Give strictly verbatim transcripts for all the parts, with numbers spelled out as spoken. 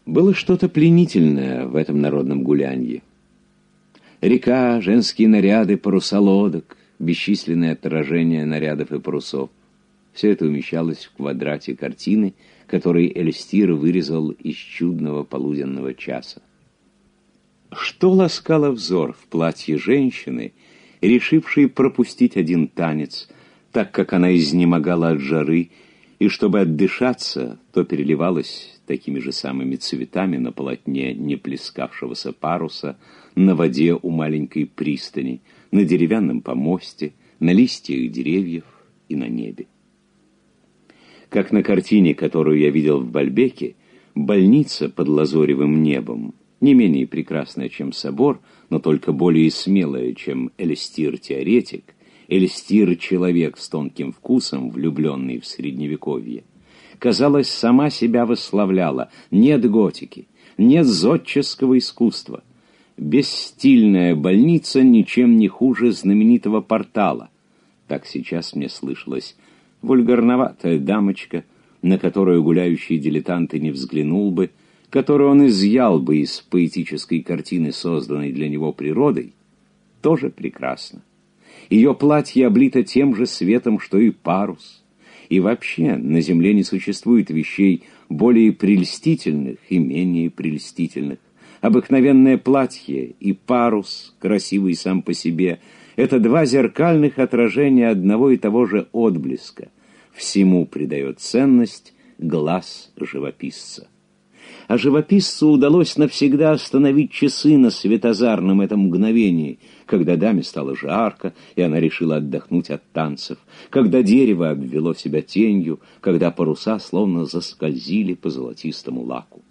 Было что-то пленительное в этом народном гулянье. Река, женские наряды, паруса лодок, бесчисленные отражения нарядов и парусов. Все это умещалось в квадрате картины, который Эльстир вырезал из чудного полуденного часа. Что ласкало взор в платье женщины, решившей пропустить один танец, так как она изнемогала от жары, и чтобы отдышаться, то переливалась такими же самыми цветами на полотне неплескавшегося паруса, на воде у маленькой пристани, на деревянном помосте, на листьях деревьев и на небе. Как на картине, которую я видел в Бальбеке, больница под лазоревым небом, не менее прекрасная, чем собор, но только более смелая, чем Эльстир-теоретик, Эльстир-человек с тонким вкусом, влюбленный в Средневековье, казалось, сама себя восславляла. Нет готики, нет зодческого искусства. Бесстильная больница ничем не хуже знаменитого портала. Так сейчас мне слышалось. Вульгарноватая дамочка, на которую гуляющий дилетант и не взглянул бы, которую он изъял бы из поэтической картины, созданной для него природой, тоже прекрасно. Ее платье облито тем же светом, что и парус. И вообще на земле не существует вещей более прельстительных и менее прельстительных. Обыкновенное платье и парус, красивый сам по себе, это два зеркальных отражения одного и того же отблеска. Всему придает ценность глаз живописца. А живописцу удалось навсегда остановить часы на светозарном этом мгновении, когда даме стало жарко, и она решила отдохнуть от танцев, когда дерево обвело себя тенью, когда паруса словно заскользили по золотистому лаку.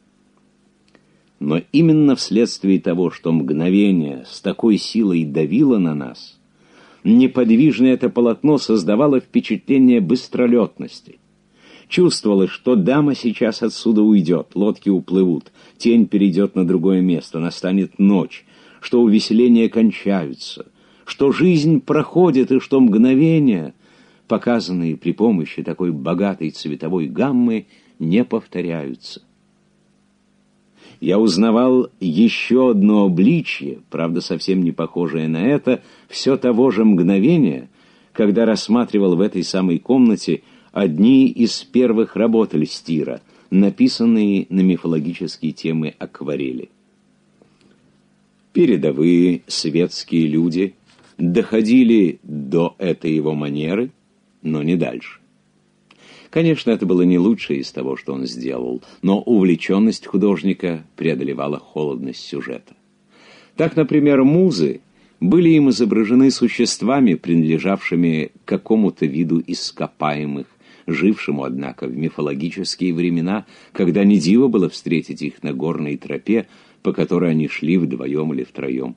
Но именно вследствие того, что мгновение с такой силой давило на нас, неподвижное это полотно создавало впечатление быстролетности. Чувствовалось, что дама сейчас отсюда уйдет, лодки уплывут, тень перейдет на другое место, настанет ночь, что увеселения кончаются, что жизнь проходит и что мгновения, показанные при помощи такой богатой цветовой гаммы, не повторяются. Я узнавал еще одно обличье, правда совсем не похожее на это, все того же мгновения, когда рассматривал в этой самой комнате одни из первых работ Эльстира, написанные на мифологические темы акварели. Передовые светские люди доходили до этой его манеры, но не дальше. Конечно, это было не лучшее из того, что он сделал, но увлеченность художника преодолевала холодность сюжета. Так, например, музы были им изображены существами, принадлежавшими к какому-то виду ископаемых, жившему, однако, в мифологические времена, когда не диво было встретить их на горной тропе, по которой они шли вдвоем или втроем.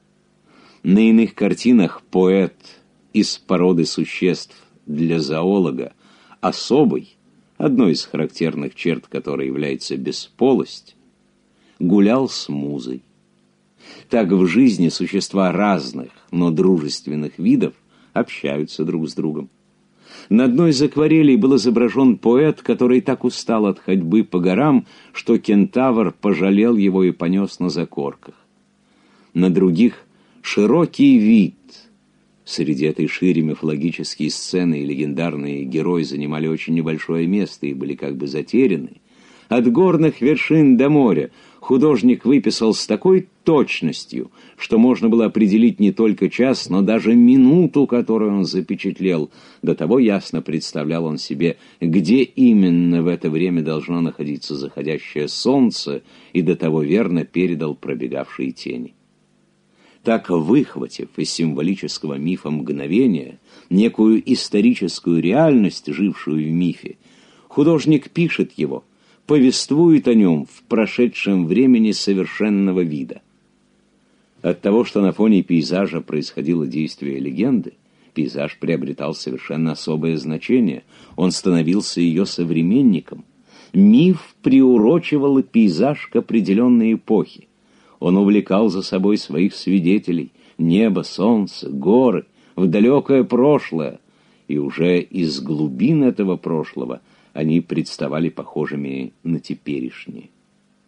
На иных картинах поэт из породы существ для зоолога, особый, одной из характерных черт которой является бесполость, гулял с музой. Так в жизни существа разных, но дружественных видов общаются друг с другом. На одной из акварелей был изображен поэт, который так устал от ходьбы по горам, что кентавр пожалел его и понес на закорках. На других — широкий вид. Среди этой шире мифологические сцены и легендарные герои занимали очень небольшое место и были как бы затеряны. От горных вершин до моря художник выписал с такой точностью, что можно было определить не только час, но даже минуту, которую он запечатлел. До того ясно представлял он себе, где именно в это время должно находиться заходящее солнце, и до того верно передал пробегавшие тени. Так, выхватив из символического мифа мгновения некую историческую реальность, жившую в мифе, художник пишет его, повествует о нем в прошедшем времени совершенного вида. От того, что на фоне пейзажа происходило действие легенды, пейзаж приобретал совершенно особое значение, он становился ее современником. Миф приурочивал пейзаж к определенной эпохе. Он увлекал за собой своих свидетелей, небо, солнце, горы, в далекое прошлое, и уже из глубин этого прошлого они представали похожими на теперешние.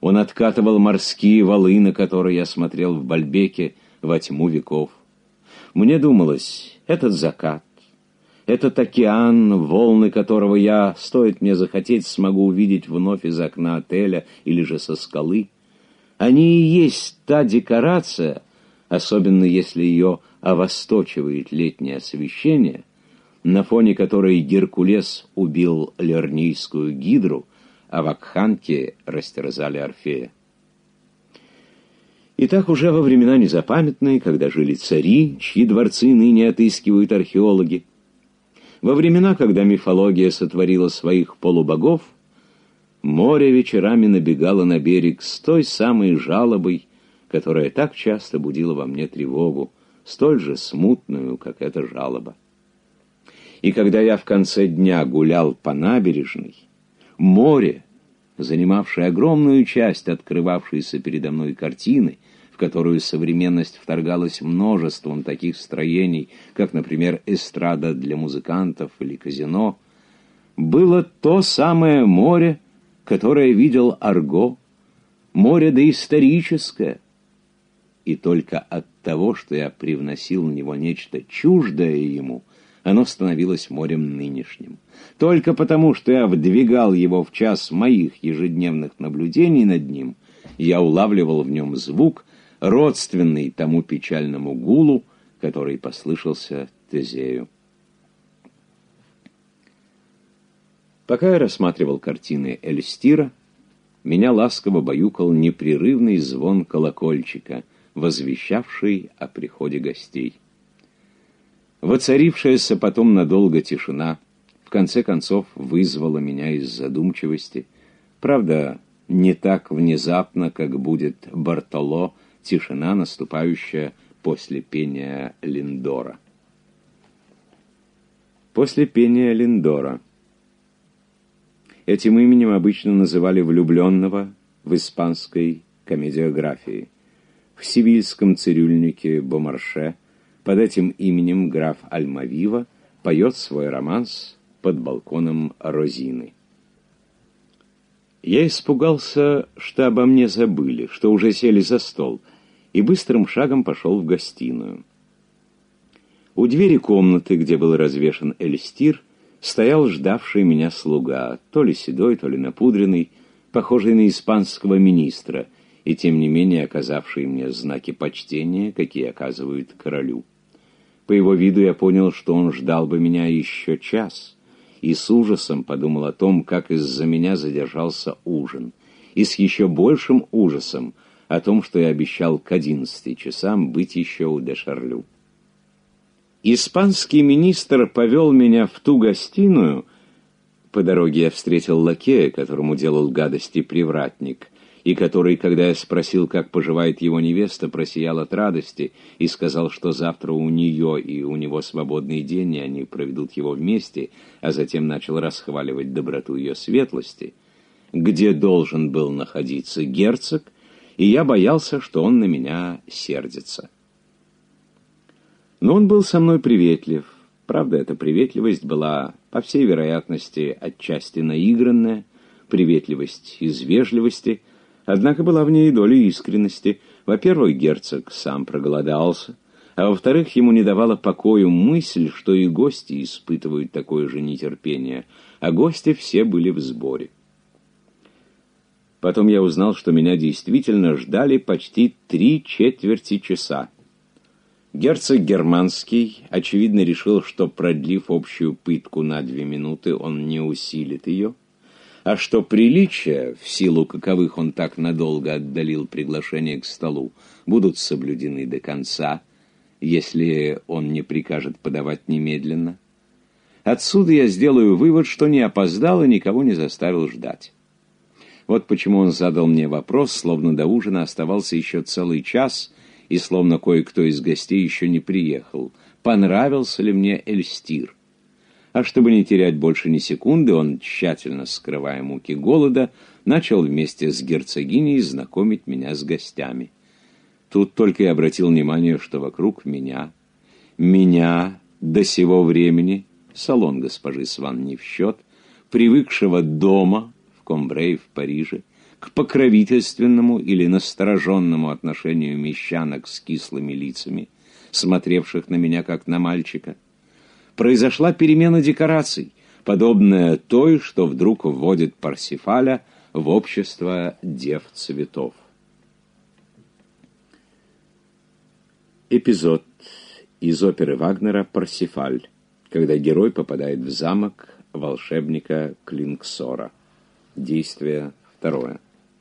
Он откатывал морские валы, на которые я смотрел в Бальбеке во тьму веков. Мне думалось, этот закат, этот океан, волны которого я, стоит мне захотеть, смогу увидеть вновь из окна отеля или же со скалы, они и есть та декорация, особенно если ее овосточивает летнее освещение, на фоне которой Геркулес убил Лернейскую гидру, а вакханки растерзали Орфея. И так уже во времена незапамятные, когда жили цари, чьи дворцы ныне отыскивают археологи, во времена, когда мифология сотворила своих полубогов, море вечерами набегало на берег с той самой жалобой, которая так часто будила во мне тревогу, столь же смутную, как эта жалоба. И когда я в конце дня гулял по набережной, море, занимавшее огромную часть открывавшейся передо мной картины, в которую современность вторгалась множеством таких строений, как, например, эстрада для музыкантов или казино, было то самое море, которое видел Арго, море доисторическое. И только от того, что я привносил в него нечто чуждое ему, оно становилось морем нынешним. Только потому, что я вдвигал его в час моих ежедневных наблюдений над ним, я улавливал в нем звук, родственный тому печальному гулу, который послышался Тезею. Пока я рассматривал картины Эльстира, меня ласково баюкал непрерывный звон колокольчика, возвещавший о приходе гостей. Воцарившаяся потом надолго тишина в конце концов вызвала меня из задумчивости. Правда, не так внезапно, как будет Бартоло, тишина, наступающая после пения Линдора. После пения Линдора. Этим именем обычно называли влюбленного в испанской комедиографии. В севильском цирюльнике Бомарше под этим именем граф Альмавива поет свой романс под балконом Розины. Я испугался, что обо мне забыли, что уже сели за стол, и быстрым шагом пошел в гостиную. У двери комнаты, где был развешан Эльстир, стоял ждавший меня слуга, то ли седой, то ли напудренный, похожий на испанского министра, и тем не менее оказавший мне знаки почтения, какие оказывают королю. По его виду я понял, что он ждал бы меня еще час, и с ужасом подумал о том, как из-за меня задержался ужин, и с еще большим ужасом о том, что я обещал к одиннадцати часам быть еще у де Шарлю. Испанский министр повел меня в ту гостиную. По дороге я встретил лакея, которому делал гадости привратник, и который, когда я спросил, как поживает его невеста, просиял от радости и сказал, что завтра у нее и у него свободный день, и они проведут его вместе, а затем начал расхваливать доброту ее светлости, где должен был находиться герцог, и я боялся, что он на меня сердится. Но он был со мной приветлив. Правда, эта приветливость была, по всей вероятности, отчасти наигранная, приветливость из вежливости, однако была в ней и доля искренности. Во-первых, герцог сам проголодался, а во-вторых, ему не давала покою мысль, что и гости испытывают такое же нетерпение, а гости все были в сборе. Потом я узнал, что меня действительно ждали почти три четверти часа. Герцог Германский, очевидно, решил, что, продлив общую пытку на две минуты, он не усилит ее, а что приличия, в силу каковых он так надолго отдалил приглашение к столу, будут соблюдены до конца, если он не прикажет подавать немедленно. Отсюда я сделаю вывод, что не опоздал и никого не заставил ждать. Вот почему он задал мне вопрос, словно до ужина оставался еще целый час, и словно кое-кто из гостей еще не приехал. Понравился ли мне Эльстир? А чтобы не терять больше ни секунды, он, тщательно скрывая муки голода, начал вместе с герцогиней знакомить меня с гостями. Тут только я обратил внимание, что вокруг меня, меня до сего времени, салон госпожи Сван не в счет, привыкшего дома в Комбре и в Париже, к покровительственному или настороженному отношению мещанок с кислыми лицами, смотревших на меня как на мальчика. Произошла перемена декораций, подобная той, что вдруг вводит Парсифаля в общество дев цветов. Эпизод из оперы Вагнера «Парсифаль», когда герой попадает в замок волшебника Клинксора. Действие второе.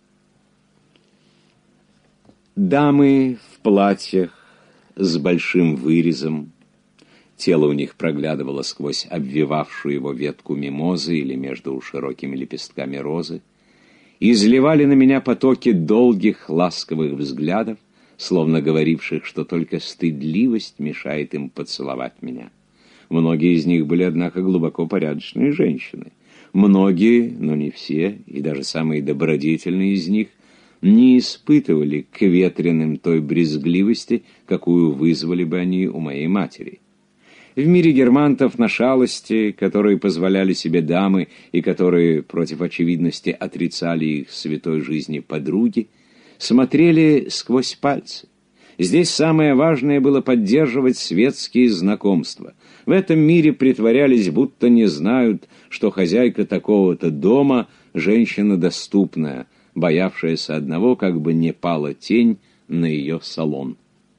Дамы в платьях с большим вырезом, тело у них проглядывало сквозь обвивавшую его ветку мимозы или между широкими лепестками розы, изливали на меня потоки долгих ласковых взглядов, словно говоривших, что только стыдливость мешает им поцеловать меня. Многие из них были, однако, глубоко порядочные женщины. Многие, но не все, и даже самые добродетельные из них, не испытывали к ветреным той брезгливости, какую вызвали бы они у моей матери. В мире германтов на шалости, которые позволяли себе дамы и которые, против очевидности, отрицали их святой жизни подруги, смотрели сквозь пальцы. Здесь самое важное было поддерживать светские знакомства. В этом мире притворялись, будто не знают, что хозяйка такого-то дома – женщина доступная, боявшаяся одного, как бы не пала тень на ее салон.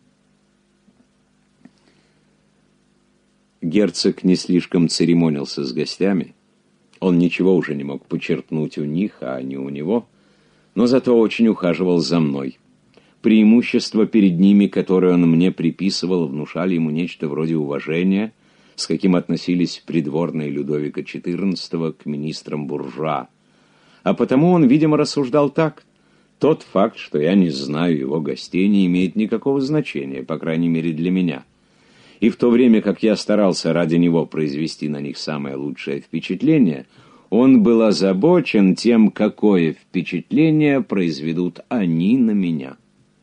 Герцог не слишком церемонился с гостями. Он ничего уже не мог почерпнуть у них, а не у него, но зато очень ухаживал за мной. Преимущества перед ними, которые он мне приписывал, внушали ему нечто вроде уважения, с каким относились придворные Людовика четырнадцатого к министрам буржуа. А потому он, видимо, рассуждал так: тот факт, что я не знаю его гостей, не имеет никакого значения, по крайней мере для меня. И в то время, как я старался ради него произвести на них самое лучшее впечатление, он был озабочен тем, какое впечатление произведут они на меня.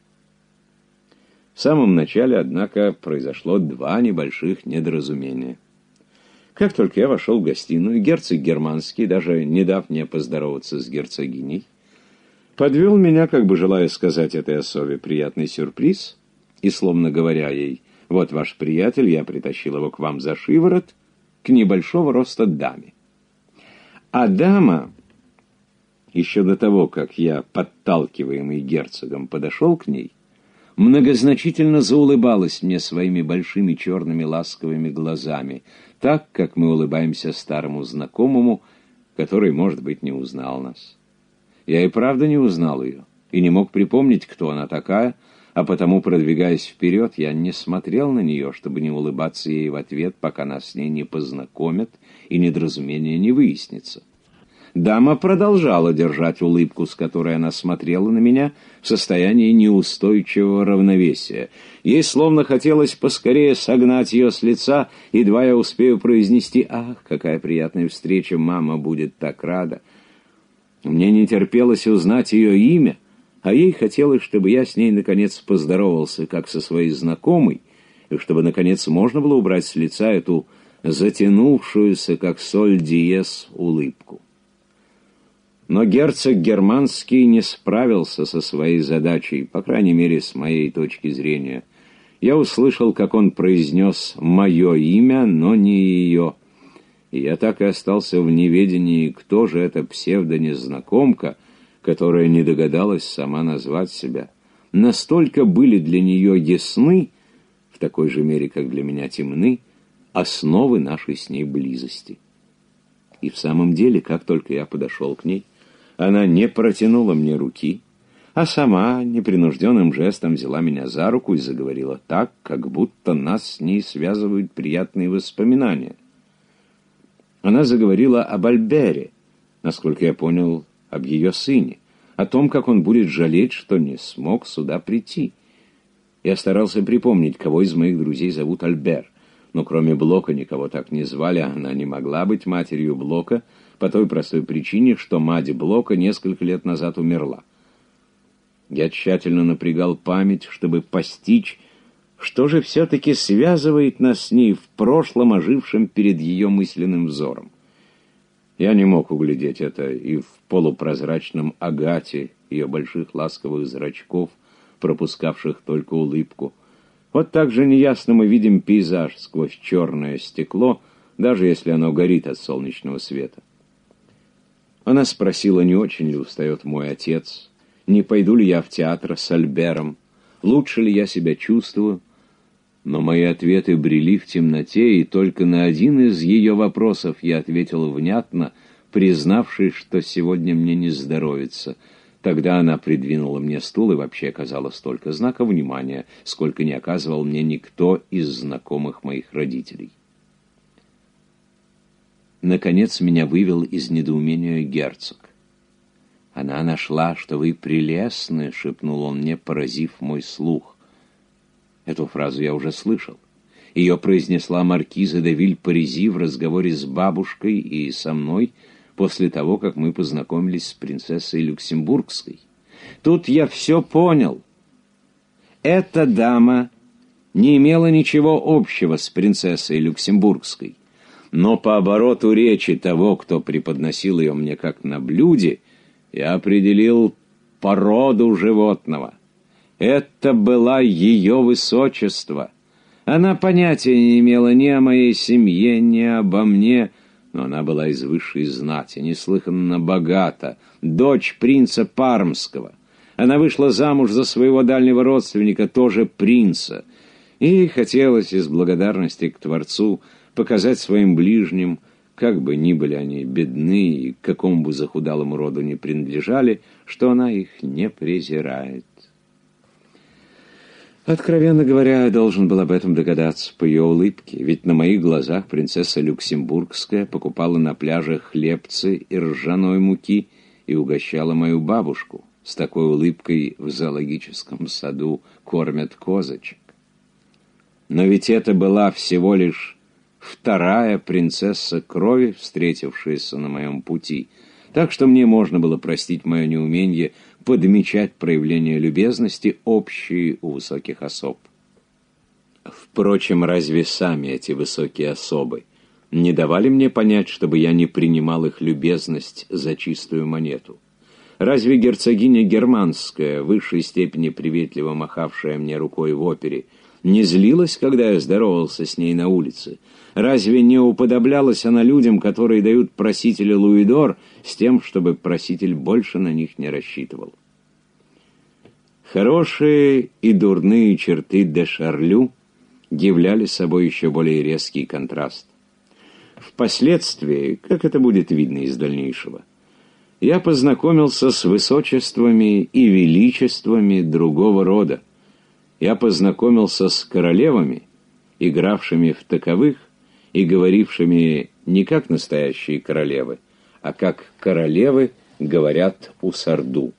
В самом начале, однако, произошло два небольших недоразумения. Как только я вошел в гостиную, герцог Германский, даже не дав мне поздороваться с герцогиней, подвел меня, как бы желая сказать этой особе приятный сюрприз, и, словно говоря ей: «Вот ваш приятель, я притащил его к вам за шиворот», к небольшого роста даме. А дама, еще до того, как я, подталкиваемый герцогом, подошел к ней, многозначительно заулыбалась мне своими большими черными ласковыми глазами, так, как мы улыбаемся старому знакомому, который, может быть, не узнал нас. Я и правда не узнал ее, и не мог припомнить, кто она такая, а потому, продвигаясь вперед, я не смотрел на нее, чтобы не улыбаться ей в ответ, пока нас с ней не познакомят и недоразумение не выяснится. Дама продолжала держать улыбку, с которой она смотрела на меня, в состоянии неустойчивого равновесия. Ей словно хотелось поскорее согнать ее с лица, едва я успею произнести: «Ах, какая приятная встреча, мама будет так рада». Мне не терпелось узнать ее имя, а ей хотелось, чтобы я с ней, наконец, поздоровался, как со своей знакомой, и чтобы, наконец, можно было убрать с лица эту затянувшуюся, как соль диез, улыбку. Но герцог Германский не справился со своей задачей, по крайней мере, с моей точки зрения. Я услышал, как он произнес мое имя, но не ее. И я так и остался в неведении, кто же эта псевдонезнакомка, которая не догадалась сама назвать себя. Настолько были для нее ясны, в такой же мере, как для меня темны, основы нашей с ней близости. И в самом деле, как только я подошел к ней, она не протянула мне руки, а сама непринужденным жестом взяла меня за руку и заговорила так, как будто нас с ней связывают приятные воспоминания. Она заговорила об Альбере, насколько я понял, об ее сыне, о том, как он будет жалеть, что не смог сюда прийти. Я старался припомнить, кого из моих друзей зовут Альбер, но кроме Блока никого так не звали, она не могла быть матерью Блока, по той простой причине, что мать Блока несколько лет назад умерла. Я тщательно напрягал память, чтобы постичь, что же все-таки связывает нас с ней в прошлом, ожившем перед ее мысленным взором. Я не мог углядеть это и в полупрозрачном агате ее больших ласковых зрачков, пропускавших только улыбку. Вот так же неясно мы видим пейзаж сквозь черное стекло, даже если оно горит от солнечного света. Она спросила, не очень ли устает мой отец, не пойду ли я в театр с Альбером, лучше ли я себя чувствую. Но мои ответы брели в темноте, и только на один из ее вопросов я ответил внятно, признавшись, что сегодня мне не здоровится. Тогда она придвинула мне стул и вообще оказала столько знака внимания, сколько не оказывал мне никто из знакомых моих родителей. Наконец меня вывел из недоумения герцог. «Она нашла, что вы прелестны», — шепнул он мне, поразив мой слух. Эту фразу я уже слышал. Ее произнесла маркиза де Вильпаризи в разговоре с бабушкой и со мной после того, как мы познакомились с принцессой Люксембургской. Тут я все понял. Эта дама не имела ничего общего с принцессой Люксембургской, но по обороту речи того, кто преподносил ее мне как на блюде, я определил породу животного. Это была ее высочество. Она понятия не имела ни о моей семье, ни обо мне, но она была из высшей знати, неслыханно богата, дочь принца Пармского. Она вышла замуж за своего дальнего родственника, тоже принца, и хотелось из благодарности к Творцу показать своим ближним, как бы ни были они бедны и к какому бы захудалому роду ни принадлежали, что она их не презирает. Откровенно говоря, я должен был об этом догадаться по ее улыбке, ведь на моих глазах принцесса Люксембургская покупала на пляже хлебцы и ржаной муки и угощала мою бабушку. С такой улыбкой в зоологическом саду кормят козочек. Но ведь это была всего лишь вторая принцесса крови, встретившаяся на моем пути, так что мне можно было простить мое неумение подмечать проявления любезности, общие у высоких особ. Впрочем, разве сами эти высокие особы не давали мне понять, чтобы я не принимал их любезность за чистую монету? Разве герцогиня Германская, в высшей степени приветливо махавшая мне рукой в опере, не злилась, когда я здоровался с ней на улице? Разве не уподоблялась она людям, которые дают просителю луидор, с тем, чтобы проситель больше на них не рассчитывал? Хорошие и дурные черты де Шарлю являли собой еще более резкий контраст. Впоследствии, как это будет видно из дальнейшего, я познакомился с высочествами и величествами другого рода. Я познакомился с королевами, игравшими в таковых и говорившими не как настоящие королевы, а как королевы говорят у Сарду.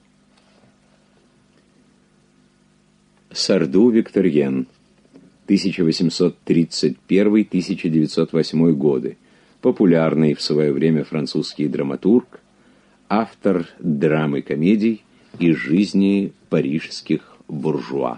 Сарду Викторьен, тысяча восемьсот тридцать первый — тысяча девятьсот восьмой годы, популярный в свое время французский драматург, автор драм-комедий и жизни парижских буржуа.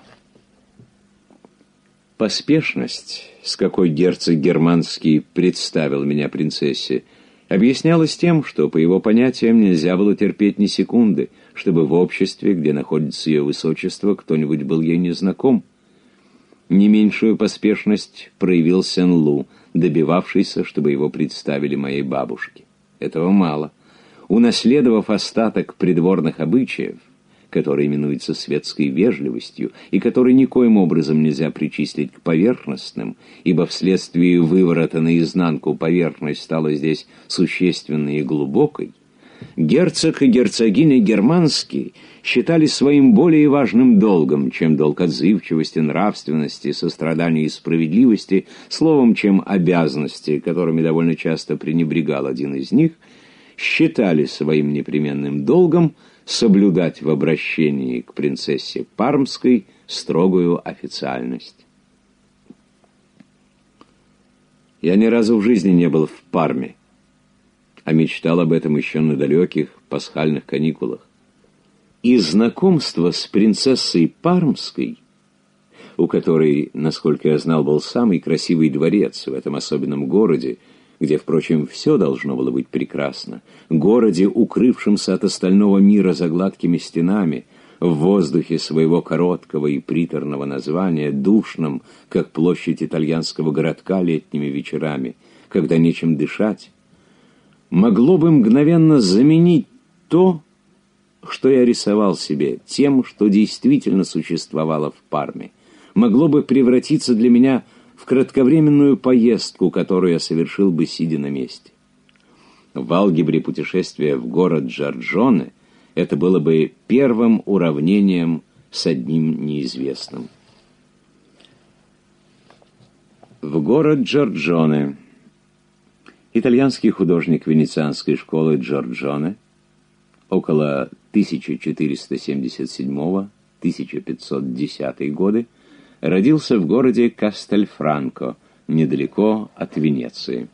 Поспешность, с какой герцог Германский представил меня принцессе, объяснялась тем, что, по его понятиям, нельзя было терпеть ни секунды, чтобы в обществе, где находится ее высочество, кто-нибудь был ей незнаком. Не меньшую поспешность проявил Сен-Лу, добивавшийся, чтобы его представили моей бабушке. Этого мало. Унаследовав остаток придворных обычаев, который именуется светской вежливостью и который никоим образом нельзя причислить к поверхностным, ибо вследствие выворота наизнанку поверхность стала здесь существенной и глубокой, герцог и герцогиня Германские считали своим более важным долгом, чем долг отзывчивости, нравственности, сострадания и справедливости, словом, чем обязанности, которыми довольно часто пренебрегал один из них, считали своим непременным долгом соблюдать в обращении к принцессе Пармской строгую официальность. Я ни разу в жизни не был в Парме, а мечтал об этом еще на далеких пасхальных каникулах. И знакомство с принцессой Пармской, у которой, насколько я знал, был самый красивый дворец в этом особенном городе, где, впрочем, все должно было быть прекрасно, городе, укрывшемся от остального мира за гладкими стенами, в воздухе своего короткого и приторного названия, душном, как площадь итальянского городка летними вечерами, когда нечем дышать, могло бы мгновенно заменить то, что я рисовал себе, тем, что действительно существовало в Парме, могло бы превратиться для меня в кратковременную поездку, которую я совершил бы, сидя на месте. В алгебре путешествия в город Джорджоне это было бы первым уравнением с одним неизвестным. В город Джорджоне. Итальянский художник венецианской школы Джорджоне около тысяча четыреста семьдесят седьмого — тысяча пятьсот десятый годы родился в городе Кастельфранко, недалеко от Венеции.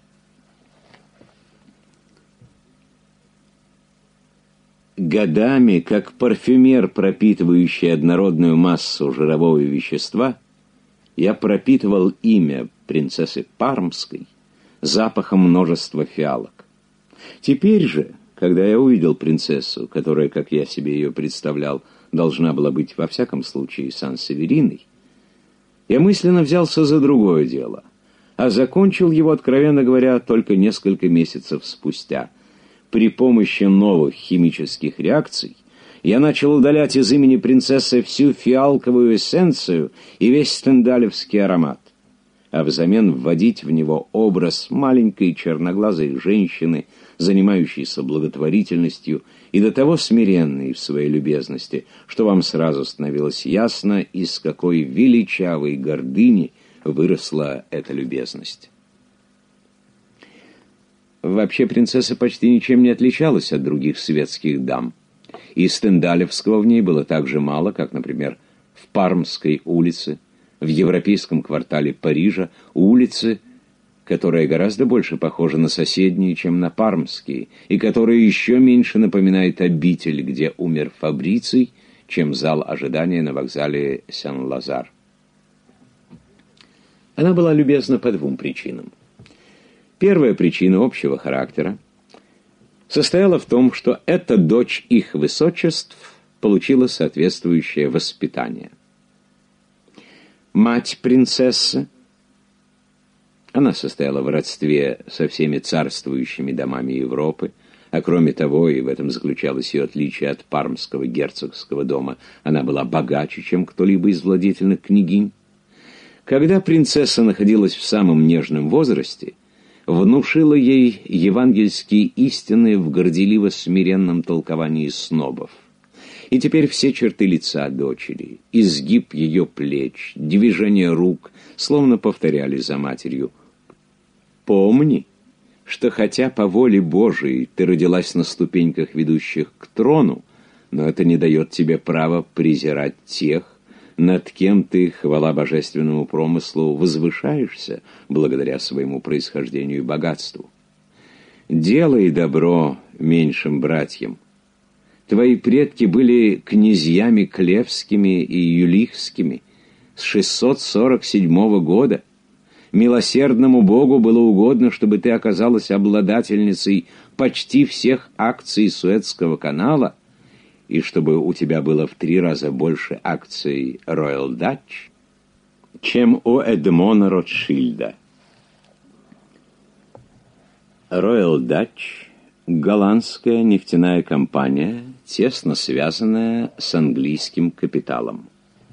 Годами, как парфюмер, пропитывающий однородную массу жирового вещества, я пропитывал имя принцессы Пармской запахом множества фиалок. Теперь же, когда я увидел принцессу, которая, как я себе ее представлял, должна была быть во всяком случае Сан-Севериной, я мысленно взялся за другое дело, а закончил его, откровенно говоря, только несколько месяцев спустя. При помощи новых химических реакций я начал удалять из имени принцессы всю фиалковую эссенцию и весь стендалевский аромат, а взамен вводить в него образ маленькой черноглазой женщины, занимающейся благотворительностью и до того смиренной в своей любезности, что вам сразу становилось ясно, из какой величавой гордыни выросла эта любезность. Вообще принцесса почти ничем не отличалась от других светских дам, и стендалевского в ней было так же мало, как, например, в Пармской улице, в европейском квартале Парижа, улице, которая гораздо больше похожа на соседние, чем на пармские, и которая еще меньше напоминает обитель, где умер Фабриций, чем зал ожидания на вокзале Сен-Лазар. Она была любезна по двум причинам. Первая причина общего характера состояла в том, что эта дочь их высочеств получила соответствующее воспитание. Мать принцессы, она состояла в родстве со всеми царствующими домами Европы, а кроме того, и в этом заключалось ее отличие от пармского герцогского дома, она была богаче, чем кто-либо из владетельных княгинь. Когда принцесса находилась в самом нежном возрасте, внушила ей евангельские истины в горделиво-смиренном толковании снобов. И теперь все черты лица дочери, изгиб ее плеч, движение рук, словно повторяли за матерью: «Помни, что хотя по воле Божией ты родилась на ступеньках, ведущих к трону, но это не дает тебе права презирать тех, над кем ты, хвала божественному промыслу, возвышаешься благодаря своему происхождению и богатству. Делай добро меньшим братьям. Твои предки были князьями Клевскими и Юлихскими с шестьсот сорок седьмого года. Милосердному Богу было угодно, чтобы ты оказалась обладательницей почти всех акций Суэцкого канала, и чтобы у тебя было в три раза больше акций Royal Dutch, чем у Эдмона Ротшильда. Royal Dutch – голландская нефтяная компания, тесно связанная с английским капиталом.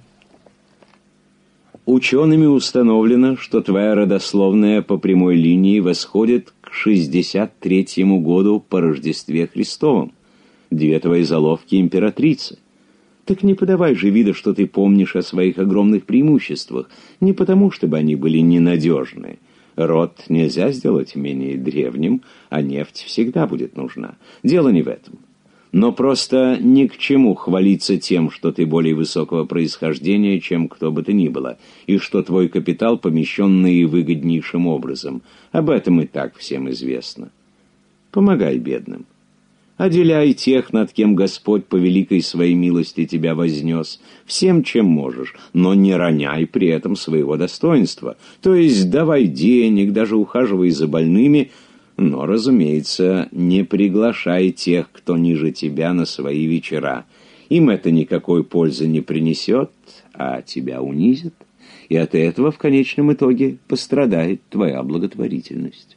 Учеными установлено, что твоя родословная по прямой линии восходит к шестьдесят третьему году по Рождестве Христовом. Две твои заловки императрицы. Так не подавай же вида, что ты помнишь о своих огромных преимуществах, не потому, чтобы они были ненадежны. Род нельзя сделать менее древним, а нефть всегда будет нужна. Дело не в этом. Но просто ни к чему хвалиться тем, что ты более высокого происхождения, чем кто бы то ни было, и что твой капитал помещен наивыгоднейшим образом. Об этом и так всем известно. Помогай бедным. Оделяй тех, над кем Господь по великой своей милости тебя вознес, всем, чем можешь, но не роняй при этом своего достоинства. То есть давай денег, даже ухаживай за больными, но, разумеется, не приглашай тех, кто ниже тебя, на свои вечера. Им это никакой пользы не принесет, а тебя унизит, и от этого в конечном итоге пострадает твоя благотворительность.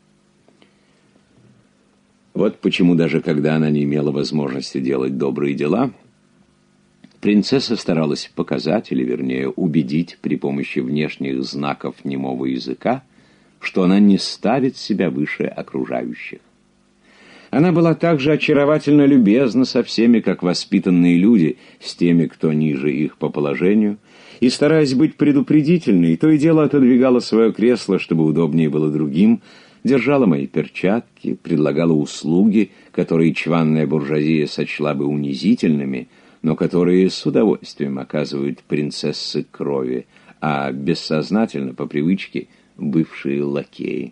Вот почему даже когда она не имела возможности делать добрые дела, принцесса старалась показать, или вернее убедить при помощи внешних знаков немого языка, что она не ставит себя выше окружающих. Она была также очаровательно любезна со всеми, как воспитанные люди, с теми, кто ниже их по положению, и, стараясь быть предупредительной, то и дело отодвигала свое кресло, чтобы удобнее было другим, держала мои перчатки, предлагала услуги, которые чванная буржуазия сочла бы унизительными, но которые с удовольствием оказывают принцессы крови, а бессознательно, по привычке, бывшие лакеи.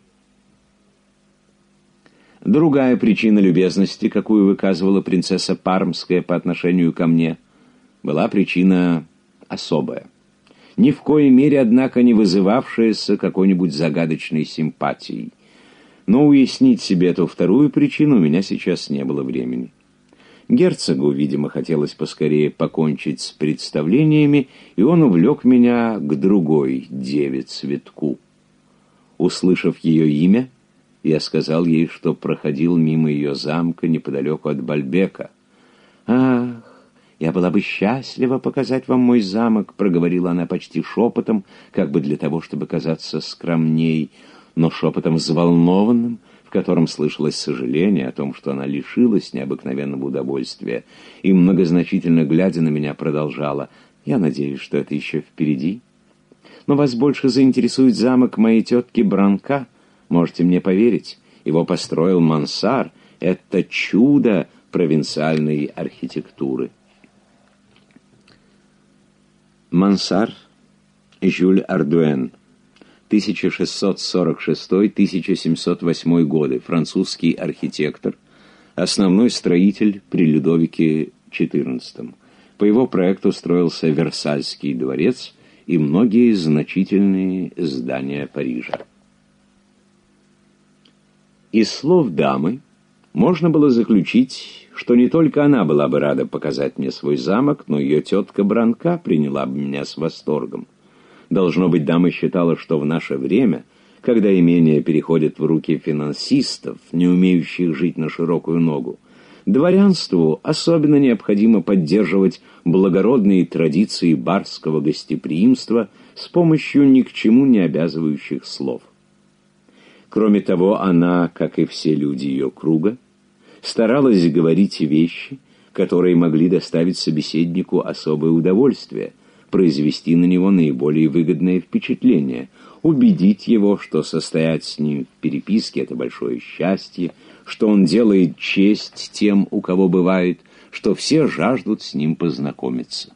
Другая причина любезности, какую выказывала принцесса Пармская по отношению ко мне, была причина особая. Ни в коей мере, однако, не вызывавшаяся какой-нибудь загадочной симпатией. Но уяснить себе эту вторую причину у меня сейчас не было времени. Герцогу, видимо, хотелось поскорее покончить с представлениями, и он увлек меня к другой деве цветку. Услышав ее имя, я сказал ей, что проходил мимо ее замка неподалеку от Бальбека. «Ах, я была бы счастлива показать вам мой замок», — проговорила она почти шепотом, как бы для того, чтобы казаться скромней, но шепотом взволнованным, в котором слышалось сожаление о том, что она лишилась необыкновенного удовольствия, и, многозначительно глядя на меня, продолжала: «Я надеюсь, что это еще впереди. Но вас больше заинтересует замок моей тетки Бранка. Можете мне поверить, его построил Мансар. Это чудо провинциальной архитектуры». Мансар, Жюль Ардуэн, тысяча шестьсот сорок шестой — тысяча семьсот восьмой годы, французский архитектор, основной строитель при Людовике четырнадцатом. По его проекту строился Версальский дворец и многие значительные здания Парижа. Из слов дамы можно было заключить, что не только она была бы рада показать мне свой замок, но ее тетка Бранка приняла бы меня с восторгом. Должно быть, дама считала, что в наше время, когда имения переходят в руки финансистов, не умеющих жить на широкую ногу, дворянству особенно необходимо поддерживать благородные традиции барского гостеприимства с помощью ни к чему не обязывающих слов. Кроме того, она, как и все люди ее круга, старалась говорить вещи, которые могли доставить собеседнику особое удовольствие, произвести на него наиболее выгодное впечатление, убедить его, что состоять с ним в переписке — это большое счастье, что он делает честь тем, у кого бывает, что все жаждут с ним познакомиться.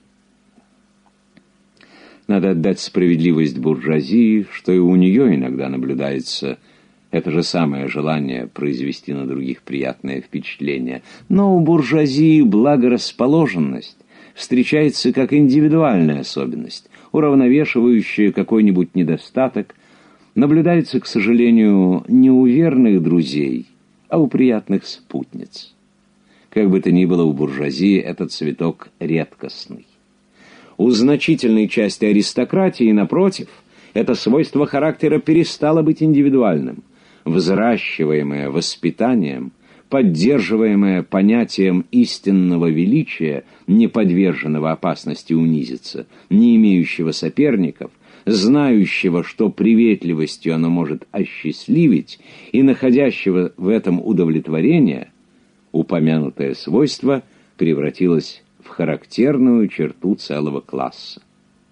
Надо отдать справедливость буржуазии, что и у нее иногда наблюдается это же самое желание произвести на других приятное впечатление. Но у буржуазии благорасположенность встречается как индивидуальная особенность, уравновешивающая какой-нибудь недостаток, наблюдается, к сожалению, не у верных друзей, а у приятных спутниц. Как бы то ни было, у буржуазии этот цветок редкостный. У значительной части аристократии, напротив, это свойство характера перестало быть индивидуальным. Взращиваемое воспитанием, поддерживаемое понятием истинного величия, не подверженного опасности унизиться, не имеющего соперников, знающего, что приветливостью оно может осчастливить, и находящего в этом удовлетворение, упомянутое свойство превратилось в характерную черту целого класса.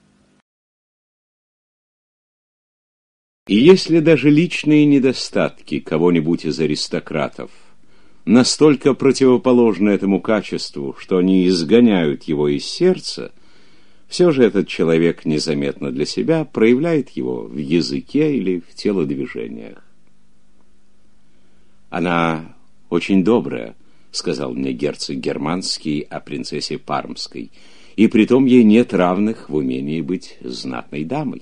И если даже личные недостатки кого-нибудь из аристократов настолько противоположны этому качеству, что они изгоняют его из сердца, все же этот человек незаметно для себя проявляет его в языке или в телодвижениях. «Она очень добрая», — сказал мне герцог Германский о принцессе Пармской, «и притом ей нет равных в умении быть знатной дамой».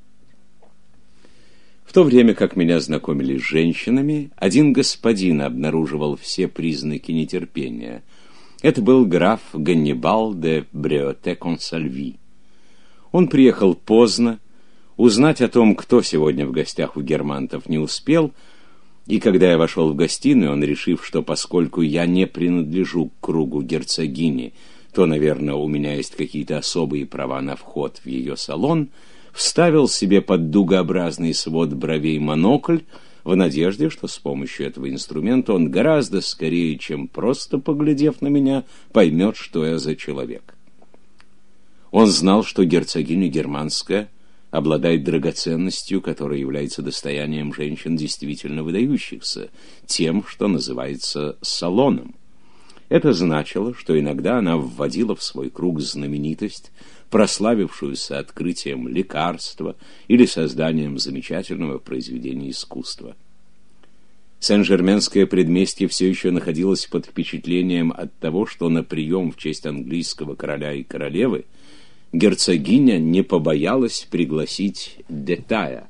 В то время как меня знакомили с женщинами, один господин обнаруживал все признаки нетерпения. Это был граф Ганнибал де Бреоте-Консальви. Он приехал поздно, узнать о том, кто сегодня в гостях у германтов, не успел, и когда я вошел в гостиную, он, решив, что поскольку я не принадлежу к кругу герцогини, то, наверное, у меня есть какие-то особые права на вход в ее салон, вставил себе под дугообразный свод бровей монокль в надежде, что с помощью этого инструмента он гораздо скорее, чем просто поглядев на меня, поймет, что я за человек. Он знал, что герцогиня Германская обладает драгоценностью, которая является достоянием женщин действительно выдающихся, тем, что называется салоном. Это значило, что иногда она вводила в свой круг знаменитость, прославившуюся открытием лекарства или созданием замечательного произведения искусства. Сен-Жерменское предместье все еще находилось под впечатлением от того, что на прием в честь английского короля и королевы герцогиня не побоялась пригласить Детая.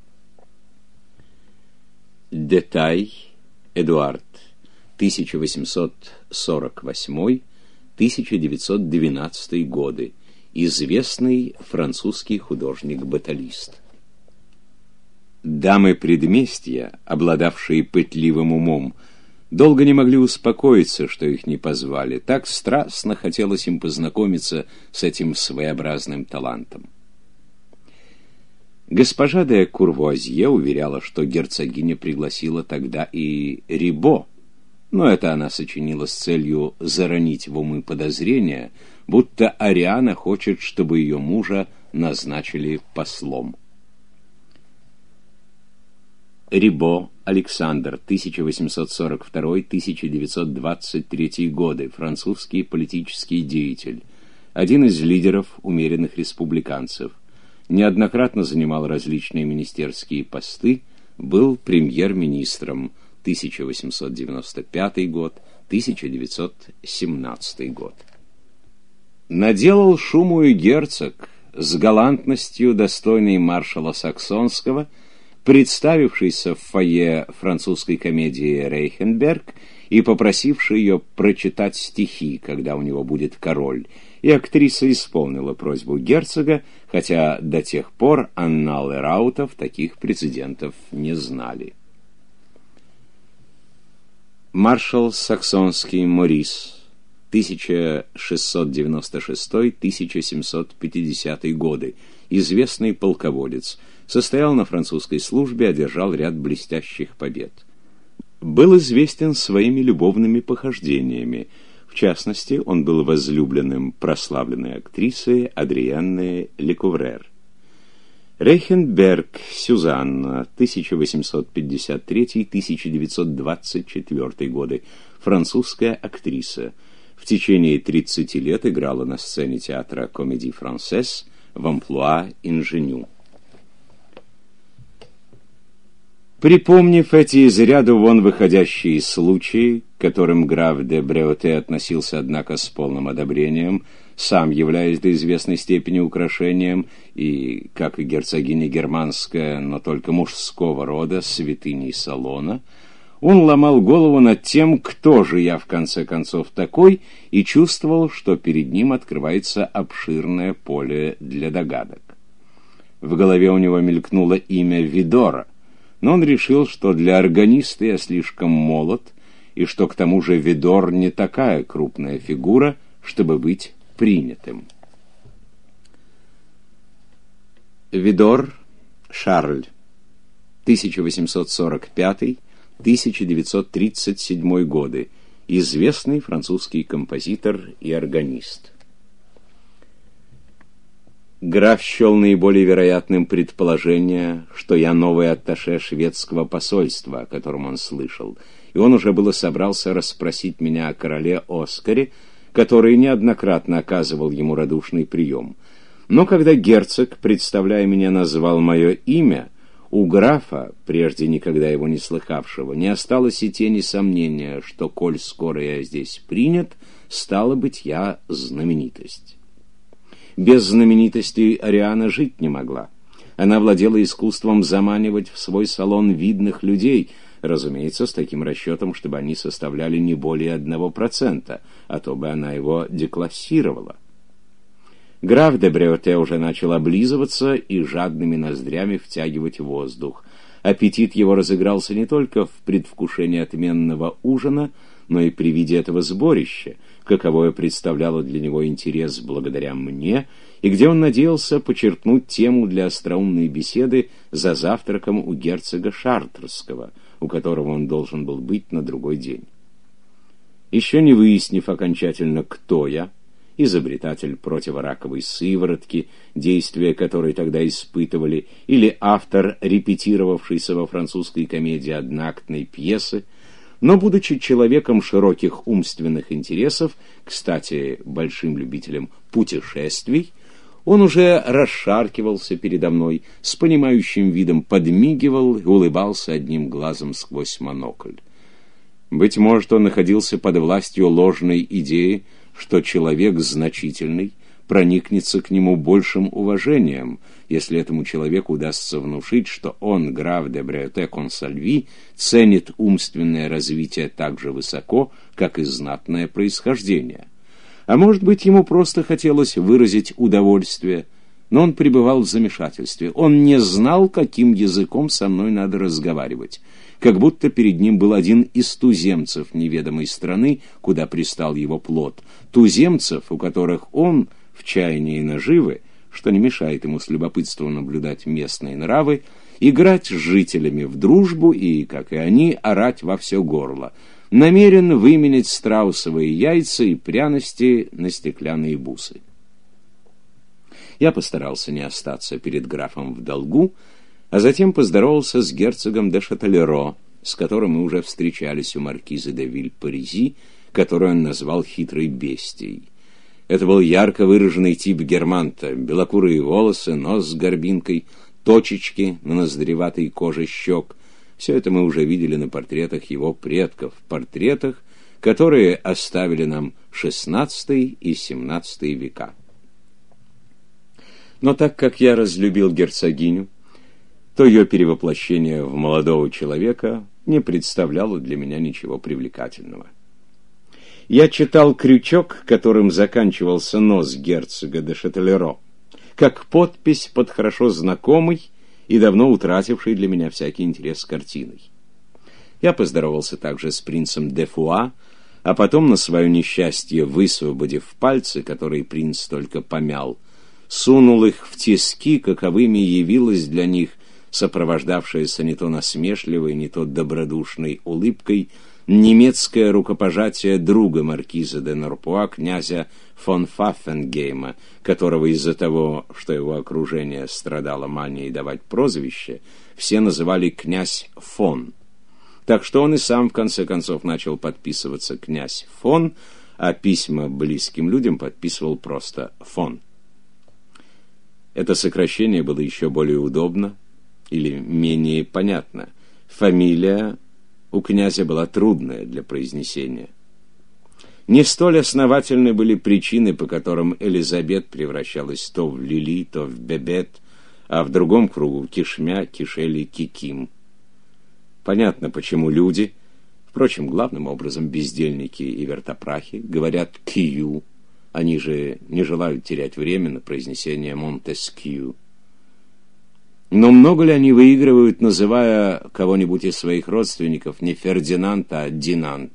Детай Эдуард, тысяча восемьсот сорок восьмой — тысяча девятьсот двенадцатый годы, известный французский художник-баталист. Дамы предместья, обладавшие пытливым умом, долго не могли успокоиться, что их не позвали. Так страстно хотелось им познакомиться с этим своеобразным талантом. Госпожа де Курвуазье уверяла, что герцогиня пригласила тогда и Рибо, но это она сочинила с целью заронить в умы подозрения, будто Ариана хочет, чтобы ее мужа назначили послом. Рибо Александр, тысяча восемьсот сорок второй — тысяча девятьсот двадцать третий годы, французский политический деятель, один из лидеров умеренных республиканцев, неоднократно занимал различные министерские посты, был премьер-министром, тысяча восемьсот девяносто пятый год, тысяча девятьсот семнадцатый год. Наделал шуму и герцог с галантностью, достойной маршала Саксонского, представившийся в фойе французской комедии «Рейхенберг» и попросивший ее прочитать стихи, когда у него будет король, и актриса исполнила просьбу герцога, хотя до тех пор анналы раутов таких прецедентов не знали. Маршал Саксонский Морис, тысяча шестьсот девяносто шестой — тысяча семьсот пятидесятый годы, известный полководец, состоял на французской службе, одержал ряд блестящих побед. Был известен своими любовными похождениями. В частности, он был возлюбленным прославленной актрисы Адрианны Лекуврер. Рейхенберг Сюзанна, тысяча восемьсот пятьдесят третий — тысяча девятьсот двадцать четвёртый годы, французская актриса. В течение тридцати лет играла на сцене театра Комедии Франсез в амплуа инженю. Припомнив эти из ряда вон выходящие случаи, к которым граф де Бреоте относился, однако, с полным одобрением, сам являясь до известной степени украшением и, как и герцогиня Германская, но только мужского рода, святыней салона, он ломал голову над тем, кто же я в конце концов такой, и чувствовал, что перед ним открывается обширное поле для догадок. В голове у него мелькнуло имя Видора, но он решил, что для органиста я слишком молод, и что к тому же Видор не такая крупная фигура, чтобы быть принятым. Видор Шарль, тысяча восемьсот сорок пятый — тысяча девятьсот тридцать седьмой годы, известный французский композитор и органист. Граф счел наиболее вероятным предположение, что я новый атташе шведского посольства, о котором он слышал, и он уже было собрался расспросить меня о короле Оскаре, который неоднократно оказывал ему радушный прием. Но когда герцог, представляя меня, назвал мое имя, у графа, прежде никогда его не слыхавшего, не осталось и тени сомнения, что, коль скоро я здесь принят, стало быть, я знаменитость. Без знаменитости Ариана жить не могла. Она владела искусством заманивать в свой салон видных людей, разумеется, с таким расчетом, чтобы они составляли не более одного процента, а то бы она его деклассировала. Граф де Бреоте уже начал облизываться и жадными ноздрями втягивать воздух. Аппетит его разыгрался не только в предвкушении отменного ужина, но и при виде этого сборища, каковое представляло для него интерес благодаря мне, и где он надеялся почерпнуть тему для остроумной беседы за завтраком у герцога Шартрского, у которого он должен был быть на другой день. Еще не выяснив окончательно, кто я, изобретатель противораковой сыворотки, действия которой тогда испытывали, или автор репетировавшейся во французской комедии одноактной пьесы, но, будучи человеком широких умственных интересов, кстати, большим любителем путешествий, он уже расшаркивался передо мной, с понимающим видом подмигивал и улыбался одним глазом сквозь монокль. Быть может, он находился под властью ложной идеи, что человек значительный проникнется к нему большим уважением, если этому человеку удастся внушить, что он, граф де Бреоте-Консальви, ценит умственное развитие так же высоко, как и знатное происхождение. А может быть, ему просто хотелось выразить удовольствие, но он пребывал в замешательстве. Он не знал, каким языком со мной надо разговаривать, как будто перед ним был один из туземцев неведомой страны, куда пристал его плод, туземцев, у которых он в чаянии наживы, что не мешает ему с любопытством наблюдать местные нравы, играть с жителями в дружбу и, как и они, орать во все горло, намерен выменять страусовые яйца и пряности на стеклянные бусы. Я постарался не остаться перед графом в долгу, а затем поздоровался с герцогом де Шателеро, с которым мы уже встречались у маркизы де Виль-Паризи, которую он назвал хитрой бестией. Это был ярко выраженный тип германта: белокурые волосы, нос с горбинкой, точечки на ноздреватой коже щек. Все это мы уже видели на портретах его предков, портретах, которые оставили нам шестнадцатый и семнадцатый века. Но так как я разлюбил герцогиню, то ее перевоплощение в молодого человека не представляло для меня ничего привлекательного. Я читал крючок, которым заканчивался нос герцога де Шателеро, как подпись под хорошо знакомой и давно утратившей для меня всякий интерес картиной. Я поздоровался также с принцем де Фуа, а потом, на свое несчастье высвободив пальцы, которые принц только помял, сунул их в тиски, каковыми явилась для них сопровождавшаяся не то насмешливой, не то добродушной улыбкой немецкое рукопожатие друга маркиза де Норпуа, князя фон Пфаффенгейма, которого из-за того, что его окружение страдало манией давать прозвище, все называли князь фон. Так что он и сам в конце концов начал подписываться князь фон, а письма близким людям подписывал просто фон. Это сокращение было еще более удобно или менее понятно. Фамилия у князя была трудная для произнесения. Не столь основательны были причины, по которым Элизабет превращалась то в Лили, то в Бебет, а в другом кругу кишмя кишели киким. Понятно, почему люди, впрочем, главным образом бездельники и вертопрахи, говорят «кью», они же не желают терять время на произнесение «Монтескью». Но много ли они выигрывают, называя кого-нибудь из своих родственников не Фердинанд, а Динант?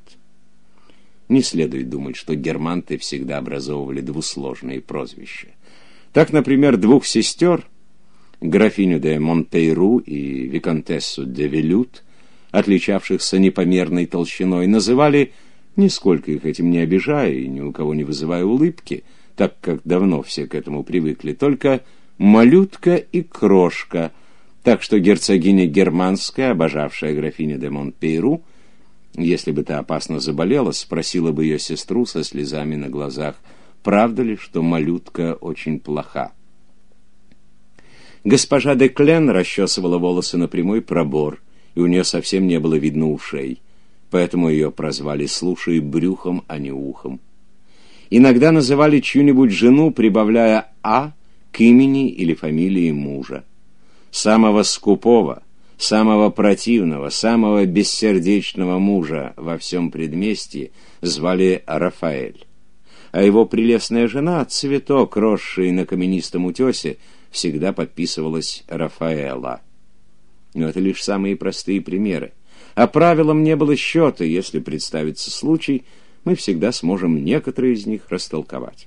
Не следует думать, что германты всегда образовывали двусложные прозвища. Так, например, двух сестер, графиню де Монпейру и виконтессу де Велют, отличавшихся непомерной толщиной, называли, нисколько их этим не обижая и ни у кого не вызывая улыбки, так как давно все к этому привыкли, только малютка и крошка, так что герцогиня Германская, обожавшая графиню де Монпейру, если бы та опасно заболела, спросила бы ее сестру со слезами на глазах, правда ли, что малютка очень плоха. Госпожа де Клен расчесывала волосы на прямой пробор, и у нее совсем не было видно ушей, поэтому ее прозвали «слушай брюхом, а не ухом». Иногда называли чью-нибудь жену, прибавляя «а» к имени или фамилии мужа. Самого скупого, самого противного, самого бессердечного мужа во всем предместье звали Рафаэль, а его прелестная жена, цветок, росший на каменистом утесе, всегда подписывалась Рафаэла. Но это лишь самые простые примеры. А правилам не было счета, если представится случай, мы всегда сможем некоторые из них растолковать.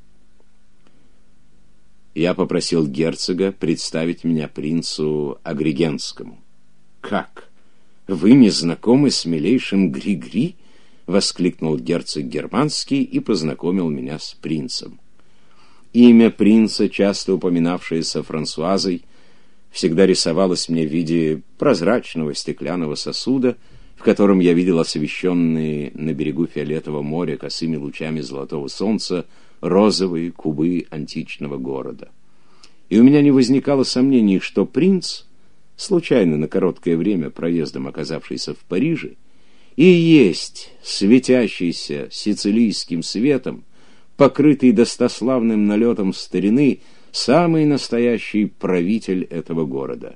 Я попросил герцога представить меня принцу Агригентскому. «Как? Вы не знакомы с милейшим Гри-Гри?» — воскликнул герцог Германский и познакомил меня с принцем. Имя принца, часто упоминавшееся Франсуазой, всегда рисовалось мне в виде прозрачного стеклянного сосуда, в котором я видел освещенные на берегу фиолетового моря косыми лучами золотого солнца розовые кубы античного города. И у меня не возникало сомнений, что принц, случайно на короткое время проездом оказавшийся в Париже, и есть светящийся сицилийским светом, покрытый достославным налетом старины, самый настоящий правитель этого города.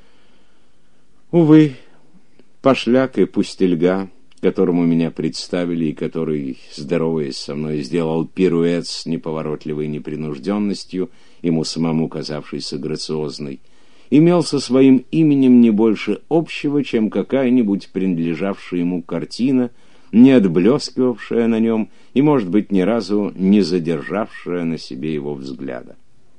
Увы, пошляк и пустельга, которому меня представили и который, здороваясь со мной, сделал пируэт с неповоротливой непринужденностью, ему самому казавшейся грациозной, имел со своим именем не больше общего, чем какая-нибудь принадлежавшая ему картина, не отблескивавшая на нем и, может быть, ни разу не задержавшая на себе его взгляда.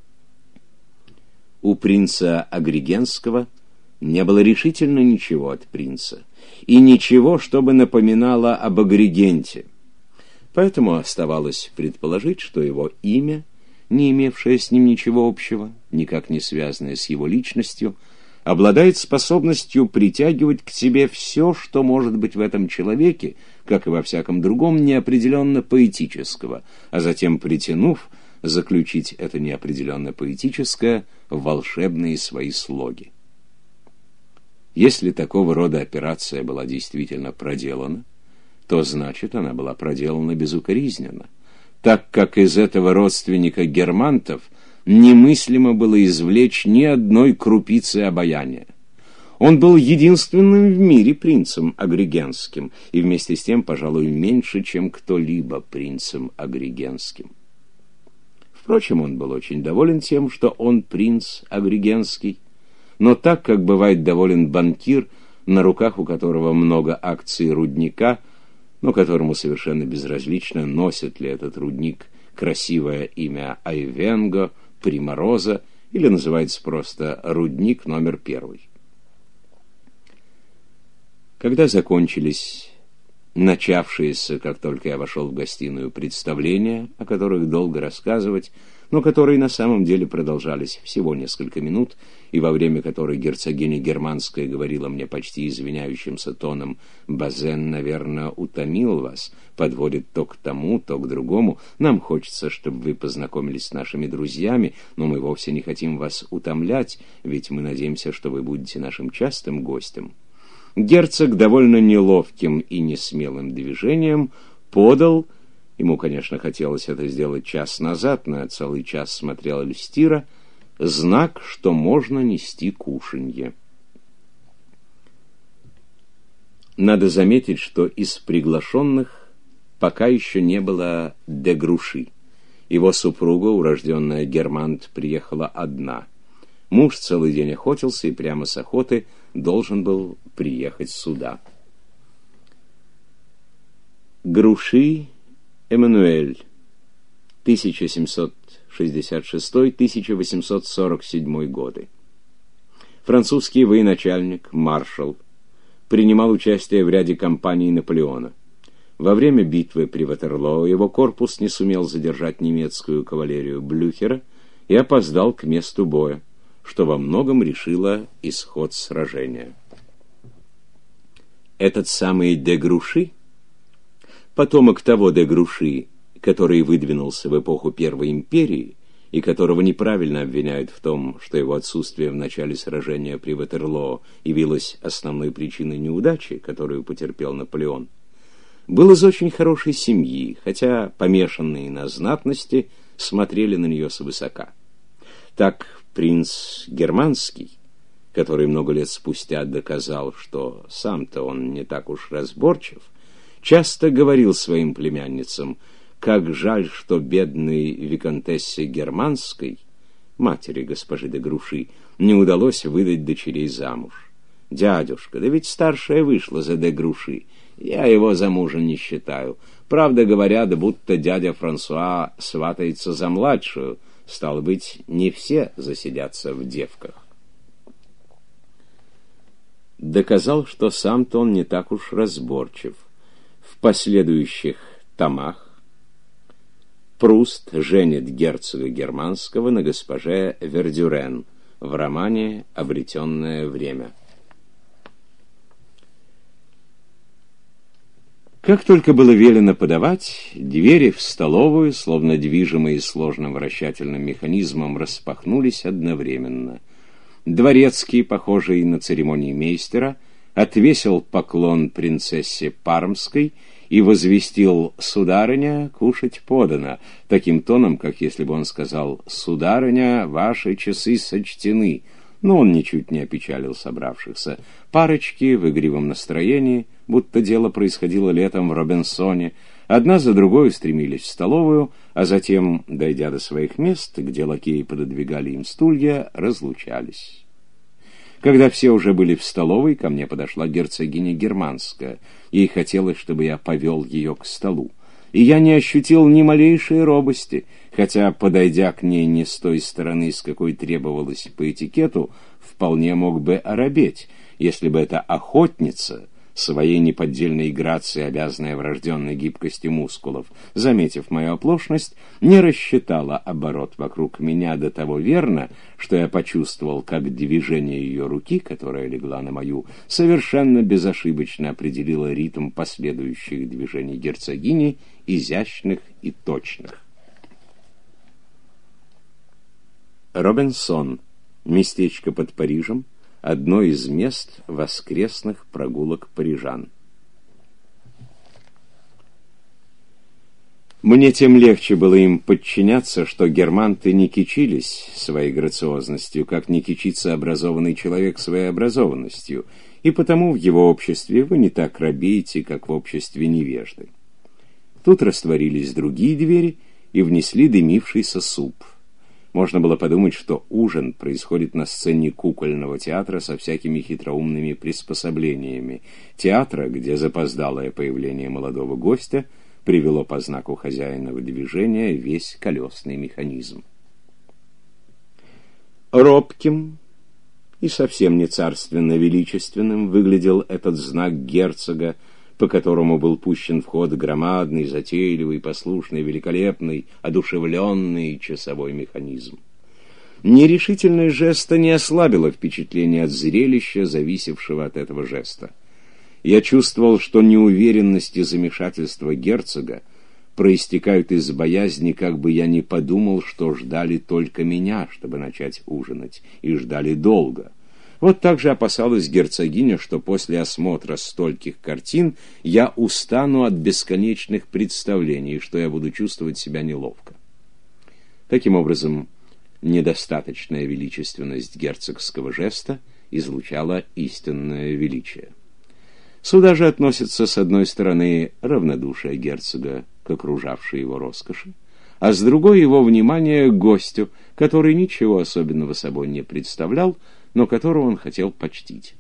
У принца Агригентского не было решительно ничего от принца, и ничего, чтобы напоминало об Агригенте. Поэтому оставалось предположить, что его имя, не имевшее с ним ничего общего, никак не связанное с его личностью, обладает способностью притягивать к себе все, что может быть в этом человеке, как и во всяком другом, неопределенно поэтического, а затем, притянув, заключить это неопределенно поэтическое в волшебные свои слоги. Если такого рода операция была действительно проделана, то значит, она была проделана безукоризненно, так как из этого родственника германтов немыслимо было извлечь ни одной крупицы обаяния. Он был единственным в мире принцем Агригентским, и вместе с тем, пожалуй, меньше, чем кто-либо принцем Агригентским. Впрочем, он был очень доволен тем, что он принц Агригентский, но так, как бывает доволен банкир, на руках у которого много акций рудника, но которому совершенно безразлично, носит ли этот рудник красивое имя Айвенго, Примороза, или называется просто рудник номер первый. Когда закончились начавшиеся, как только я вошел в гостиную, представления, о которых долго рассказывать, но которые на самом деле продолжались всего несколько минут, и во время которой герцогиня Германская говорила мне почти извиняющимся тоном: «Базен, наверное, утомил вас, подводит то к тому, то к другому. Нам хочется, чтобы вы познакомились с нашими друзьями, но мы вовсе не хотим вас утомлять, ведь мы надеемся, что вы будете нашим частым гостем». Герцог довольно неловким и несмелым движением подал, ему, конечно, хотелось это сделать час назад, но я целый час смотрел Эльстира, знак, что можно нести кушанье. Надо заметить, что из приглашенных пока еще не было де Груши. Его супруга, урожденная Германт, приехала одна. Муж целый день охотился и прямо с охоты должен был приехать сюда. Груши Эммануэль, тысяча семьсот шестьдесят шестой — тысяча восемьсот сорок седьмой годы. Французский военачальник, маршал, принимал участие в ряде кампаний Наполеона. Во время битвы при Ватерлоо его корпус не сумел задержать немецкую кавалерию Блюхера и опоздал к месту боя, что во многом решило исход сражения. Этот самый де Груши, потомок того де Груши, который выдвинулся в эпоху Первой империи и которого неправильно обвиняют в том, что его отсутствие в начале сражения при Ватерлоо явилось основной причиной неудачи, которую потерпел Наполеон, был из очень хорошей семьи, хотя помешанные на знатности смотрели на нее свысока. Так принц Германский, который много лет спустя доказал, что сам-то он не так уж разборчив, часто говорил своим племянницам: как жаль, что бедной виконтессе Германской, матери госпожи де Груши, не удалось выдать дочерей замуж. Дядюшка, да ведь старшая вышла за де Груши. Я его за мужа не считаю. Правда, говорят, будто дядя Франсуа сватается за младшую. Стало быть, не все засидятся в девках. Доказал, что сам-то он не так уж разборчив. В последующих томах Пруст женит герцога Германского на госпоже Вердюрен в романе «Обретенное время». Как только было велено подавать, двери в столовую, словно движимые сложным вращательным механизмом, распахнулись одновременно. Дворецкий, похожий на церемониймейстера, отвесил поклон принцессе Пармской и возвестил: «Сударыня, кушать подано», таким тоном, как если бы он сказал: «Сударыня, ваши часы сочтены». Но он ничуть не опечалил собравшихся. Парочки в игривом настроении, будто дело происходило летом в Робинсоне, одна за другой устремились в столовую, а затем, дойдя до своих мест, где лакеи пододвигали им стулья, разлучались. Когда все уже были в столовой, ко мне подошла герцогиня Германская. Ей хотелось, чтобы я повел ее к столу. И я не ощутил ни малейшей робости, хотя, подойдя к ней не с той стороны, с какой требовалось по этикету, вполне мог бы оробеть, если бы эта охотница, своей неподдельной грацией, обязанная врожденной гибкости мускулов, заметив мою оплошность, не рассчитала оборот вокруг меня до того верно, что я почувствовал, как движение ее руки, которая легла на мою, совершенно безошибочно определило ритм последующих движений герцогини, изящных и точных. Робинсон. Местечко под Парижем. Одно из мест воскресных прогулок парижан. Мне тем легче было им подчиняться, что германты не кичились своей грациозностью, как не кичится образованный человек своей образованностью, и потому в его обществе вы не так робеете, как в обществе невежды. Тут растворились другие двери и внесли дымившийся суп. Можно было подумать, что ужин происходит на сцене кукольного театра со всякими хитроумными приспособлениями. Театра, где запоздалое появление молодого гостя привело по знаку хозяина в движение весь колесный механизм. Робким и совсем не царственно-величественным выглядел этот знак герцога, по которому был пущен в ход громадный, затейливый, послушный, великолепный, одушевленный часовой механизм. Нерешительность жеста не ослабила впечатление от зрелища, зависевшего от этого жеста. Я чувствовал, что неуверенность и замешательство герцога проистекают из боязни, как бы я не подумал, что ждали только меня, чтобы начать ужинать, и ждали долго. Вот так же опасалась герцогиня, что после осмотра стольких картин я устану от бесконечных представлений, что я буду чувствовать себя неловко. Таким образом, недостаточная величественность герцогского жеста излучала истинное величие. Сюда же относится, с одной стороны, равнодушие герцога к окружавшей его роскоши, а с другой его внимание к гостю, который ничего особенного собой не представлял, но которого он хотел почтить.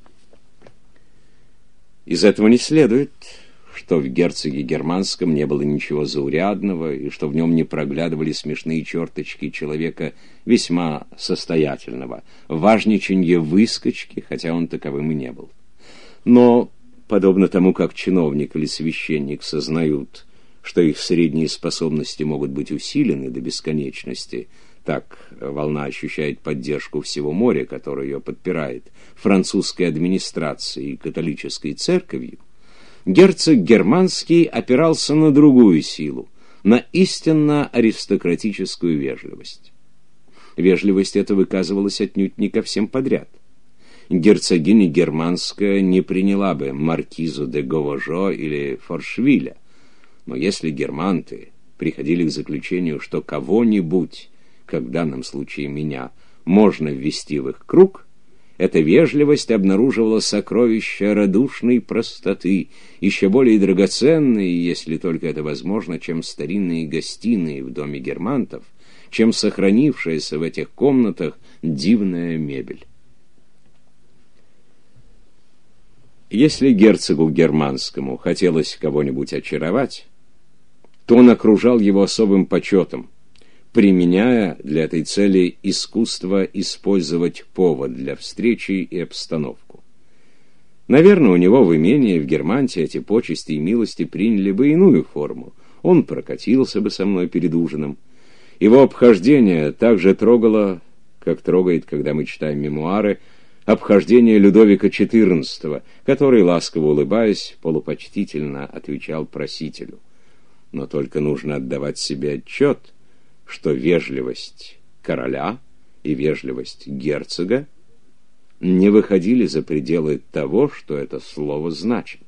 Из этого не следует, что в герцоге Германском не было ничего заурядного, и что в нем не проглядывали смешные черточки человека весьма состоятельного, важничанье выскочки, хотя он таковым и не был. Но, подобно тому, как чиновник или священник сознают, что их средние способности могут быть усилены до бесконечности, так волна ощущает поддержку всего моря, которое ее подпирает, французской администрацией и католической церковью, герцог Германский опирался на другую силу, на истинно аристократическую вежливость. Вежливость эта выказывалась отнюдь не ко всем подряд. Герцогиня Германская не приняла бы маркизу де Говожо или Форшвиля, но если германты приходили к заключению, что кого-нибудь, как в данном случае меня, можно ввести в их круг, эта вежливость обнаруживала сокровища радушной простоты, еще более драгоценные, если только это возможно, чем старинные гостиные в доме германтов, чем сохранившаяся в этих комнатах дивная мебель. Если герцогу Германскому хотелось кого-нибудь очаровать, то он окружал его особым почетом, применяя для этой цели искусство использовать повод для встречи и обстановку. Наверное, у него в имении в Германте эти почести и милости приняли бы иную форму. Он прокатился бы со мной перед ужином. Его обхождение так же трогало, как трогает, когда мы читаем мемуары, обхождение Людовика четырнадцатого, который, ласково улыбаясь, полупочтительно отвечал просителю. Но только нужно отдавать себе отчет, что вежливость короля и вежливость герцога не выходили за пределы того, что это слово значит.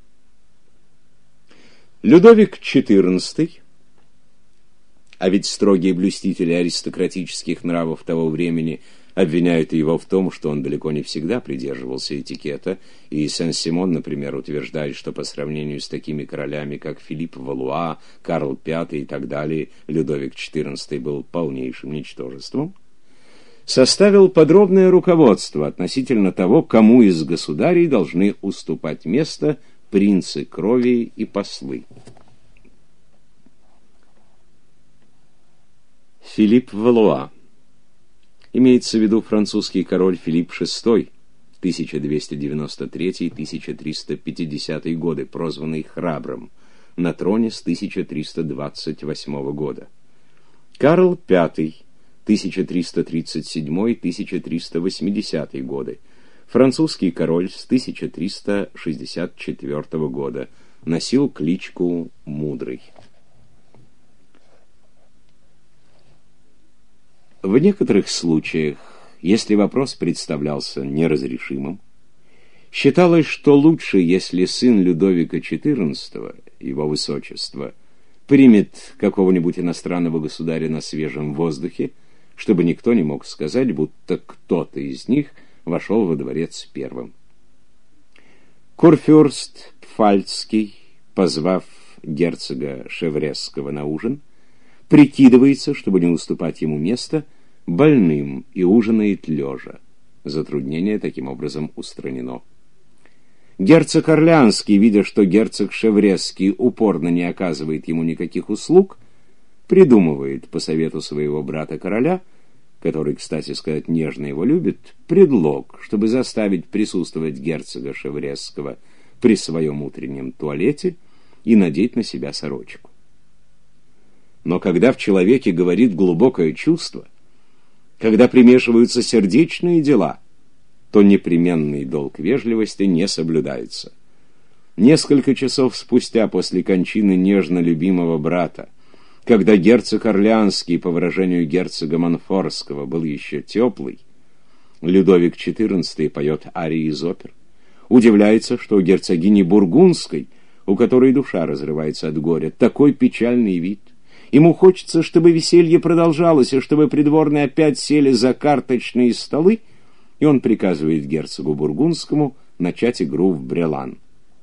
Людовик четырнадцатый, а ведь строгие блюстители аристократических нравов того времени обвиняют его в том, что он далеко не всегда придерживался этикета, и Сен-Симон, например, утверждает, что по сравнению с такими королями, как Филипп Валуа, Карл Пятый и так далее, Людовик четырнадцатый был полнейшим ничтожеством, составил подробное руководство относительно того, кому из государей должны уступать место принцы крови и послы. Филипп Валуа. Имеется в виду французский король Филипп шестой, тысяча двести девяносто третий — тысяча триста пятидесятый годы, прозванный Храбрым, на троне с тысяча триста двадцать восьмого года. Карл Пятый, тысяча триста тридцать седьмой — тысяча триста восьмидесятый годы, французский король с тысяча триста шестьдесят четвёртого года, носил кличку Мудрый. В некоторых случаях, если вопрос представлялся неразрешимым, считалось, что лучше, если сын Людовика четырнадцатого, его высочество, примет какого-нибудь иностранного государя на свежем воздухе, чтобы никто не мог сказать, будто кто-то из них вошел во дворец первым. Курфюрст Пфальцский, позвав герцога Шевресского на ужин, прикидывается, чтобы не уступать ему место, больным и ужинает лежа. Затруднение таким образом устранено. Герцог Орлеанский, видя, что герцог Шевресский упорно не оказывает ему никаких услуг, придумывает по совету своего брата-короля, который, кстати сказать, нежно его любит, предлог, чтобы заставить присутствовать герцога Шевресского при своем утреннем туалете и надеть на себя сорочку. Но когда в человеке говорит глубокое чувство, когда примешиваются сердечные дела, то непременный долг вежливости не соблюдается. Несколько часов спустя после кончины нежно любимого брата, когда герцог Орлеанский, по выражению герцога Монфорского, был еще теплый, Людовик четырнадцатый поет арии из опер. Удивляется, что у герцогини Бургундской, у которой душа разрывается от горя, такой печальный вид. Ему хочется, чтобы веселье продолжалось, и чтобы придворные опять сели за карточные столы, и он приказывает герцогу Бургундскому начать игру в брелан.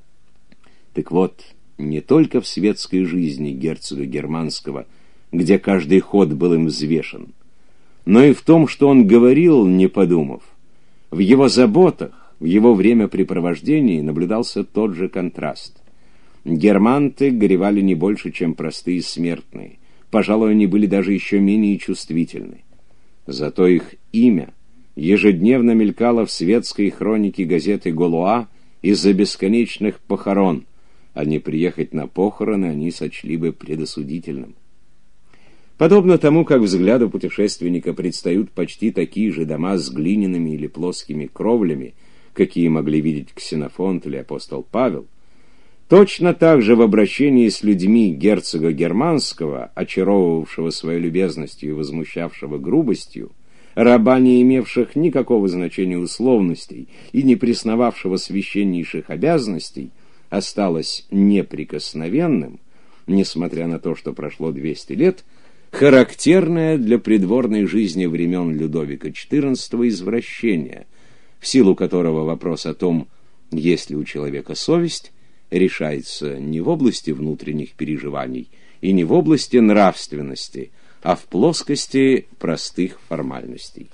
Так вот, не только в светской жизни герцога Германского, где каждый ход был им взвешен, но и в том, что он говорил, не подумав. В его заботах, в его времяпрепровождении наблюдался тот же контраст. Германты горевали не больше, чем простые смертные. Пожалуй, они были даже еще менее чувствительны. Зато их имя ежедневно мелькало в светской хронике газеты «Голуа» из-за бесконечных похорон, а не приехать на похороны они сочли бы предосудительным. Подобно тому, как взгляду путешественника предстают почти такие же дома с глиняными или плоскими кровлями, какие могли видеть Ксенофонт или апостол Павел, Точно так же в обращении с людьми герцога Германского, очаровывавшего своей любезностью и возмущавшего грубостью, раба, не имевших никакого значения условностей и не признававшего священнейших обязанностей, осталось неприкосновенным, несмотря на то, что прошло двести лет, характерное для придворной жизни времен Людовика четырнадцатого извращение, в силу которого вопрос о том, есть ли у человека совесть, решается не в области внутренних переживаний и не в области нравственности, а в плоскости простых формальностей.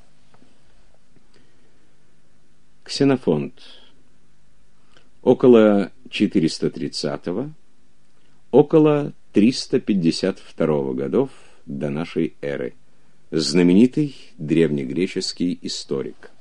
Ксенофонт. Около четыреста тридцатого, около триста пятьдесят второго годов до нашей эры. Знаменитый древнегреческий историк.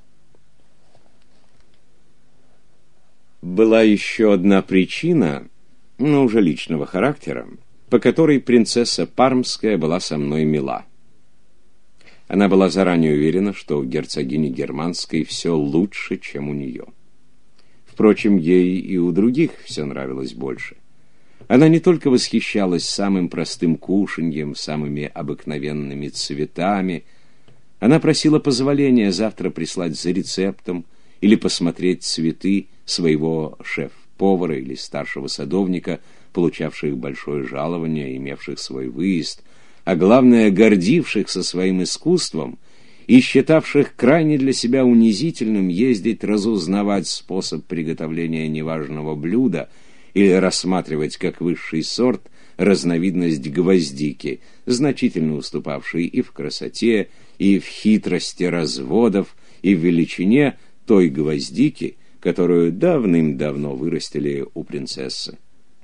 Была еще одна причина, но уже личного характера, по которой принцесса Пармская была со мной мила. Она была заранее уверена, что у герцогини Германской все лучше, чем у нее. Впрочем, ей и у других все нравилось больше. Она не только восхищалась самым простым кушаньем, самыми обыкновенными цветами, она просила позволения завтра прислать за рецептом или посмотреть цветы своего шеф-повара или старшего садовника, получавших большое жалование, имевших свой выезд, а главное, гордившихся своим искусством и считавших крайне для себя унизительным ездить разузнавать способ приготовления неважного блюда или рассматривать как высший сорт разновидность гвоздики, значительно уступавшей и в красоте, и в хитрости разводов, и в величине той гвоздики, которую давным-давно вырастили у принцессы.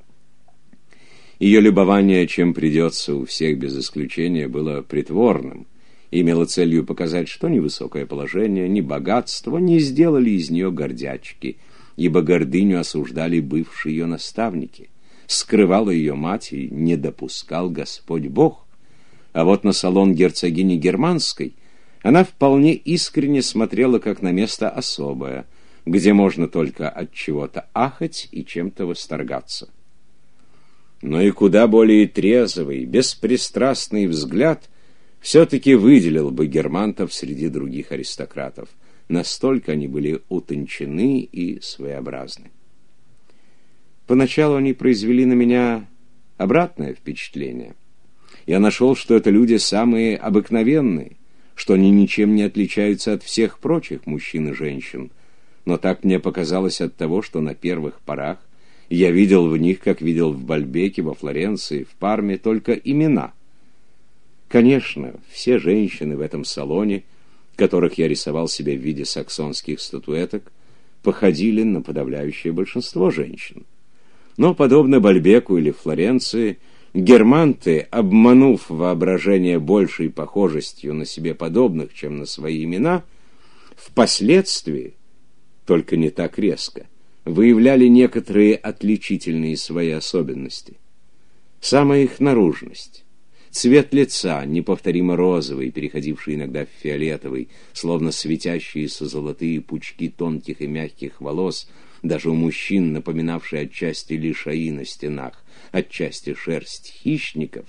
Ее любование, чем придется у всех без исключения, было притворным, имело целью показать, что ни высокое положение, ни богатство не сделали из нее гордячки, ибо гордыню осуждали бывшие ее наставники, скрывала ее мать и не допускал Господь Бог. А вот на салон герцогини Германской она вполне искренне смотрела как на место особое, где можно только от чего-то ахать и чем-то восторгаться. Но и куда более трезвый, беспристрастный взгляд все-таки выделил бы германтов среди других аристократов. Настолько они были утончены и своеобразны. Поначалу они произвели на меня обратное впечатление. Я нашел, что это люди самые обыкновенные, что они ничем не отличаются от всех прочих мужчин и женщин, но так мне показалось от того, что на первых порах я видел в них, как видел в Бальбеке, во Флоренции, в Парме, только имена. Конечно, все женщины в этом салоне, которых я рисовал себе в виде саксонских статуэток, походили на подавляющее большинство женщин. Но, подобно Бальбеку или Флоренции, германты, обманув воображение большей похожестью на себе подобных, чем на свои имена, впоследствии, только не так резко, выявляли некоторые отличительные свои особенности. Самая их наружность, цвет лица, неповторимо розовый, переходивший иногда в фиолетовый, словно светящиеся золотые пучки тонких и мягких волос, даже у мужчин напоминавшие отчасти лишаи на стенах, отчасти шерсть хищников.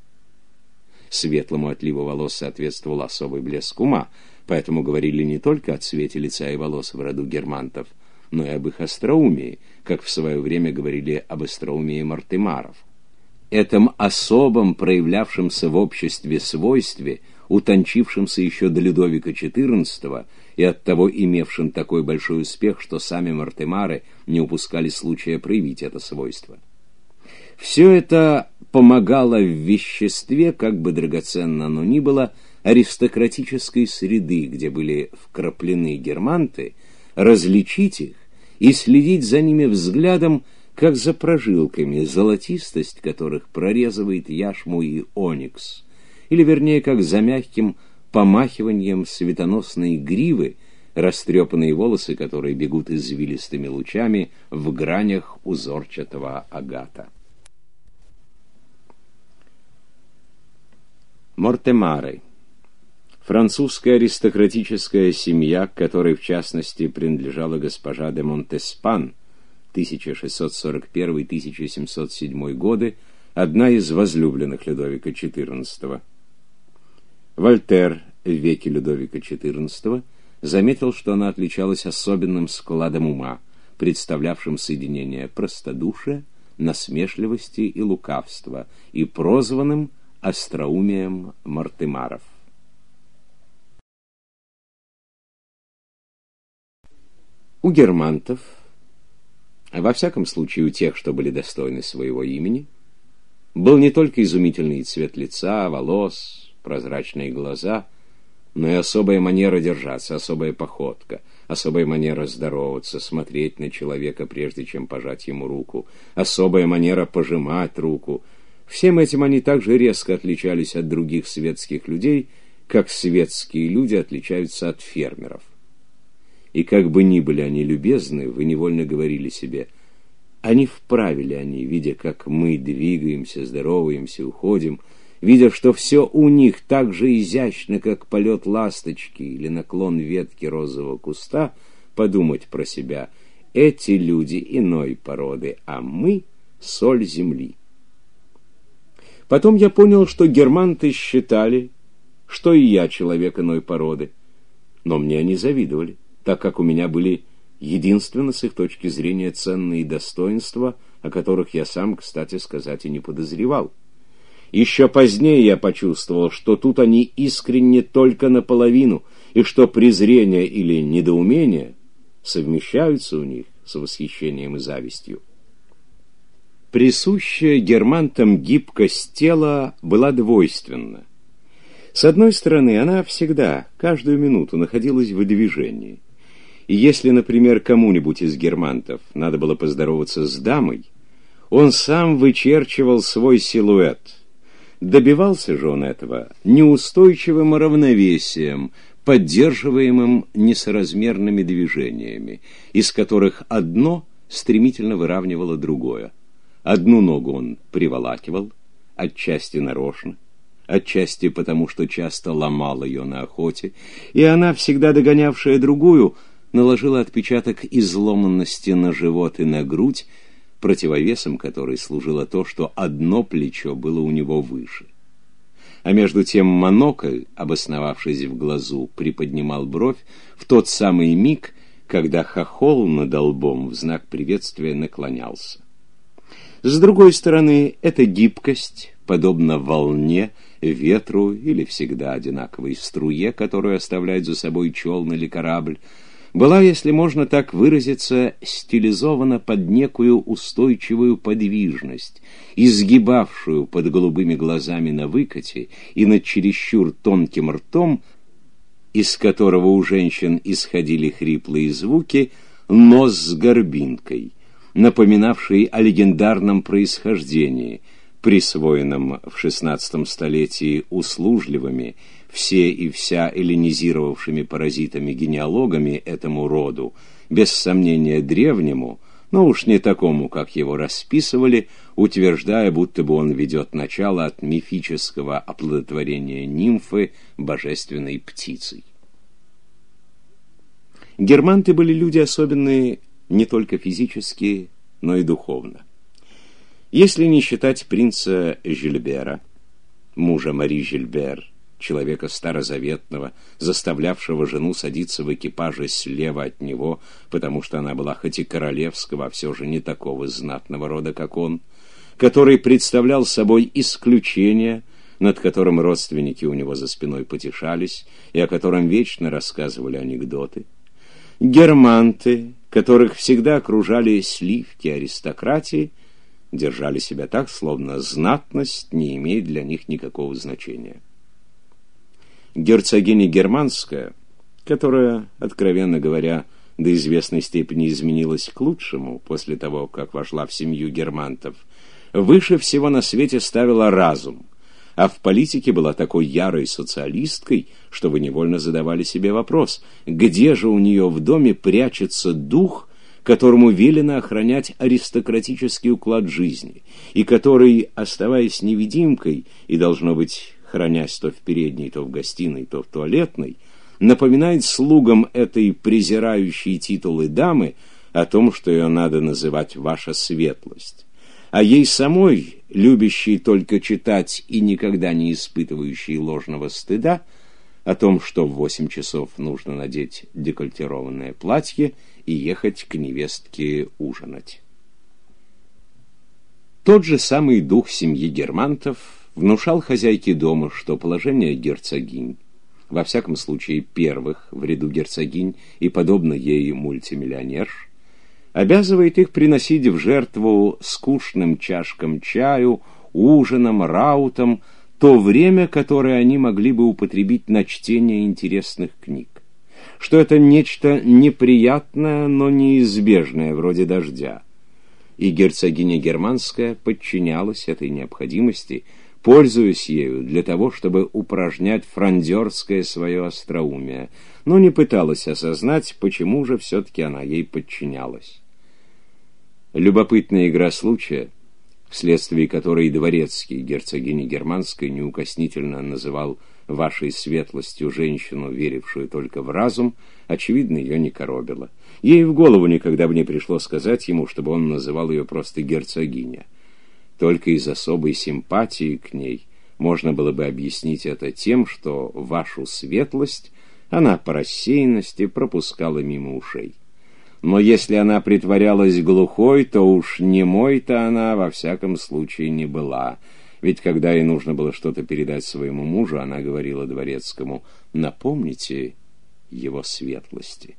Светлому отливу волос соответствовал особый блеск ума, поэтому говорили не только о цвете лица и волос в роду германтов, но и об их остроумии, как в свое время говорили об остроумии Мортемаров. Этом особом, проявлявшемся в обществе свойстве, утончившемся еще до Людовика четырнадцатого и оттого имевшим такой большой успех, что сами Мортемары не упускали случая проявить это свойство. Все это помогало в веществе, как бы драгоценно оно ни было, аристократической среды, где были вкраплены германты, различить их и следить за ними взглядом, как за прожилками, золотистость которых прорезывает яшму и оникс, или, вернее, как за мягким помахиванием светоносной гривы, растрепанные волосы, которые бегут извилистыми лучами в гранях узорчатого агата. Мортемары. Французская аристократическая семья, к которой в частности принадлежала госпожа де Монтеспан, тысяча шестьсот сорок первый — тысяча семьсот седьмой годы, одна из возлюбленных Людовика четырнадцатого. Вольтер в веке Людовика четырнадцатого заметил, что она отличалась особенным складом ума, представлявшим соединение простодушия, насмешливости и лукавства, и прозванным остроумием Мортемаров. У германтов, во всяком случае у тех, что были достойны своего имени, был не только изумительный цвет лица, волос, прозрачные глаза, но и особая манера держаться, особая походка, особая манера здороваться, смотреть на человека, прежде чем пожать ему руку, особая манера пожимать руку. Всем этим они также резко отличались от других светских людей, как светские люди отличаются от фермеров. И как бы ни были они любезны, вы невольно говорили себе: а не вправе ли они, видя, как мы двигаемся, здороваемся, уходим, видя, что все у них так же изящно, как полет ласточки или наклон ветки розового куста, подумать про себя: эти люди иной породы, а мы — соль земли. Потом я понял, что германты считали, что и я человек иной породы, но мне они завидовали, так как у меня были единственно с их точки зрения ценные достоинства, о которых я сам, кстати сказать, и не подозревал. Еще позднее я почувствовал, что тут они искренне только наполовину, и что презрение или недоумение совмещаются у них с восхищением и завистью. Присущая германтам гибкость тела была двойственна. С одной стороны, она всегда, каждую минуту находилась в движении. И если, например, кому-нибудь из германтов надо было поздороваться с дамой, он сам вычерчивал свой силуэт. Добивался же он этого неустойчивым равновесием, поддерживаемым несоразмерными движениями, из которых одно стремительно выравнивало другое. Одну ногу он приволакивал, отчасти нарочно, отчасти потому, что часто ломал ее на охоте, и она, всегда догонявшая другую, наложила отпечаток изломанности на живот и на грудь, противовесом которой служило то, что одно плечо было у него выше. А между тем монокль, обосновавшись в глазу, приподнимал бровь в тот самый миг, когда хохол над лбом в знак приветствия наклонялся. С другой стороны, эта гибкость, подобно волне, ветру или всегда одинаковой струе, которую оставляет за собой челн или корабль, была, если можно так выразиться, стилизована под некую устойчивую подвижность, изгибавшую под голубыми глазами на выкате и над чересчур тонким ртом, из которого у женщин исходили хриплые звуки, нос с горбинкой, напоминавший о легендарном происхождении, присвоенном в шестнадцатом столетии услужливыми, все и вся эллинизировавшими паразитами-генеалогами этому роду, без сомнения древнему, но уж не такому, как его расписывали, утверждая, будто бы он ведет начало от мифического оплодотворения нимфы божественной птицей. Германты были люди особенные не только физически, но и духовно. Если не считать принца Жильбера, мужа Мари Жильбер, человека старозаветного, заставлявшего жену садиться в экипаже слева от него, потому что она была хоть и королевского, а все же не такого знатного рода, как он, который представлял собой исключение, над которым родственники у него за спиной потешались и о котором вечно рассказывали анекдоты. Германты, которых всегда окружали сливки аристократии, держали себя так, словно знатность не имеет для них никакого значения. Герцогиня Германская, которая, откровенно говоря, до известной степени изменилась к лучшему после того, как вошла в семью германтов, выше всего на свете ставила разум, а в политике была такой ярой социалисткой, что вы невольно задавали себе вопрос, где же у нее в доме прячется дух, которому велено охранять аристократический уклад жизни, и который, оставаясь невидимкой и, должно быть, хранясь то в передней, то в гостиной, то в туалетной, напоминает слугам этой презирающей титулы дамы о том, что ее надо называть «ваша светлость», а ей самой, любящей только читать и никогда не испытывающей ложного стыда, о том, что в восемь часов нужно надеть декольтированное платье и ехать к невестке ужинать. Тот же самый дух семьи Германтов внушал хозяйке дома, что положение герцогинь, во всяком случае первых в ряду герцогинь и подобно ей мультимиллионерш, обязывает их приносить в жертву скучным чашкам чаю, ужинам, раутам то время, которое они могли бы употребить на чтение интересных книг, что это нечто неприятное, но неизбежное, вроде дождя. И герцогиня Германская подчинялась этой необходимости, пользуясь ею для того, чтобы упражнять фрондерское свое остроумие, но не пыталась осознать, почему же все-таки она ей подчинялась. Любопытная игра случая, вследствие которой дворецкий герцогини Германской неукоснительно называл «вашей светлостью» женщину, верившую только в разум, очевидно, ее не коробило. Ей в голову никогда бы не пришло сказать ему, чтобы он называл ее просто герцогиня. Только из особой симпатии к ней можно было бы объяснить это тем, что «вашу светлость» она по рассеянности пропускала мимо ушей. Но если она притворялась глухой, то уж немой-то она во всяком случае не была. Ведь когда ей нужно было что-то передать своему мужу, она говорила дворецкому: «Напомните его светлости».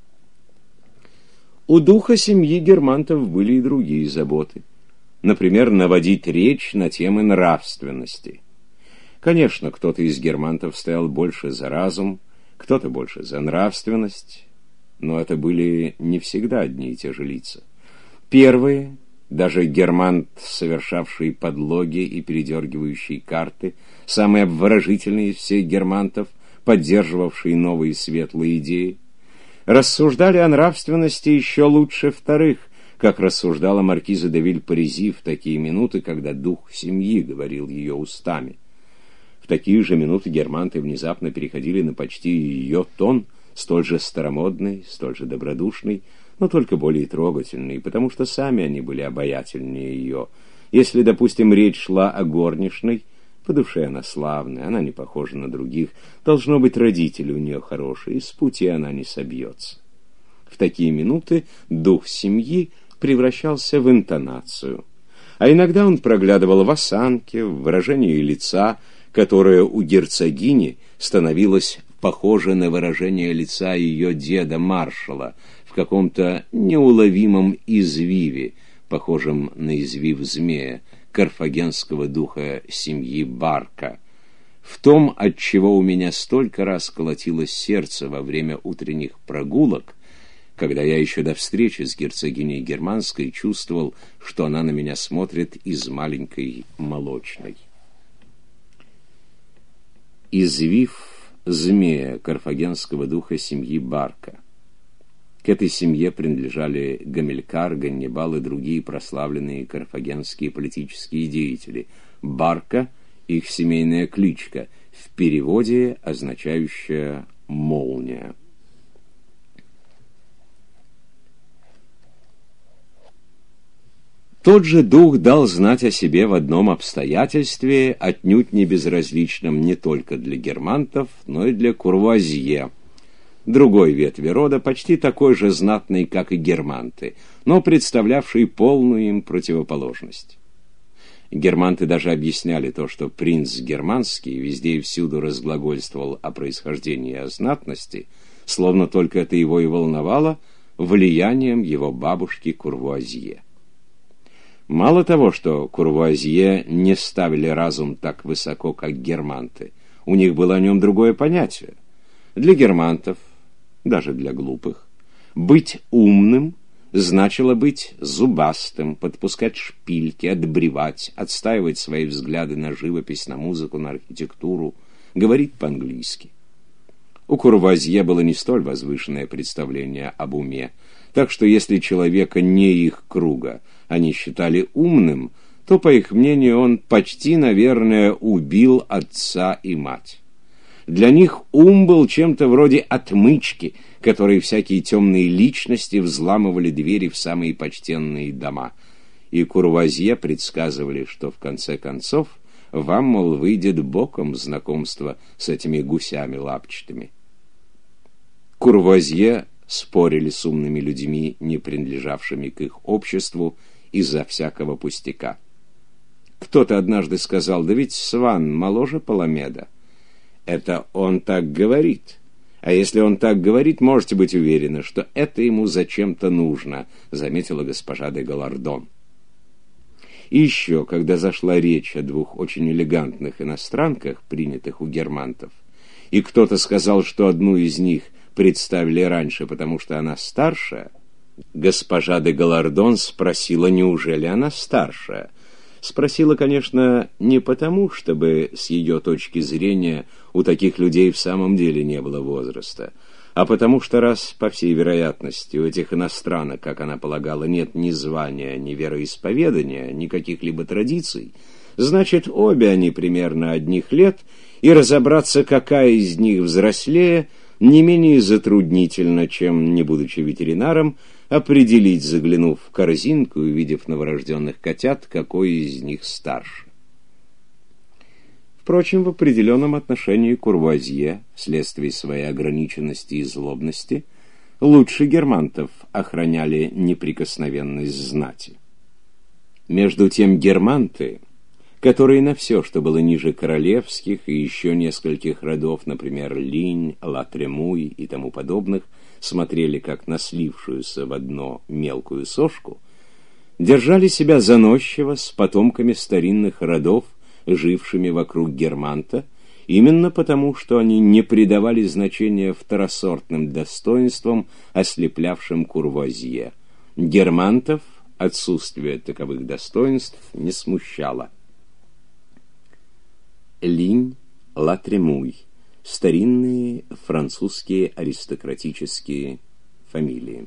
У духа семьи Германтов были и другие заботы. Например, наводить речь на темы нравственности. Конечно, кто-то из Германтов стоял больше за разум, кто-то больше за нравственность, но это были не всегда одни и те же лица. Первые, даже Германт, совершавший подлоги и передергивающий карты, самый обворожительный из всех Германтов, поддерживавший новые светлые идеи, рассуждали о нравственности еще лучше вторых, как рассуждала маркиза де Вильпарези в такие минуты, когда дух семьи говорил ее устами. В такие же минуты Германты внезапно переходили на почти ее тон, столь же старомодный, столь же добродушный, но только более трогательный, потому что сами они были обаятельнее ее. Если, допустим, речь шла о горничной, по душе она славная, она не похожа на других, должно быть, родители у нее хорошие, с пути она не собьется. В такие минуты дух семьи превращался в интонацию, а иногда он проглядывал в осанке, в выражении лица, которое у герцогини становилось похоже на выражение лица ее деда-маршала в каком-то неуловимом извиве, похожем на извив змея, карфагенского духа семьи Барка, в том, от чего у меня столько раз колотилось сердце во время утренних прогулок, когда я еще до встречи с герцогиней Германской чувствовал, что она на меня смотрит из маленькой молочной. Извив змея карфагенского духа семьи Барка. К этой семье принадлежали Гамилькар, Ганнибал и другие прославленные карфагенские политические деятели. Барка — их семейная кличка, в переводе означающая «молния». Тот же дух дал знать о себе в одном обстоятельстве, отнюдь не безразличном не только для германтов, но и для курвуазье, другой ветви рода, почти такой же знатный, как и германты, но представлявший полную им противоположность. Германты даже объясняли то, что принц германский везде и всюду разглагольствовал о происхождении и о знатности, словно только это его и волновало, влиянием его бабушки Курвуазье. Мало того, что Курвуазье не ставили разум так высоко, как германты, у них было о нем другое понятие. Для германтов, даже для глупых, быть умным значило быть зубастым, подпускать шпильки, отбревать, отстаивать свои взгляды на живопись, на музыку, на архитектуру, говорить по-английски. У Курвуазье было не столь возвышенное представление об уме, так что если человека не их круга они считали умным, то, по их мнению, он почти, наверное, убил отца и мать. Для них ум был чем-то вроде отмычки, которой всякие темные личности взламывали двери в самые почтенные дома. И курвуазье предсказывали, что в конце концов вам, мол, выйдет боком знакомство с этими гусями лапчатыми. Курвуазье спорили с умными людьми, не принадлежавшими к их обществу, из-за всякого пустяка. Кто-то однажды сказал: да ведь Сван моложе Паламеда. Это он так говорит. А если он так говорит, можете быть уверены, что это ему зачем-то нужно, заметила госпожа де Галардон. И еще, когда зашла речь о двух очень элегантных иностранках, принятых у германтов, и кто-то сказал, что одну из них представили раньше, потому что она старшая, госпожа де Галардон спросила, неужели она старшая. Спросила, конечно, не потому, чтобы с ее точки зрения у таких людей в самом деле не было возраста, а потому что раз, по всей вероятности, у этих иностранок, как она полагала, нет ни звания, ни вероисповедания, ни каких-либо традиций, значит, обе они примерно одних лет, и разобраться, какая из них взрослее, не менее затруднительно, чем, не будучи ветеринаром, определить, заглянув в корзинку и увидев новорожденных котят, какой из них старше. Впрочем, в определенном отношении курвуазье, вследствие своей ограниченности и злобности, лучше германтов охраняли неприкосновенность знати. Между тем германты, которые на все, что было ниже королевских и еще нескольких родов, например, Линь, Ла-Тремуй и тому подобных, смотрели как на слившуюся в одно мелкую сошку, держали себя заносчиво с потомками старинных родов, жившими вокруг германта, именно потому, что они не придавали значения второсортным достоинствам, ослеплявшим курвуазье. Германтов отсутствие таковых достоинств не смущало. Линь, Ла-Тремуй — старинные французские аристократические фамилии.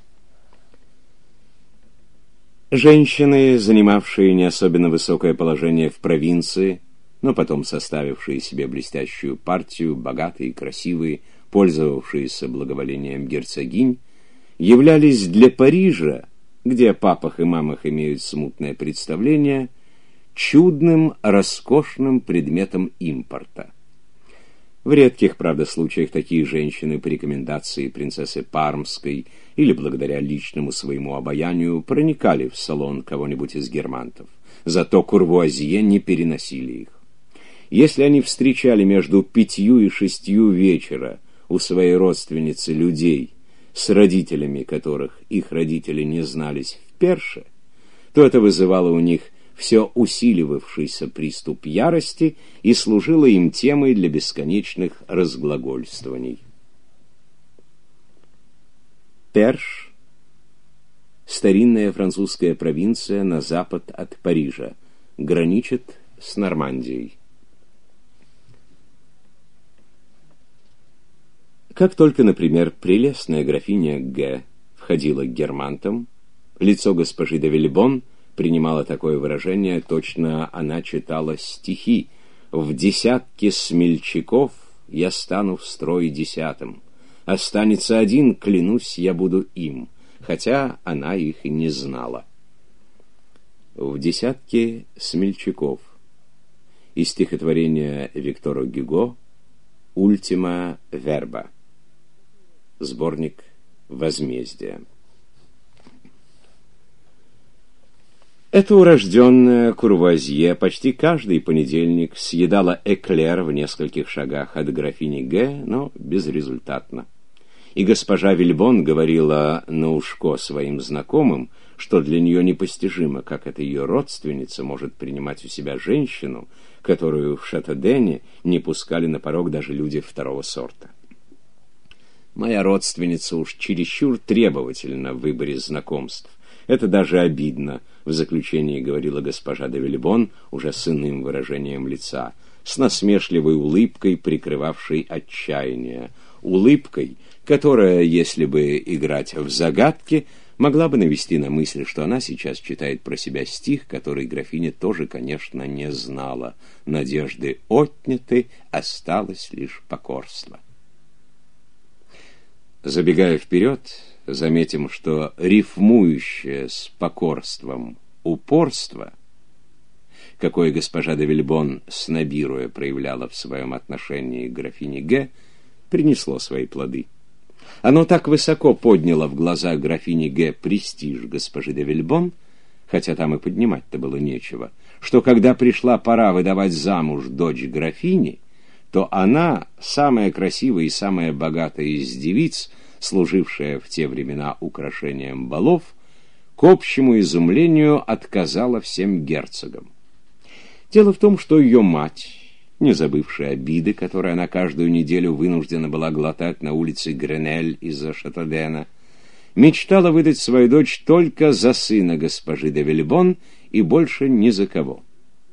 Женщины, занимавшие не особенно высокое положение в провинции, но потом составившие себе блестящую партию, богатые и красивые, пользовавшиеся благоволением герцогинь, являлись для Парижа, где о папах и мамах имеют смутное представление, чудным, роскошным предметом импорта. В редких, правда, случаях такие женщины по рекомендации принцессы Пармской или благодаря личному своему обаянию проникали в салон кого-нибудь из германтов. Зато курвуазье не переносили их. Если они встречали между пятью и шестью вечера у своей родственницы людей, с родителями которых их родители не знались вперше, то это вызывало у них все усиливавшийся приступ ярости и служило им темой для бесконечных разглагольствований. Перш — старинная французская провинция на запад от Парижа, граничит с Нормандией. Как только, например, прелестная графиня Г. входила к германтам, лицо госпожи де Вильбон принимало такое выражение, точно она читала стихи: «В десятке смельчаков я стану в строй десятым. Останется один, клянусь, я буду им», хотя она их и не знала. В десятке смельчаков. Из стихотворения Виктора Гюго «Ультима верба». Сборник «Возмездие». Эта урожденная курвуазье почти каждый понедельник съедала эклер в нескольких шагах от графини Г., но безрезультатно. И госпожа Вильбон говорила на ушко своим знакомым, что для нее непостижимо, как эта ее родственница может принимать у себя женщину, которую в Шатадене не пускали на порог даже люди второго сорта. «Моя родственница уж чересчур требовательна в выборе знакомств. Это даже обидно», — в заключении говорила госпожа де Вильбон уже с иным выражением лица, с насмешливой улыбкой, прикрывавшей отчаяние, улыбкой, которая, если бы играть в загадки, могла бы навести на мысль, что она сейчас читает про себя стих, который графиня тоже, конечно, не знала. «Надежды отняты, осталось лишь покорство». Забегая вперед, заметим, что рифмующее с покорством упорство, какое госпожа де Вильбон, снобируя, проявляла в своем отношении к графине Г., принесло свои плоды. Оно так высоко подняло в глазах графини Г. престиж госпожи де Вильбон, хотя там и поднимать-то было нечего, что когда пришла пора выдавать замуж дочь графини, то она, самая красивая и самая богатая из девиц, служившая в те времена украшением балов, к общему изумлению отказала всем герцогам. Дело в том, что ее мать, не забывшая обиды, которые она каждую неделю вынуждена была глотать на улице Гренель из-за Шатодена, мечтала выдать свою дочь только за сына госпожи де Вильбон и больше ни за кого.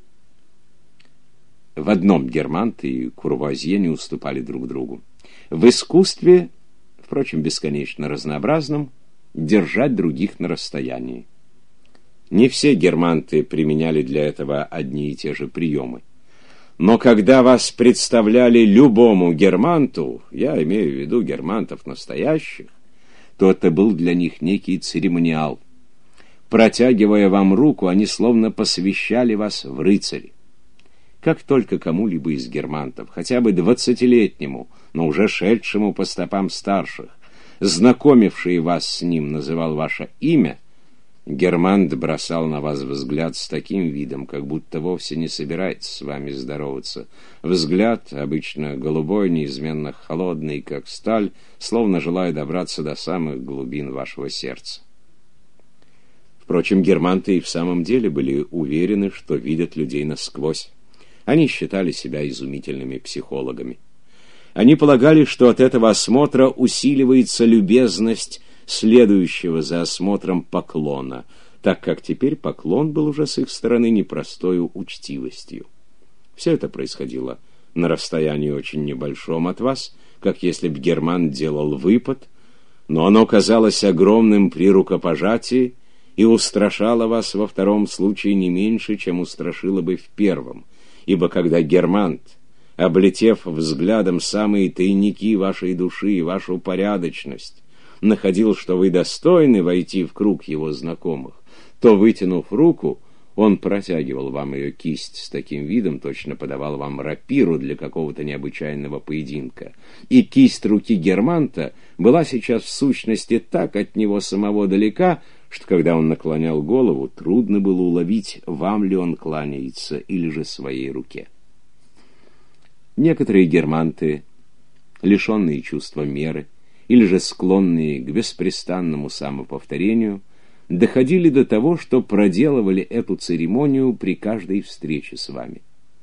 В одном Германт и Курвуазье не уступали друг другу. В искусстве, впрочем, бесконечно разнообразном, держать других на расстоянии. Не все германты применяли для этого одни и те же приемы. Но когда вас представляли любому германту, я имею в виду германтов настоящих, то это был для них некий церемониал. Протягивая вам руку, они словно посвящали вас в рыцари. Как только кому-либо из германтов, хотя бы двадцатилетнему, но уже шедшему по стопам старших, знакомивший вас с ним, называл ваше имя, германт бросал на вас взгляд с таким видом, как будто вовсе не собирается с вами здороваться. Взгляд, обычно голубой, неизменно холодный, как сталь, словно желая добраться до самых глубин вашего сердца. Впрочем, германты и в самом деле были уверены, что видят людей насквозь. Они считали себя изумительными психологами. Они полагали, что от этого осмотра усиливается любезность следующего за осмотром поклона, так как теперь поклон был уже с их стороны непростою учтивостью. Все это происходило на расстоянии очень небольшом от вас, как если б германт делал выпад, но оно казалось огромным при рукопожатии и устрашало вас во втором случае не меньше, чем устрашило бы в первом, ибо когда германт, облетев взглядом самые тайники вашей души и вашу порядочность, находил, что вы достойны войти в круг его знакомых, то, вытянув руку, он протягивал вам ее кисть с таким видом, точно подавал вам рапиру для какого-то необычайного поединка. И кисть руки германта была сейчас в сущности так от него самого далека, что когда он наклонял голову, трудно было уловить, вам ли он кланяется или же своей руке. Некоторые германты, лишенные чувства меры, или же склонные к беспрестанному самоповторению, доходили до того, что проделывали эту церемонию при каждой встрече с вами.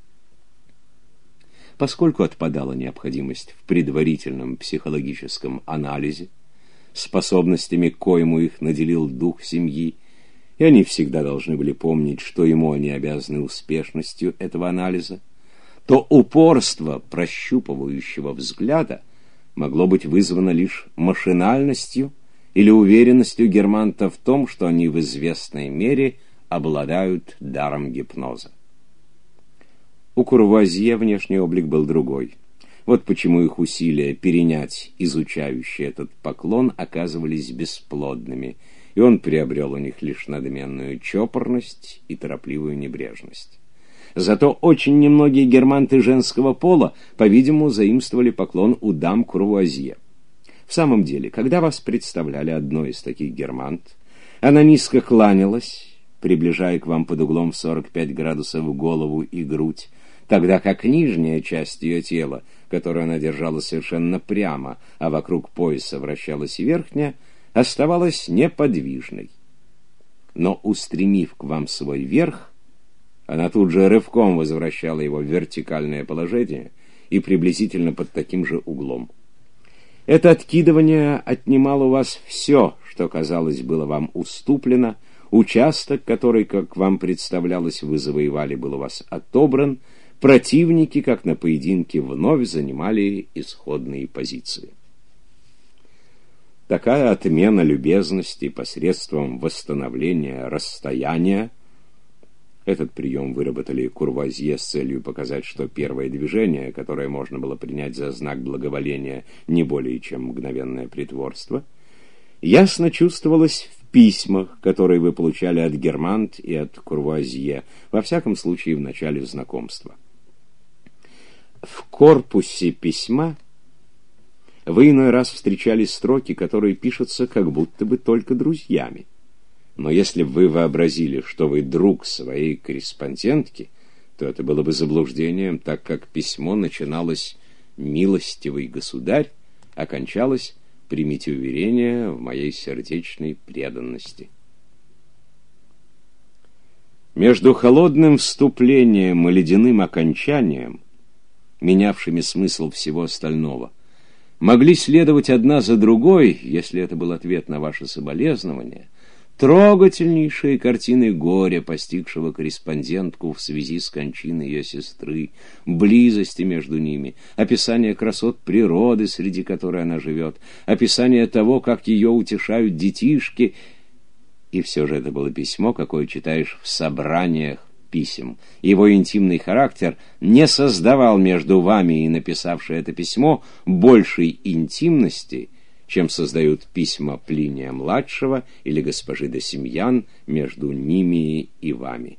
Поскольку отпадала необходимость в предварительном психологическом анализе, способностями, к коему их наделил дух семьи, и они всегда должны были помнить, что ему они обязаны успешностью этого анализа, то упорство прощупывающего взгляда могло быть вызвано лишь машинальностью или уверенностью германта в том, что они в известной мере обладают даром гипноза. У Курвуазье внешний облик был другой. Вот почему их усилия перенять изучающий этот поклон оказывались бесплодными, и он приобрел у них лишь надменную чопорность и торопливую небрежность. Зато очень немногие германты женского пола, по-видимому, заимствовали поклон у дам Курвуазье. В самом деле, когда вас представляли одной из таких германт, она низко кланялась, приближая к вам под углом в сорок пять градусов голову и грудь, тогда как нижняя часть ее тела, которую она держала совершенно прямо, а вокруг пояса вращалась верхняя, оставалась неподвижной. Но, устремив к вам свой верх, она тут же рывком возвращала его в вертикальное положение и приблизительно под таким же углом. Это откидывание отнимало у вас все, что, казалось, было вам уступлено, участок, который, как вам представлялось, вы завоевали, был у вас отобран, противники, как на поединке, вновь занимали исходные позиции. Такая отмена любезности посредством восстановления расстояния. Этот прием выработали Курвуазье с целью показать, что первое движение, которое можно было принять за знак благоволения, не более чем мгновенное притворство, ясно чувствовалось в письмах, которые вы получали от Германт и от Курвуазье, во всяком случае в начале знакомства. В корпусе письма вы иной раз встречали строки, которые пишутся как будто бы только друзьями. Но если бы вы вообразили, что вы друг своей корреспондентки, то это было бы заблуждением, так как письмо начиналось «Милостивый государь», а кончалось «Примите уверение в моей сердечной преданности». Между холодным вступлением и ледяным окончанием, менявшими смысл всего остального, могли следовать одна за другой, если это был ответ на ваше соболезнование, трогательнейшие картины горя, постигшего корреспондентку в связи с кончиной ее сестры, близости между ними, описание красот природы, среди которой она живет, описание того, как ее утешают детишки. И все же это было письмо, какое читаешь в собраниях писем. Его интимный характер не создавал между вами и написавшей это письмо большей интимности, чем создают письма Плиния-младшего или госпожи де Симьян между ними и вами.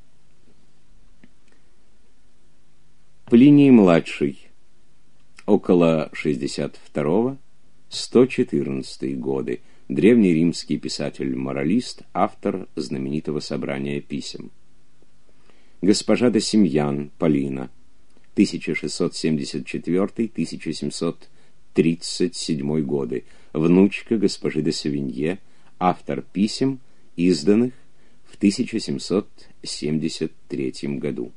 Плиний-младший, около шестьдесят второго — сто четырнадцатый годы, древнеримский писатель-моралист, автор знаменитого собрания писем. Госпожа де Симьян, Полина, тысяча шестьсот семьдесят четвёртый — тысяча семьсот тридцать седьмой годы, внучка госпожи де Савинье, автор писем, изданных в тысяча семьсот семьдесят третьем году.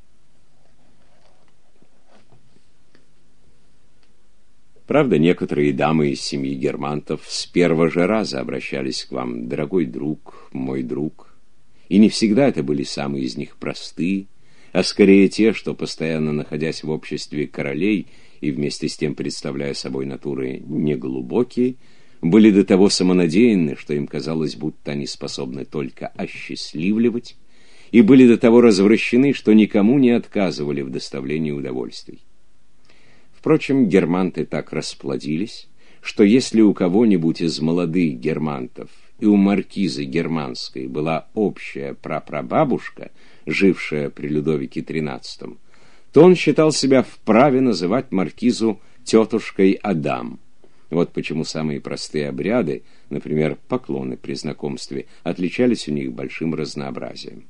Правда, некоторые дамы из семьи Германтов с первого же раза обращались к вам: «Дорогой друг, мой друг». И не всегда это были самые из них простые, а скорее те, что, постоянно находясь в обществе королей и вместе с тем представляя собой натуры неглубокие, были до того самонадеянны, что им казалось, будто они способны только осчастливливать, и были до того развращены, что никому не отказывали в доставлении удовольствий. Впрочем, германты так расплодились, что если у кого-нибудь из молодых германтов и у маркизы Германской была общая прапрабабушка, жившая при Людовике тринадцатом, то он считал себя вправе называть маркизу тетушкой Адам. Вот почему самые простые обряды, например, поклоны при знакомстве, отличались у них большим разнообразием.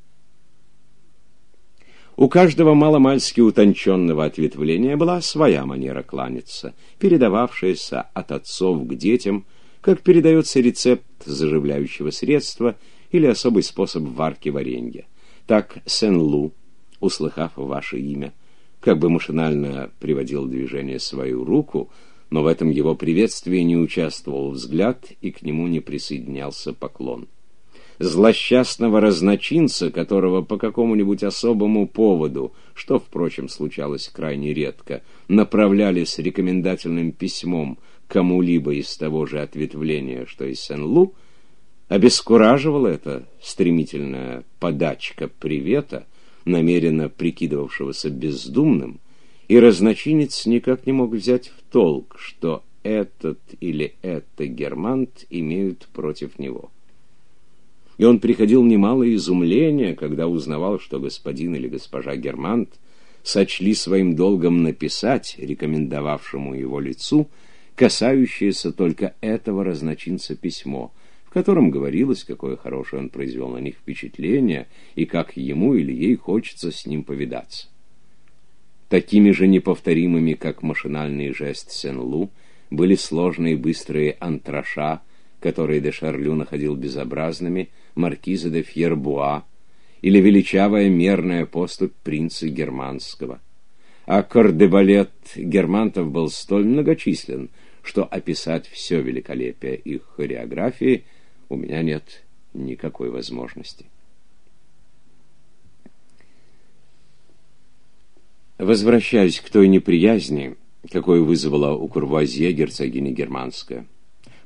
У каждого маломальски утонченного ответвления была своя манера кланяться, передававшаяся от отцов к детям, как передается рецепт заживляющего средства или особый способ варки варенья. Так Сен-Лу, услыхав ваше имя, как бы машинально приводил в движение свою руку, но в этом его приветствии не участвовал взгляд и к нему не присоединялся поклон. Злосчастного разночинца, которого по какому-нибудь особому поводу, что, впрочем, случалось крайне редко, направляли с рекомендательным письмом кому-либо из того же ответвления, что и Сен-Лу, обескураживала эта стремительная подачка привета, намеренно прикидывавшегося бездумным, и разночинец никак не мог взять в толк, что этот или эта германт имеют против него. И он приходил в немалое изумление, когда узнавал, что господин или госпожа Германт сочли своим долгом написать рекомендовавшему его лицу касающееся только этого разночинца письмо, в котором говорилось, какое хорошее он произвел на них впечатление и как ему или ей хочется с ним повидаться. Такими же неповторимыми, как машинальный жест Сен-Лу, были сложные и быстрые антраша, которые де Шарлю находил безобразными, маркиза де Фьербуа, или величавая мерная поступь принца Германского. А кордебалет германтов был столь многочислен, что описать все великолепие их хореографии у меня нет никакой возможности. Возвращаясь к той неприязни, какой вызвала у Курвуазье герцогиня Германская,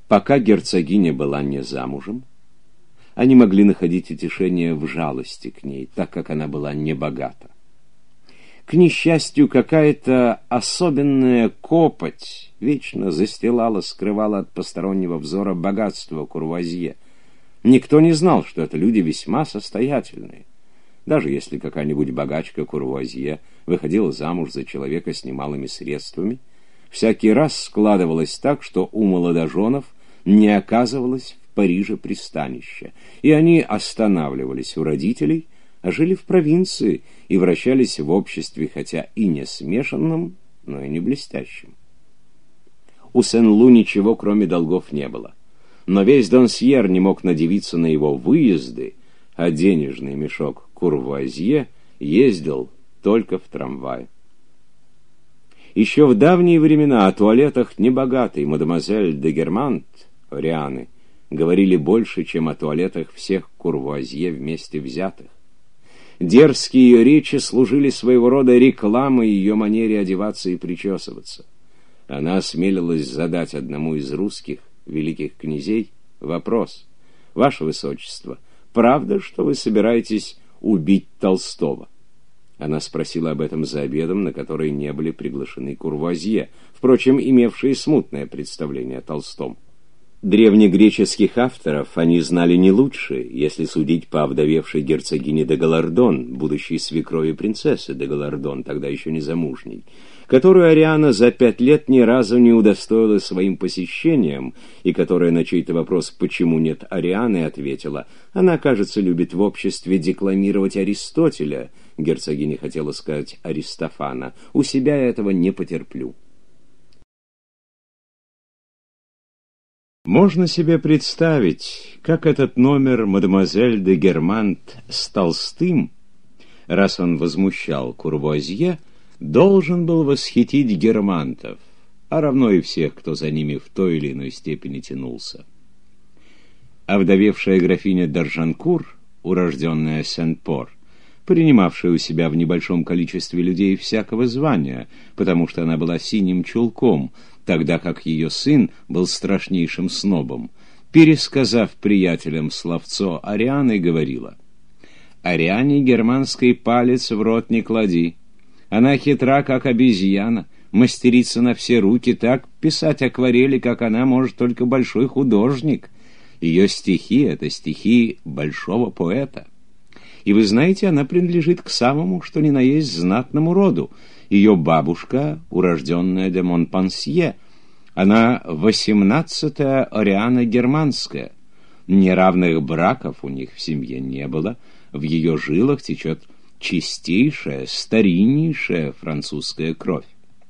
Пока герцогиня была не замужем, они могли находить утешение в жалости к ней, так как она была не богата. К несчастью, какая-то особенная копоть вечно застилала, скрывала от постороннего взора богатство Курвуазье. Никто не знал, что это люди весьма состоятельные. Даже если какая-нибудь богачка Курвуазье выходила замуж за человека с немалыми средствами, всякий раз складывалось так, что у молодоженов не оказывалось в Париже пристанища, и они останавливались у родителей, а жили в провинции и вращались в обществе, хотя и не смешанном, но и не блестящем. У Сен-Лу ничего, кроме долгов, не было, но весь Донсьер не мог надивиться на его выезды, а денежный мешок Курвуазье ездил только в трамвае. Еще в давние времена о туалетах небогатой мадемуазель де Германт, Рианы, говорили больше, чем о туалетах всех Курвуазье вместе взятых. Дерзкие ее речи служили своего рода рекламой ее манере одеваться и причесываться. Она осмелилась задать одному из русских великих князей вопрос: «Ваше Высочество, правда, что вы собираетесь убить Толстого?» Она спросила об этом за обедом, на который не были приглашены Курвуазье, впрочем, имевшие смутное представление о Толстом. Древнегреческих авторов они знали не лучше, если судить по овдовевшей герцогине де Галардон, будущей свекрови принцессы де Галардон, тогда еще не замужней, которую Ариана за пять лет ни разу не удостоила своим посещением, и которая на чей-то вопрос «почему нет Арианы?» ответила: «Она, кажется, любит в обществе декламировать Аристотеля». Герцогиня хотела сказать Аристофана. «У себя я этого не потерплю». Можно себе представить, как этот номер мадемуазель де Германт с Толстым, раз он возмущал Курвуазье, должен был восхитить германтов, а равно и всех, кто за ними в той или иной степени тянулся. Овдовевшая графиня Даржанкур, урожденная Сен-Пор, принимавшая у себя в небольшом количестве людей всякого звания, потому что она была синим чулком, тогда как ее сын был страшнейшим снобом, пересказав приятелям словцо Арианы, говорила: «Ариане германской палец в рот не клади. Она хитра, как обезьяна, мастерица на все руки, так писать акварели, как она, может только большой художник. Ее стихи — это стихи большого поэта. И вы знаете, она принадлежит к самому, что ни на есть, знатному роду. Ее бабушка, урожденная де Монпансье, она восемнадцатая Ариана германская. Неравных браков у них в семье не было, в ее жилах течет чистейшая, стариннейшая французская кровь».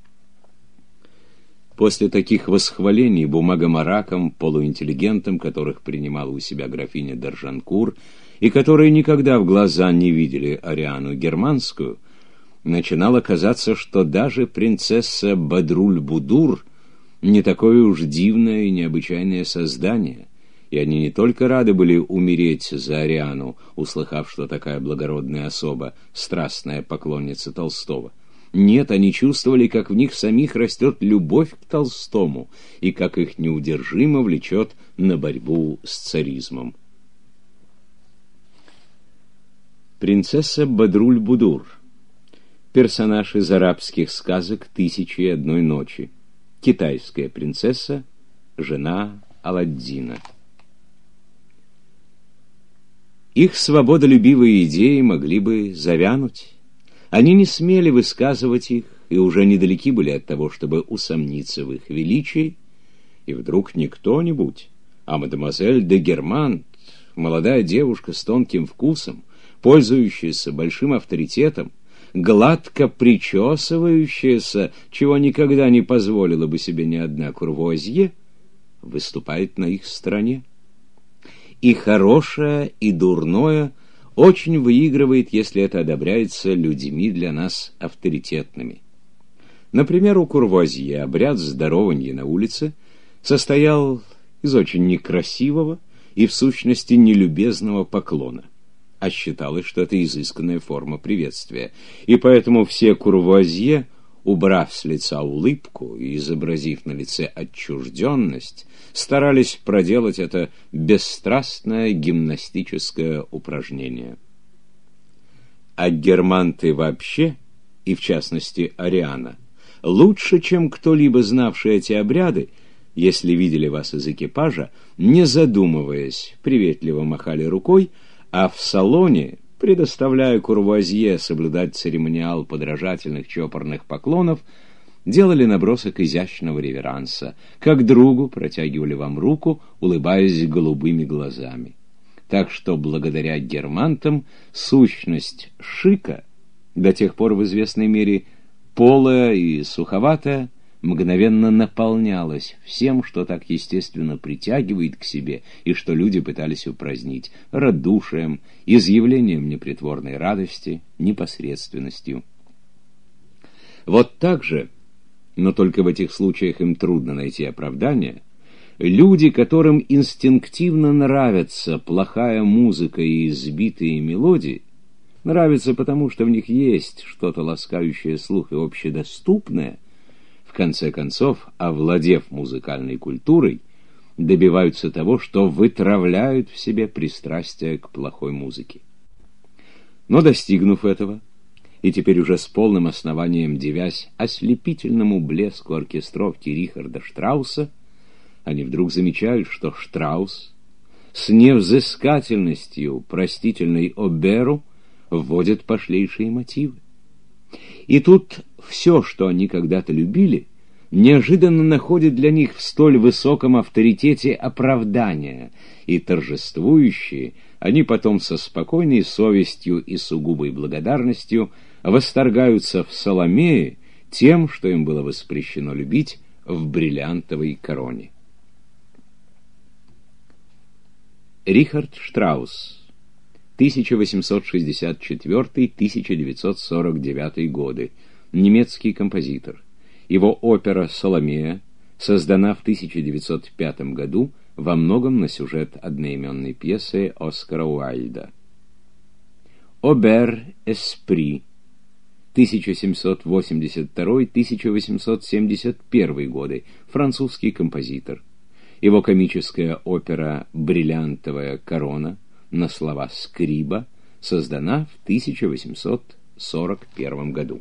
После таких восхвалений бумагомаракам, полуинтеллигентам, которых принимала у себя графиня Даржанкур, и которые никогда в глаза не видели Ариану германскую, начинало казаться, что даже принцесса Бадруль-Будур не такое уж дивное и необычайное создание, и они не только рады были умереть за Ариану, услыхав, что такая благородная особа, страстная поклонница Толстого. Нет, они чувствовали, как в них самих растет любовь к Толстому, и как их неудержимо влечет на борьбу с царизмом. Принцесса Бадруль-Будур. Персонаж из арабских сказок «Тысячи и одной ночи». Китайская принцесса, жена Аладдина. Их свободолюбивые идеи могли бы завянуть. Они не смели высказывать их, и уже недалеки были от того, чтобы усомниться в их величии, и вдруг не кто-нибудь, а мадемуазель де Германт, молодая девушка с тонким вкусом, пользующаяся большим авторитетом, гладко причесывающаяся, чего никогда не позволила бы себе ни одна Курвуазье, выступает на их стороне. И хорошее, и дурное очень выигрывает, если это одобряется людьми для нас авторитетными. Например, у Курвуазье обряд здорованья на улице состоял из очень некрасивого и в сущности нелюбезного поклона, а считалось, что это изысканная форма приветствия, и поэтому все Курвуазье убрав с лица улыбку и изобразив на лице отчужденность, старались проделать это бесстрастное гимнастическое упражнение. А германты вообще, и в частности Ариана, лучше, чем кто-либо знавший эти обряды, если видели вас из экипажа, не задумываясь, приветливо махали рукой, а в салоне, предоставляя курвуазье соблюдать церемониал подражательных чопорных поклонов, делали набросок изящного реверанса, как другу протягивали вам руку, улыбаясь голубыми глазами. Так что благодаря германтам сущность шика, до тех пор в известной мере полая и суховатая, мгновенно наполнялась всем, что так естественно притягивает к себе и что люди пытались упразднить: радушием, изъявлением непритворной радости, непосредственностью. Вот так же, но только в этих случаях им трудно найти оправдание, люди, которым инстинктивно нравится плохая музыка и избитые мелодии, нравится потому, что в них есть что-то ласкающее слух и общедоступное, в конце концов, овладев музыкальной культурой, добиваются того, что вытравляют в себе пристрастие к плохой музыке. Но достигнув этого, и теперь уже с полным основанием дивясь ослепительному блеску оркестровки Рихарда Штрауса, они вдруг замечают, что Штраус с невзыскательностью, простительной Оберу, вводит пошлейшие мотивы. И тут все, что они когда-то любили, неожиданно находит для них в столь высоком авторитете оправдания, и торжествующие они потом со спокойной совестью и сугубой благодарностью восторгаются в Саломее тем, что им было воспрещено любить в бриллиантовой короне. Рихард Штраус, тысяча восемьсот шестьдесят четвёртый — тысяча девятьсот сорок девятый годы, немецкий композитор. Его опера «Саломея» создана в тысяча девятьсот пятом году во многом на сюжет одноименной пьесы Оскара Уайльда. Обер Эспри, тысяча семьсот восемьдесят второй — тысяча восемьсот семьдесят первый годы, французский композитор. Его комическая опера «Бриллиантовая корона» на слова Скриба создана в тысяча восемьсот сорок первом году.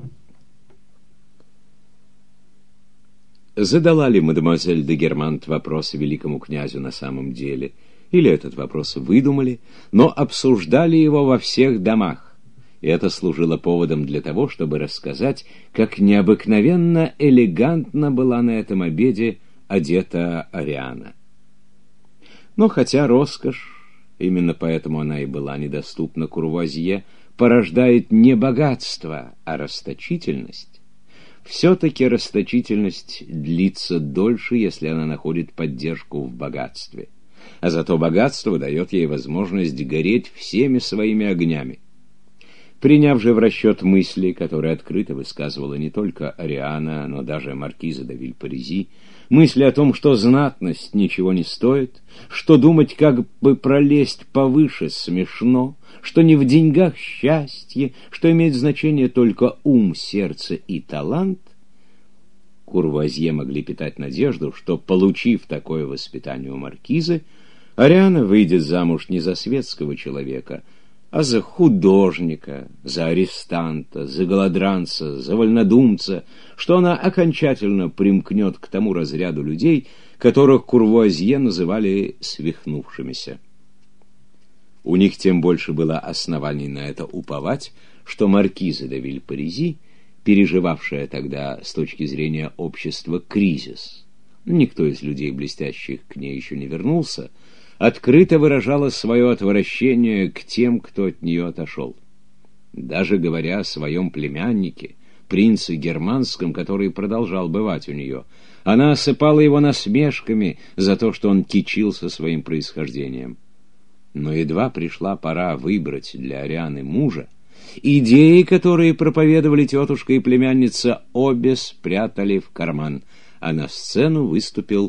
Задала ли мадемуазель де Германт вопрос великому князю на самом деле, или этот вопрос выдумали, но обсуждали его во всех домах, и это служило поводом для того, чтобы рассказать, как необыкновенно элегантно была на этом обеде одета Ариана. Но хотя роскошь, именно поэтому она и была недоступна курвуазье, порождает не богатство, а расточительность, все-таки расточительность длится дольше, если она находит поддержку в богатстве. А зато богатство дает ей возможность гореть всеми своими огнями. Приняв же в расчет мысли, которые открыто высказывала не только Ариана, но даже маркиза де Вильпарези, мысли о том, что знатность ничего не стоит, что думать, как бы пролезть повыше, смешно, что не в деньгах счастье, что имеет значение только ум, сердце и талант, курвуазье могли питать надежду, что, получив такое воспитание у маркизы, Ариана выйдет замуж не за светского человека, а за художника, за арестанта, за голодранца, за вольнодумца, что она окончательно примкнет к тому разряду людей, которых курвуазье называли свихнувшимися. У них тем больше было оснований на это уповать, что маркиза де Вильпарези, переживавшая тогда с точки зрения общества кризис, никто из людей блестящих к ней еще не вернулся, открыто выражала свое отвращение к тем, кто от нее отошел. Даже говоря о своем племяннике, принце Германском, который продолжал бывать у нее, она осыпала его насмешками за то, что он кичился своим происхождением. Но едва пришла пора выбрать для Арианы мужа, идеи, которые проповедовали тетушка и племянница, обе спрятали в карман, а на сцену выступил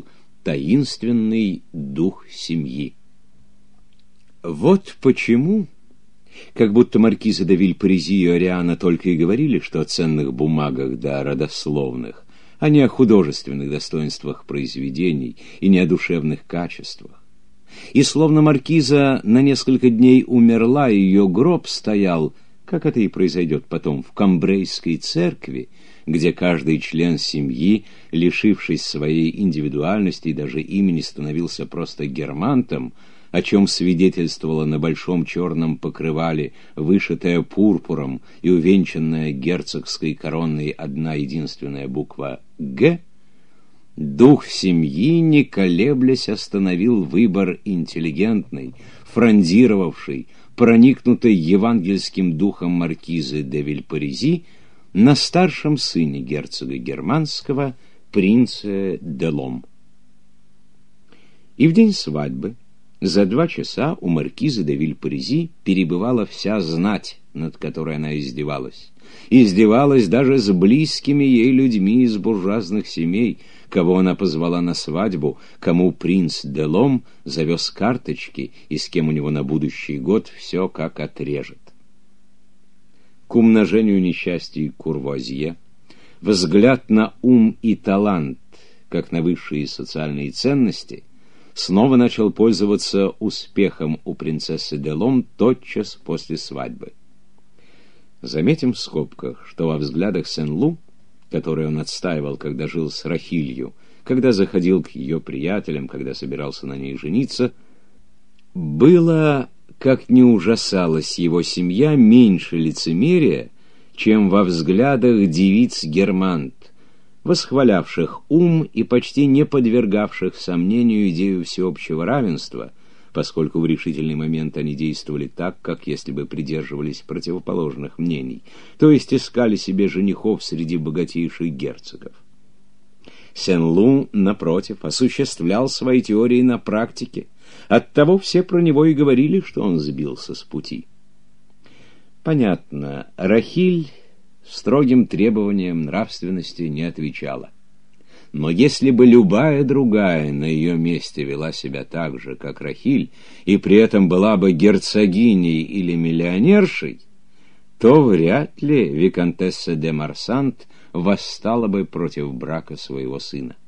таинственный дух семьи. Вот почему Как будто маркиза де Вильпарези и Ориана только и говорили, что о ценных бумагах да родословных, а не о художественных достоинствах произведений и не о душевных качествах. И словно маркиза на несколько дней умерла, и ее гроб стоял, как это и произойдет потом, в Камбрейской церкви, где каждый член семьи, лишившись своей индивидуальности и даже имени, становился просто германтом, о чем свидетельствовала на большом черном покрывале, вышитая пурпуром и увенчанная герцогской короной одна единственная буква «Г», дух семьи, не колеблясь, остановил выбор интеллигентной, фрондировавшей, проникнутой евангельским духом маркизы де Вильпарези на старшем сыне герцога германского, принце де Лом. И в день свадьбы за два часа у маркизы де Вильпарези перебывала вся знать, над которой она издевалась. Издевалась даже с близкими ей людьми из буржуазных семей, кого она позвала на свадьбу, кому принц де Лом завез карточки и с кем у него на будущий год все как отрежет. К умножению несчастий Курвуазье взгляд на ум и талант, как на высшие социальные ценности, снова начал пользоваться успехом у принцессы де Лом тотчас после свадьбы. Заметим в скобках, что во взглядах Сен-Лу, которые он отстаивал, когда жил с Рахилью, когда заходил к ее приятелям, когда собирался на ней жениться, было, как не ужасалась его семья, меньше лицемерия, чем во взглядах девиц-германт, восхвалявших ум и почти не подвергавших сомнению идею всеобщего равенства, поскольку в решительный момент они действовали так, как если бы придерживались противоположных мнений, то есть искали себе женихов среди богатейших герцогов. Сен-Лу, напротив, осуществлял свои теории на практике, оттого все про него и говорили, что он сбился с пути. Понятно, Рахиль строгим требованиям нравственности не отвечала. Но если бы любая другая на ее месте вела себя так же, как Рахиль, и при этом была бы герцогиней или миллионершей, то вряд ли виконтесса де Марсант восстала бы против брака своего сына.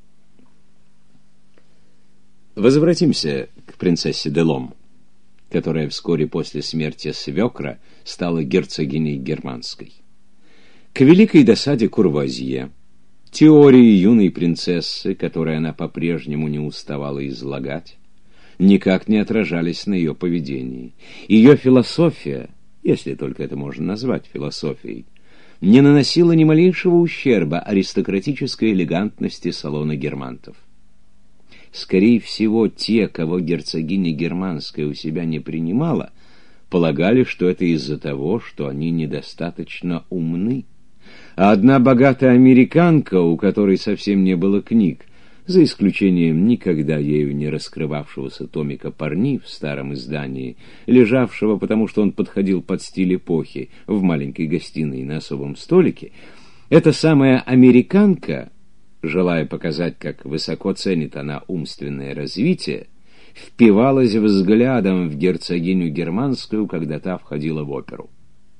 Возвратимся к принцессе де Лом, которая вскоре после смерти свекра стала герцогиней германской. К великой досаде Курвуазье теории юной принцессы, которые она по-прежнему не уставала излагать, никак не отражались на ее поведении. Ее философия, если только это можно назвать философией, не наносила ни малейшего ущерба аристократической элегантности салона германтов. Скорее всего, те, кого герцогиня германская у себя не принимала, полагали, что это из-за того, что они недостаточно умны. А одна богатая американка, у которой совсем не было книг, за исключением никогда ею не раскрывавшегося томика Парни в старом издании, лежавшего, потому что он подходил под стиль эпохи, в маленькой гостиной на особом столике, эта самая американка, желая показать, как высоко ценит она умственное развитие, впивалась взглядом в герцогиню германскую, когда та входила в оперу.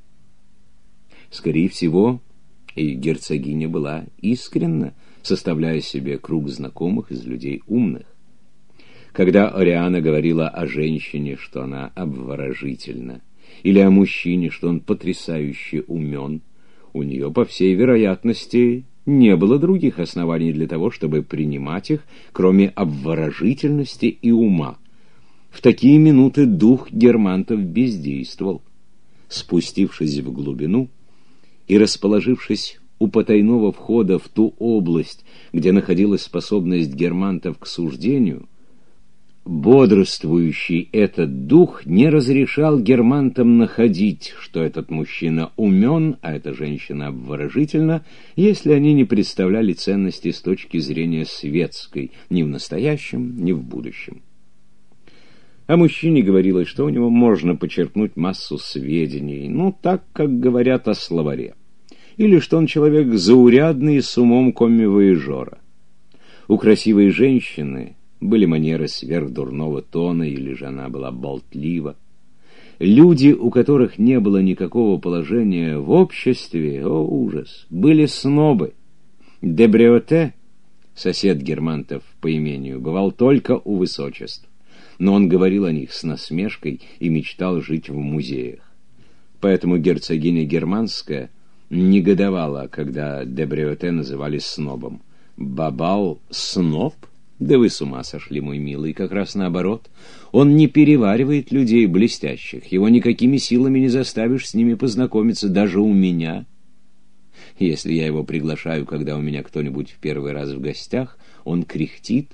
Скорее всего, и герцогиня была искренна, составляя себе круг знакомых из людей умных. Когда Ориана говорила о женщине, что она обворожительна, или о мужчине, что он потрясающе умен, у нее, по всей вероятности, не было других оснований для того, чтобы принимать их, кроме обворожительности и ума. В такие минуты дух германтов бездействовал. Спустившись в глубину и расположившись у потайного входа в ту область, где находилась способность германтов к суждению, бодрствующий этот дух не разрешал германтам находить, что этот мужчина умен, а эта женщина обворожительна, если они не представляли ценности с точки зрения светской, ни в настоящем, ни в будущем. О мужчине говорилось, что у него можно почерпнуть массу сведений, ну, так, как говорят о словаре, или что он человек заурядный с умом комми-вояжера. У красивой женщины были манеры сверхдурного тона, или же она была болтлива. Люди, у которых не было никакого положения в обществе, о ужас, были снобы. Де Бреоте, сосед германтов по имению, бывал только у высочеств, но он говорил о них с насмешкой и мечтал жить в музеях. Поэтому герцогиня Германская негодовала, когда де Бреоте называли снобом. Бабал сноб? Да вы с ума сошли, мой милый, как раз наоборот. Он не переваривает людей блестящих, его никакими силами не заставишь с ними познакомиться, даже у меня. Если я его приглашаю, когда у меня кто-нибудь в первый раз в гостях, он кряхтит.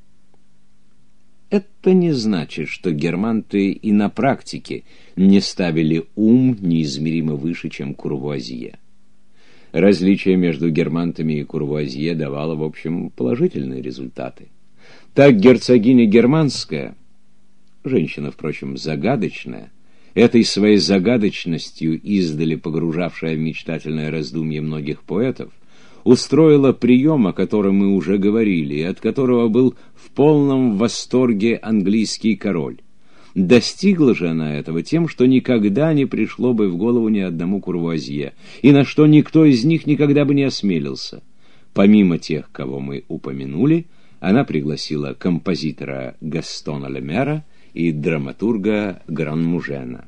Это не значит, что германты и на практике не ставили ум неизмеримо выше, чем Курвуазье. Различие между германтами и Курвуазье давало, в общем, положительные результаты. Так герцогиня Германская, женщина, впрочем, загадочная, этой своей загадочностью, издали погружавшая в мечтательное раздумье многих поэтов, устроила прием, о котором мы уже говорили, и от которого был в полном восторге английский король. Достигла же она этого тем, что никогда не пришло бы в голову ни одному Курвуазье, и на что никто из них никогда бы не осмелился. Помимо тех, кого мы упомянули, она пригласила композитора Гастона Лемера и драматурга Гранмужена.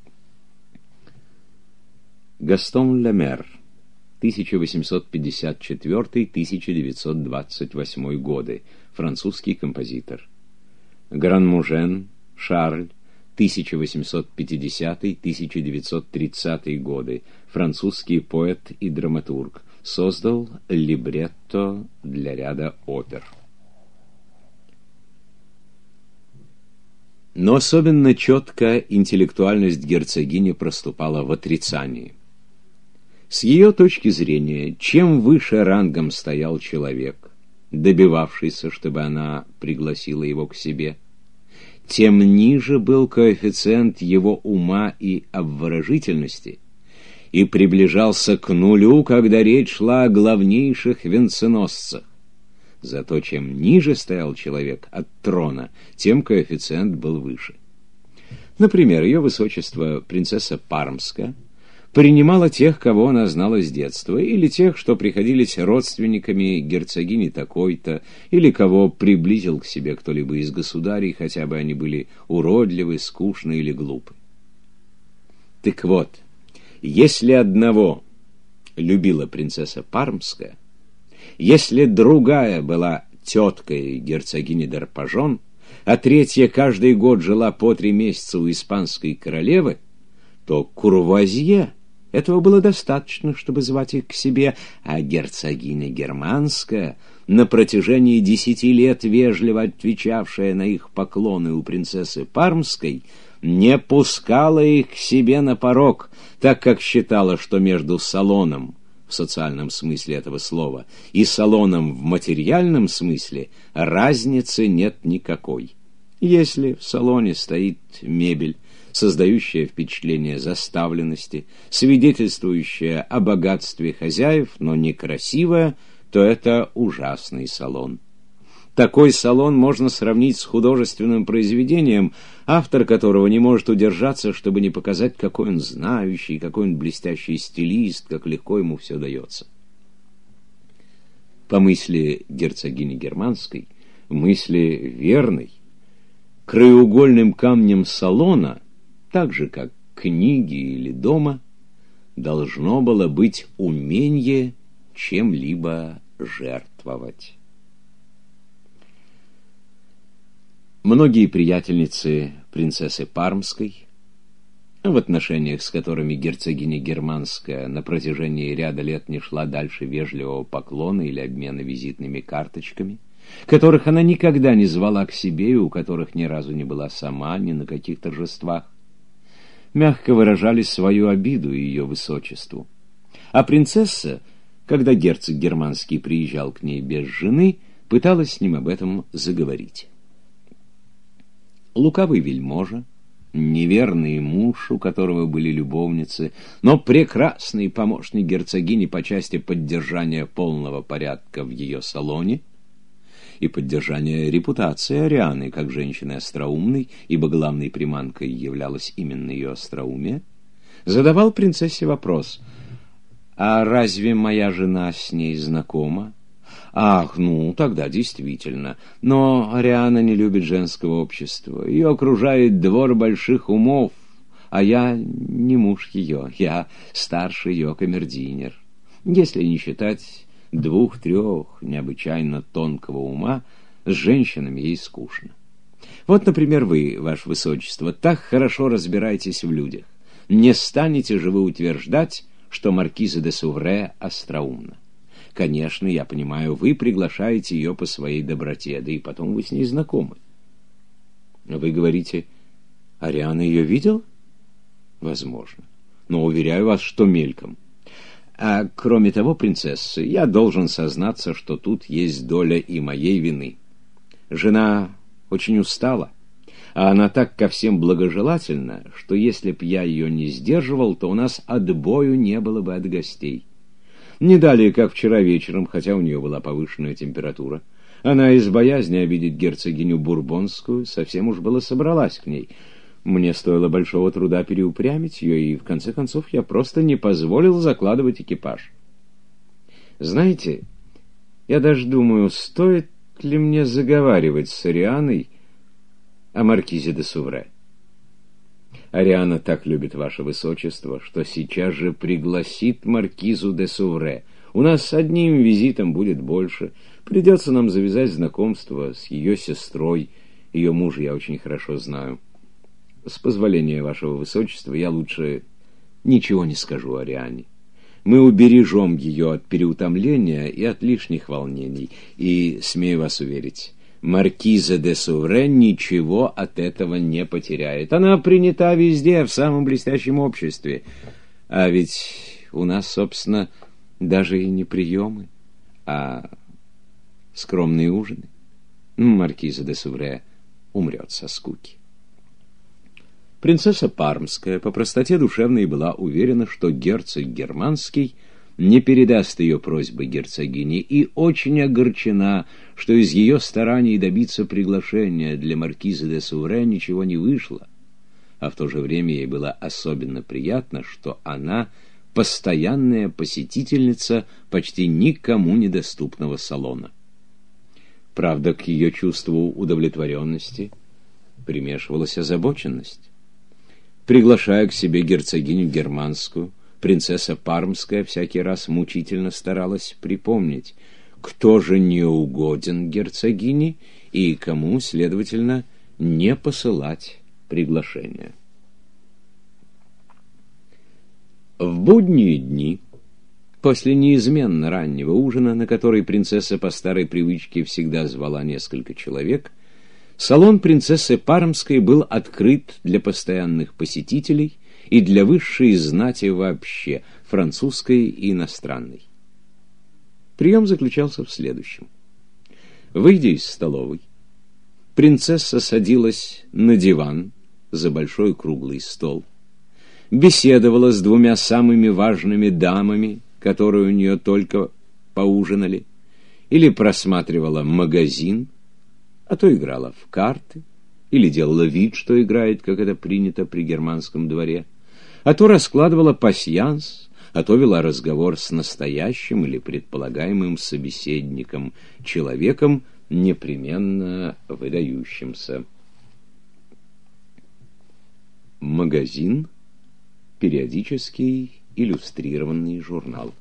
Гастон Лемер, тысяча восемьсот пятьдесят четвёртый — тысяча девятьсот двадцать восьмой годы, французский композитор. Гранмужен Шарль, тысяча восемьсот пятидесятый — тысяча девятьсот тридцатый годы, французский поэт и драматург, создал либретто для ряда опер. Но особенно четко интеллектуальность герцогини проступала в отрицании. С ее точки зрения, чем выше рангом стоял человек, добивавшийся, чтобы она пригласила его к себе, тем ниже был коэффициент его ума и обворожительности, и приближался к нулю, когда речь шла о главнейших венценосцах. Зато чем ниже стоял человек от трона, тем коэффициент был выше. Например, ее высочество принцесса Пармская принимала тех, кого она знала с детства, или тех, что приходились родственниками герцогини такой-то, или кого приблизил к себе кто-либо из государей, хотя бы они были уродливы, скучны или глупы. Так вот, если одного любила принцесса Пармская, если другая была теткой герцогини Дарпажон, а третья каждый год жила по три месяца у испанской королевы, то Курвуазье этого было достаточно, чтобы звать их к себе, а герцогиня Германская, на протяжении десяти лет вежливо отвечавшая на их поклоны у принцессы Пармской, не пускала их к себе на порог, так как считала, что между салоном, в социальном смысле этого слова, и салоном в материальном смысле разницы нет никакой. Если в салоне стоит мебель, создающая впечатление заставленности, свидетельствующая о богатстве хозяев, но некрасивая, то это ужасный салон. Такой салон можно сравнить с художественным произведением, автор которого не может удержаться, чтобы не показать, какой он знающий, какой он блестящий стилист, как легко ему все дается. По мысли герцогини Германской, мысли верной, краеугольным камнем салона, так же, как книги или дома, должно было быть умение чем-либо жертвовать. Многие приятельницы принцессы Пармской, в отношениях с которыми герцогиня Германская на протяжении ряда лет не шла дальше вежливого поклона или обмена визитными карточками, которых она никогда не звала к себе и у которых ни разу не была сама ни на каких торжествах, мягко выражали свою обиду ее высочеству. А принцесса, когда герцог Германский приезжал к ней без жены, пыталась с ним об этом заговорить. Лукавый вельможа, неверный муж, у которого были любовницы, но прекрасный помощник герцогини по части поддержания полного порядка в ее салоне, и поддержания репутации Арианы как женщины остроумной, ибо главной приманкой являлась именно ее остроумие, задавал принцессе вопрос: «А разве моя жена с ней знакома?» «Ах, ну, тогда действительно. Но Ариана не любит женского общества. Ее окружает двор больших умов, а я не муж ее, я старший ее камердинер. Если не считать двух-трех необычайно тонкого ума, с женщинами ей скучно. Вот, например, вы, ваше высочество, так хорошо разбираетесь в людях. Не станете же вы утверждать, что маркиза де Сувре остроумна? Конечно, я понимаю, вы приглашаете ее по своей доброте, да и потом вы с ней знакомы. Вы говорите, Ариана ее видел? Возможно. Но уверяю вас, что мельком. А кроме того, принцесса, я должен сознаться, что тут есть доля и моей вины. Жена очень устала, а она так ко всем благожелательна, что если б я ее не сдерживал, то у нас отбою не было бы от гостей. Не далее, как вчера вечером, хотя у нее была повышенная температура, она из боязни обидеть герцогиню Бурбонскую совсем уж было собралась к ней. Мне стоило большого труда переупрямить ее, и в конце концов я просто не позволил закладывать экипаж. Знаете, я даже думаю, стоит ли мне заговаривать с Арианой о маркизе де Сувре. Ариана так любит ваше высочество, что сейчас же пригласит маркизу де Сувре. У нас с одним визитом будет больше. Придется нам завязать знакомство с ее сестрой. Ее мужа я очень хорошо знаю. С позволения вашего высочества я лучше ничего не скажу Ариане. Мы убережем ее от переутомления и от лишних волнений. И, смею вас уверить, маркиза де Сувре ничего от этого не потеряет. Она принята везде, в самом блестящем обществе. А ведь у нас, собственно, даже и не приемы, а скромные ужины. Маркиза де Сувре умрет со скуки. Принцесса Пармская по простоте душевной была уверена, что герцог Германский не передаст ее просьбы герцогине, и очень огорчена, что из ее стараний добиться приглашения для маркизы де Сувре ничего не вышло, а в то же время ей было особенно приятно, что она постоянная посетительница почти никому недоступного салона. Правда, к ее чувству удовлетворенности примешивалась озабоченность. Приглашая к себе герцогиню Германскую, принцесса Пармская всякий раз мучительно старалась припомнить, кто же не угоден герцогине и кому, следовательно, не посылать приглашение. В будние дни, после неизменно раннего ужина, на который принцесса по старой привычке всегда звала несколько человек, салон принцессы Пармской был открыт для постоянных посетителей и для высшей знати вообще, французской и иностранной. Прием заключался в следующем. Выйдя из столовой, принцесса садилась на диван за большой круглый стол, беседовала с двумя самыми важными дамами, которые у нее только поужинали, или просматривала магазин, а то играла в карты, или делала вид, что играет, как это принято при германском дворе, а то раскладывала пасьянс, а то вела разговор с настоящим или предполагаемым собеседником, человеком, непременно выдающимся. Магазин — периодический иллюстрированный журнал.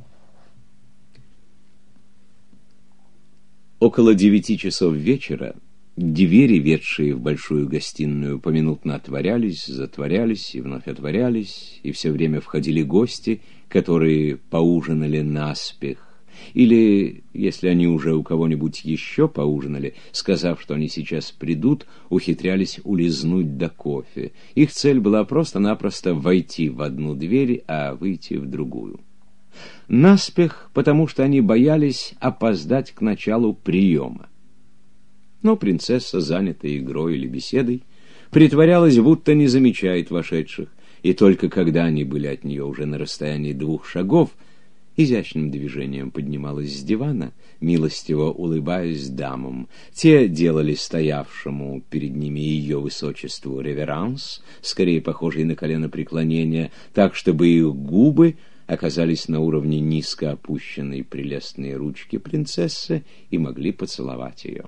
Около девяти часов вечера двери, ведшие в большую гостиную, поминутно отворялись, затворялись и вновь отворялись, и все время входили гости, которые поужинали наспех, или, если они уже у кого-нибудь еще поужинали, сказав, что они сейчас придут, ухитрялись улизнуть до кофе. Их цель была просто-напросто войти в одну дверь, а выйти в другую. Наспех, потому что они боялись опоздать к началу приема. Но принцесса, занятая игрой или беседой, притворялась, будто не замечает вошедших, и только когда они были от нее уже на расстоянии двух шагов, изящным движением поднималась с дивана, милостиво улыбаясь дамам. Те делали стоявшему перед ними ее высочеству реверанс, скорее похожий на коленопреклонение, так, чтобы их губы оказались на уровне низко опущенной прелестной ручки принцессы и могли поцеловать ее.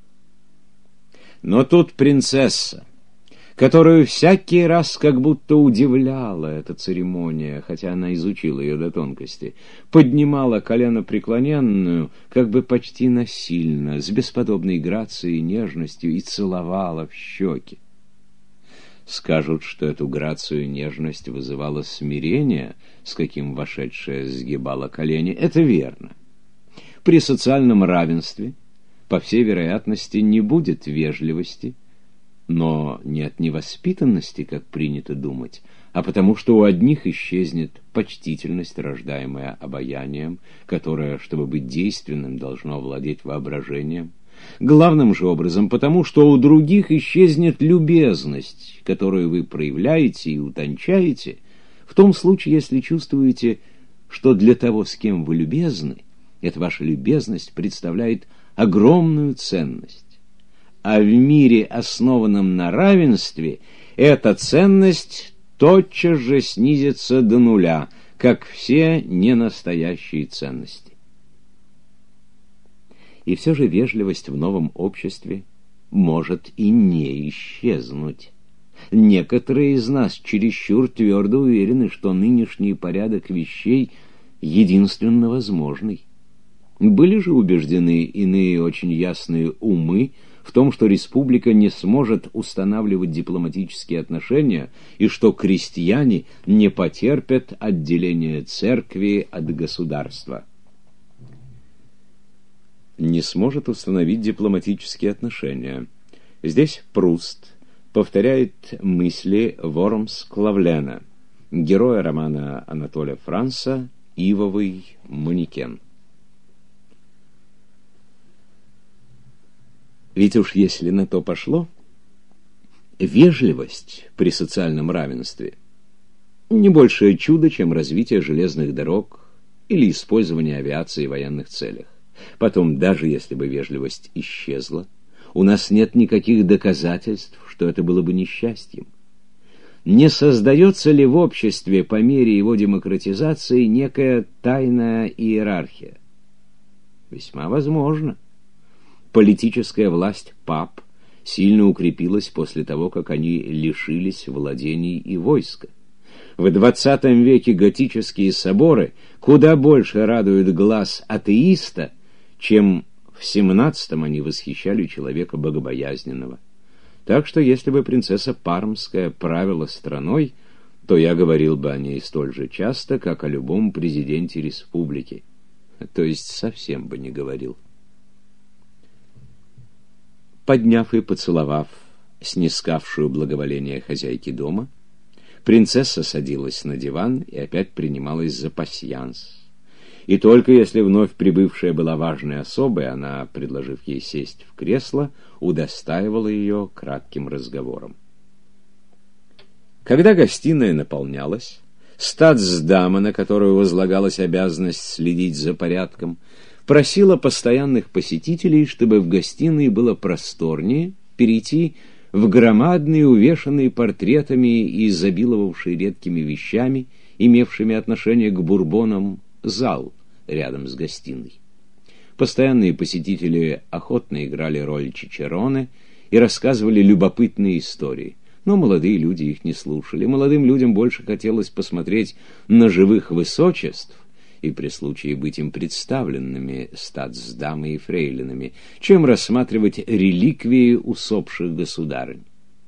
Но тут принцесса, которую всякий раз как будто удивляла эта церемония, хотя она изучила ее до тонкости, поднимала коленопреклоненную, как бы почти насильно, с бесподобной грацией и нежностью, и целовала в щеки. Скажут, что эту грацию и нежность вызывало смирение, с каким вошедшая сгибала колени. Это верно. При социальном равенстве, по всей вероятности, не будет вежливости, но не от невоспитанности, как принято думать, а потому что у одних исчезнет почтительность, рождаемая обаянием, которое, чтобы быть действенным, должно овладеть воображением. Главным же образом потому, что у других исчезнет любезность, которую вы проявляете и утончаете, в том случае, если чувствуете, что для того, с кем вы любезны, эта ваша любезность представляет огромную ценность. А в мире, основанном на равенстве, эта ценность тотчас же снизится до нуля, как все ненастоящие ценности. И все же вежливость в новом обществе может и не исчезнуть. Некоторые из нас чересчур твердо уверены, что нынешний порядок вещей единственно возможный. Были же убеждены иные очень ясные умы в том, что республика не сможет устанавливать дипломатические отношения и что крестьяне не потерпят отделения церкви от государства. Не сможет установить дипломатические отношения. Здесь Пруст повторяет мысли Вормс-Клавлена, героя романа Анатоля Франса «Ивовый манекен». Ведь уж если на то пошло, вежливость при социальном равенстве не большее чудо, чем развитие железных дорог или использование авиации в военных целях. Потом, даже если бы вежливость исчезла, у нас нет никаких доказательств, что это было бы несчастьем. Не создается ли в обществе по мере его демократизации некая тайная иерархия? Весьма возможно. Политическая власть пап сильно укрепилась после того, как они лишились владений и войска. В двадцатом веке готические соборы куда больше радуют глаз атеиста, чем в семнадцатом они восхищали человека богобоязненного. Так что если бы принцесса Пармская правила страной, то я говорил бы о ней столь же часто, как о любом президенте республики. То есть совсем бы не говорил. Подняв и поцеловав снискавшую благоволение хозяйки дома, принцесса садилась на диван и опять принималась за пасьянс. И только если вновь прибывшая была важной особой, она, предложив ей сесть в кресло, удостаивала ее кратким разговором. Когда гостиная наполнялась, статсдама, на которую возлагалась обязанность следить за порядком, просила постоянных посетителей, чтобы в гостиной было просторнее, перейти в громадный, увешанный портретами и изобиловавший редкими вещами, имевшими отношение к бурбонам, зал рядом с гостиной. Постоянные посетители охотно играли роль чичероне и рассказывали любопытные истории. Но молодые люди их не слушали. Молодым людям больше хотелось посмотреть на живых высочеств и при случае быть им представленными статсдамой и фрейлинами, чем рассматривать реликвии усопших государынь.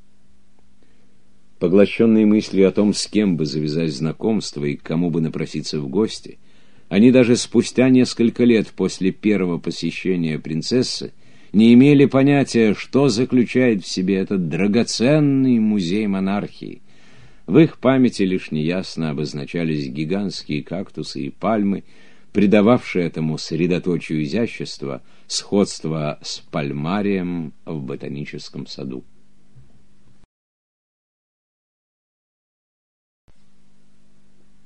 Поглощенные мыслью о том, с кем бы завязать знакомство и к кому бы напроситься в гости, они даже спустя несколько лет после первого посещения принцессы не имели понятия, что заключает в себе этот драгоценный музей монархии. В их памяти лишь неясно обозначались гигантские кактусы и пальмы, придававшие этому средоточию изящества сходство с пальмарием в ботаническом саду.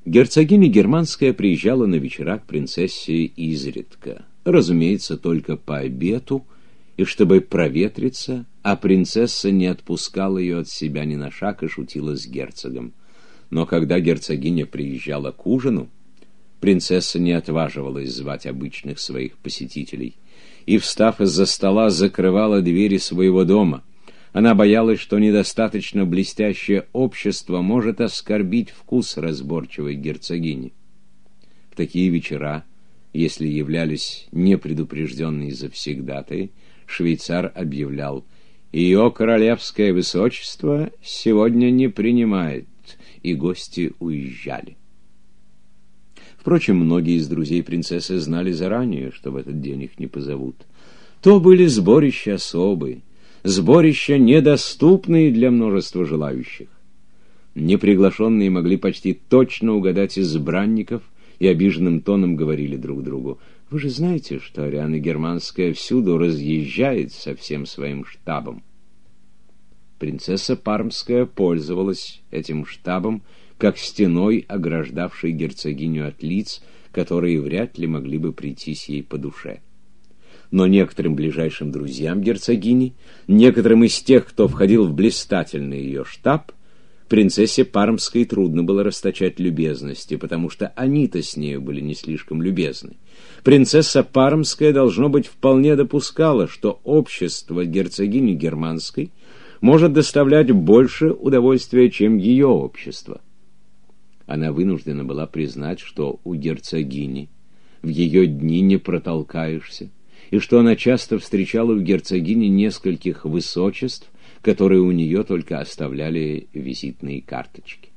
Герцогиня Германская приезжала на вечера к принцессе изредка, разумеется, только по обеду, и чтобы проветриться, а принцесса не отпускала ее от себя ни на шаг и шутила с герцогом. Но когда герцогиня приезжала к ужину, принцесса не отваживалась звать обычных своих посетителей, и, встав из-за стола, закрывала двери своего дома. Она боялась, что недостаточно блестящее общество может оскорбить вкус разборчивой герцогини. В такие вечера, если являлись непредупрежденные завсегдатаи, швейцар объявлял: «Ее королевское высочество сегодня не принимает», и гости уезжали. Впрочем, многие из друзей принцессы знали заранее, что в этот день их не позовут. То были сборища особые, сборища, недоступные для множества желающих. Неприглашенные могли почти точно угадать избранников и обиженным тоном говорили друг другу: «Вы же знаете, что Ариана Германская всюду разъезжает со всем своим штабом». Принцесса Пармская пользовалась этим штабом как стеной, ограждавшей герцогиню от лиц, которые вряд ли могли бы прийтись ей по душе. Но некоторым ближайшим друзьям герцогини, некоторым из тех, кто входил в блистательный ее штаб, принцессе Пармской трудно было расточать любезности, потому что они-то с нею были не слишком любезны. Принцесса Пармская, должно быть, вполне допускала, что общество герцогини Германской может доставлять больше удовольствия, чем ее общество. Она вынуждена была признать, что у герцогини в ее дни не протолкаешься, и что она часто встречала у герцогини нескольких высочеств, которые у нее только оставляли визитные карточки.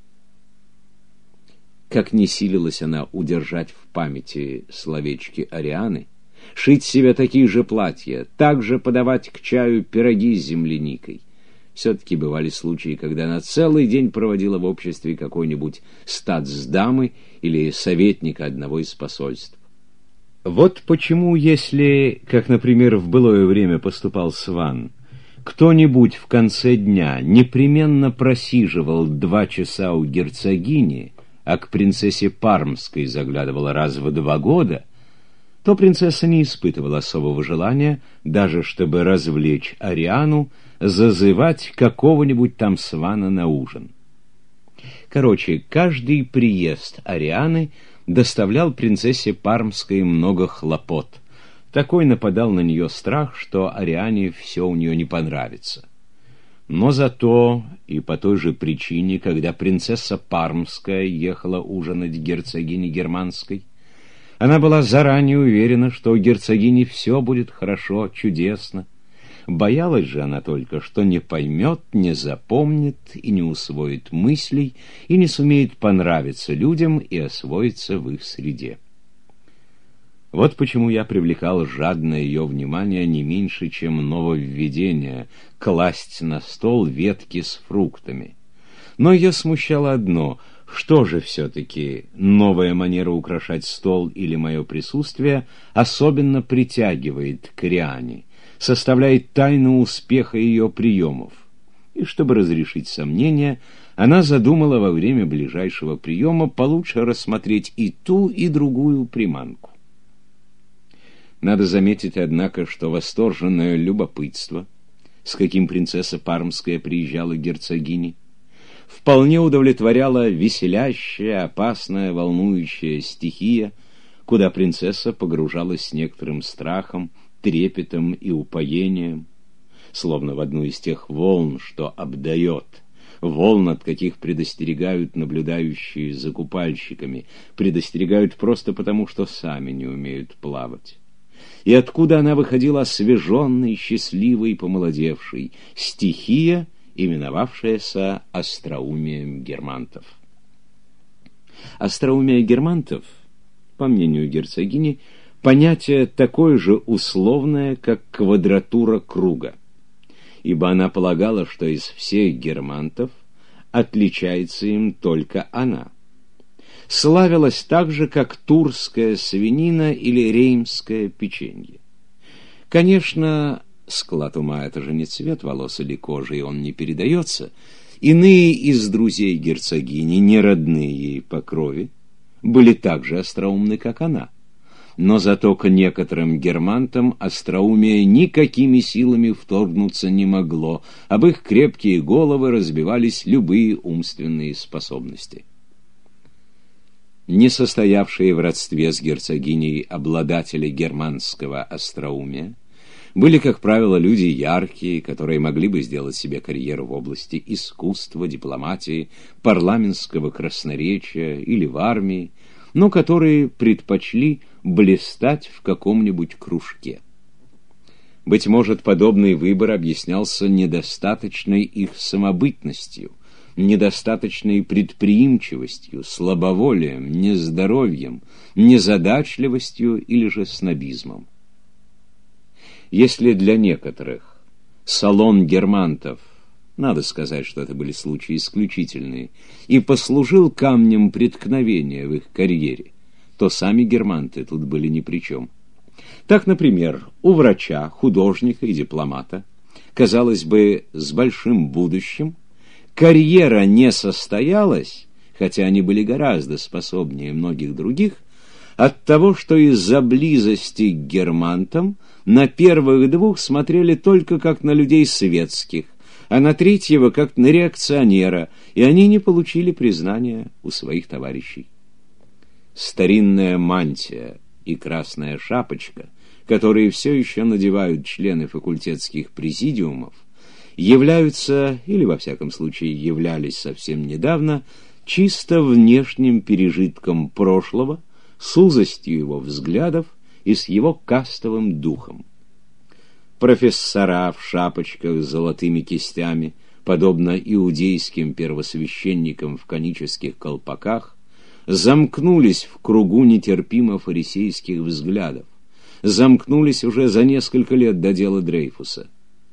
Как не силилась она удержать в памяти словечки Арианы, шить себе такие же платья, также подавать к чаю пироги с земляникой, все-таки бывали случаи, когда она целый день проводила в обществе какой-нибудь статсдамы или советника одного из посольств. Вот почему, если, как, например, в былое время поступал Сван, кто-нибудь в конце дня непременно просиживал два часа у герцогини, а к принцессе Пармской заглядывала раз в два года, то принцесса не испытывала особого желания, даже чтобы развлечь Ариану, зазывать какого-нибудь там Свана на ужин. Короче, каждый приезд Арианы доставлял принцессе Пармской много хлопот. Такой нападал на нее страх, что Ариане все у нее не понравится. Но зато и по той же причине, когда принцесса Пармская ехала ужинать к герцогине Германской, она была заранее уверена, что у герцогини все будет хорошо, чудесно. Боялась же она только, что не поймет, не запомнит и не усвоит мыслей, и не сумеет понравиться людям и освоиться в их среде. Вот почему я привлекал жадное ее внимание не меньше, чем нововведение — класть на стол ветки с фруктами. Но ее смущало одно — что же все-таки новая манера украшать стол или мое присутствие особенно притягивает к Ариане, составляет тайну успеха ее приемов. И чтобы разрешить сомнения, она задумала во время ближайшего приема получше рассмотреть и ту, и другую приманку. Надо заметить, однако, что восторженное любопытство, с каким принцесса Пармская приезжала к герцогине, вполне удовлетворяла веселящая, опасная, волнующая стихия, куда принцесса погружалась с некоторым страхом, трепетом и упоением, словно в одну из тех волн, что обдает, волн, от каких предостерегают наблюдающие за купальщиками, предостерегают просто потому, что сами не умеют плавать. И откуда она выходила освеженной, счастливой, помолодевшей, стихия, именовавшаяся остроумием германтов. Остроумие германтов, по мнению герцогини, понятие такое же условное, как квадратура круга, ибо она полагала, что из всех германтов отличается им только она. Славилась так же, как турская свинина или реймское печенье. Конечно, склад ума — это же не цвет волос или кожи, и он не передается. Иные из друзей герцогини, не родные ей по крови, были так же остроумны, как она. Но зато к некоторым германтам остроумие никакими силами вторгнуться не могло, об их крепкие головы разбивались любые умственные способности. Не состоявшие в родстве с герцогиней обладатели германского остроумия были, как правило, люди яркие, которые могли бы сделать себе карьеру в области искусства, дипломатии, парламентского красноречия или в армии, но которые предпочли блистать в каком-нибудь кружке. Быть может, подобный выбор объяснялся недостаточной их самобытностью, недостаточной предприимчивостью, слабоволием, нездоровьем, незадачливостью или же снобизмом. Если для некоторых салон германтов, надо сказать, что это были случаи исключительные, и послужил камнем преткновения в их карьере, то сами германты тут были ни при чем. Так, например, у врача, художника и дипломата, казалось бы, с большим будущим, карьера не состоялась, хотя они были гораздо способнее многих других, от того, что из-за близости к германтам на первых двух смотрели только как на людей светских, а на третьего как на реакционера, и они не получили признания у своих товарищей. Старинная мантия и красная шапочка, которые все еще надевают члены факультетских президиумов, являются, или во всяком случае являлись совсем недавно, чисто внешним пережитком прошлого, с узостью его взглядов и с его кастовым духом. Профессора в шапочках с золотыми кистями, подобно иудейским первосвященникам в конических колпаках, замкнулись в кругу нетерпимо фарисейских взглядов, замкнулись уже за несколько лет до дела Дрейфуса.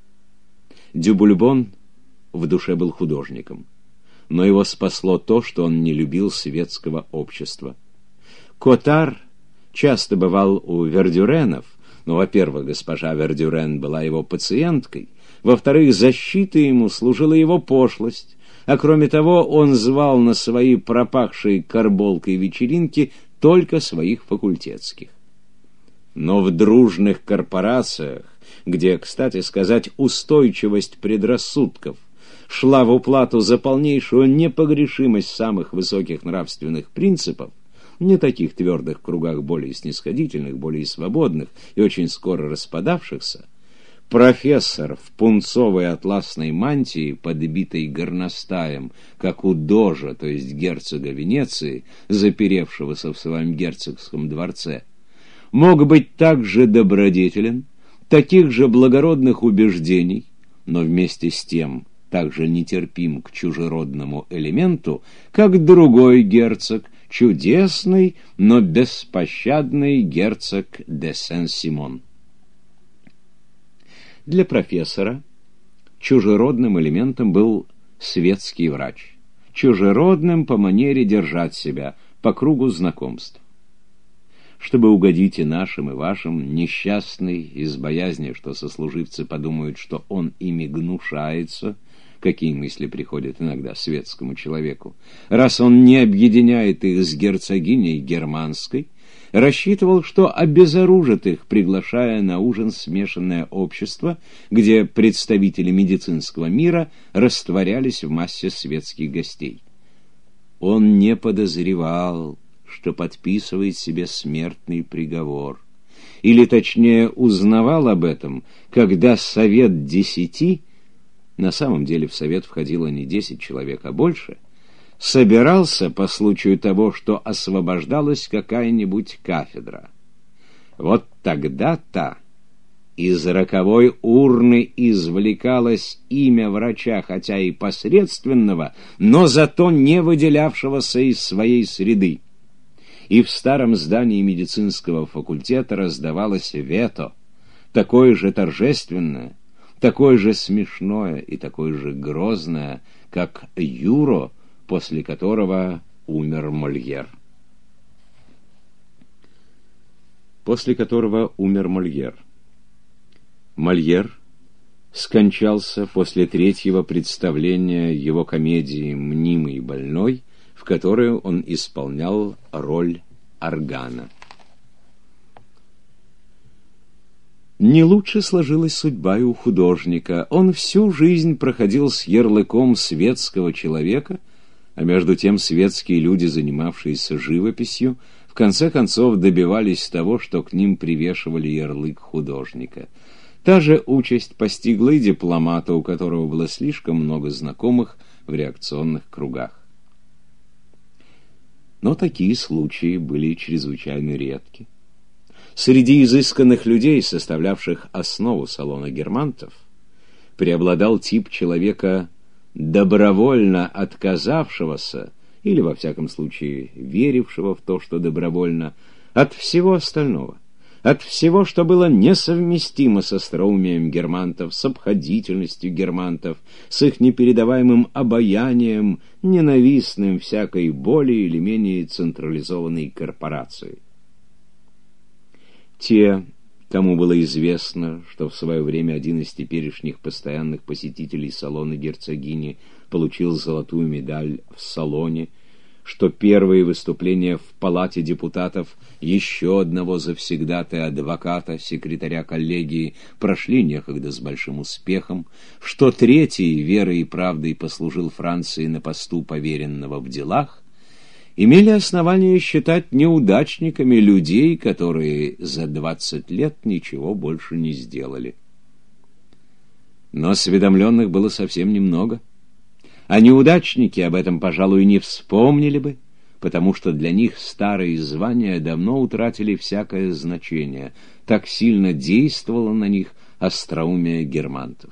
Дюбульбон в душе был художником, но его спасло то, что он не любил светского общества. Котар часто бывал у Вердюренов, но, во-первых, госпожа Вердюрен была его пациенткой, во-вторых, защитой ему служила его пошлость, а кроме того, он звал на свои пропахшие карболкой вечеринки только своих факультетских. Но в дружных корпорациях, где, кстати сказать, устойчивость предрассудков шла в уплату за полнейшую непогрешимость самых высоких нравственных принципов, не таких твердых кругах, более снисходительных, более свободных и очень скоро распадавшихся, профессор в пунцовой атласной мантии, подбитой горностаем, как у дожа, то есть герцога Венеции, заперевшегося в своем герцогском дворце, мог быть так же добродетелен, таких же благородных убеждений, но вместе с тем также нетерпим к чужеродному элементу, как другой герцог, чудесный, но беспощадный герцог де Сен-Симон. Для профессора чужеродным элементом был светский врач, чужеродным по манере держать себя, по кругу знакомств. Чтобы угодить и нашим, и вашим, несчастный, из боязни, что сослуживцы подумают, что он ими гнушается, какие мысли приходят иногда светскому человеку, раз он не объединяет их с герцогиней германской, рассчитывал, что обезоружит их, приглашая на ужин смешанное общество, где представители медицинского мира растворялись в массе светских гостей. Он не подозревал, что подписывает себе смертный приговор, или, точнее, узнавал об этом, когда Совет Десяти, на самом деле в Совет входило не десять человек, а больше, собирался по случаю того, что освобождалась какая-нибудь кафедра. Вот тогда-то из роковой урны извлекалось имя врача, хотя и посредственного, но зато не выделявшегося из своей среды. И в старом здании медицинского факультета раздавалось вето, такое же торжественное, такое же смешное и такое же грозное, как юро, после которого умер Мольер. После которого умер Мольер. Мольер скончался после третьего представления его комедии «Мнимый больной» в которой он исполнял роль органа. Не лучше сложилась судьба и у художника. Он всю жизнь проходил с ярлыком светского человека, а между тем светские люди, занимавшиеся живописью, в конце концов добивались того, что к ним привешивали ярлык художника. Та же участь постигла и дипломата, у которого было слишком много знакомых в реакционных кругах. Но такие случаи были чрезвычайно редки. Среди изысканных людей, составлявших основу салона Германтов, преобладал тип человека, добровольно отказавшегося, или, во всяком случае, верившего в то, что добровольно, от всего остального, от всего, что было несовместимо с остроумием германтов, с обходительностью германтов, с их непередаваемым обаянием, ненавистным всякой более или менее централизованной корпорации. Те, кому было известно, что в свое время один из теперешних постоянных посетителей салона герцогини получил золотую медаль в салоне, что первые выступления в палате депутатов еще одного завсегдатая-адвоката, секретаря коллегии, прошли некогда с большим успехом, что третий верой и правдой послужил Франции на посту поверенного в делах, имели основания считать неудачниками людей, которые за двадцать лет ничего больше не сделали. Но осведомленных было совсем немного. А неудачники об этом, пожалуй, не вспомнили бы, потому что для них старые звания давно утратили всякое значение. Так сильно действовало на них остроумие германтов.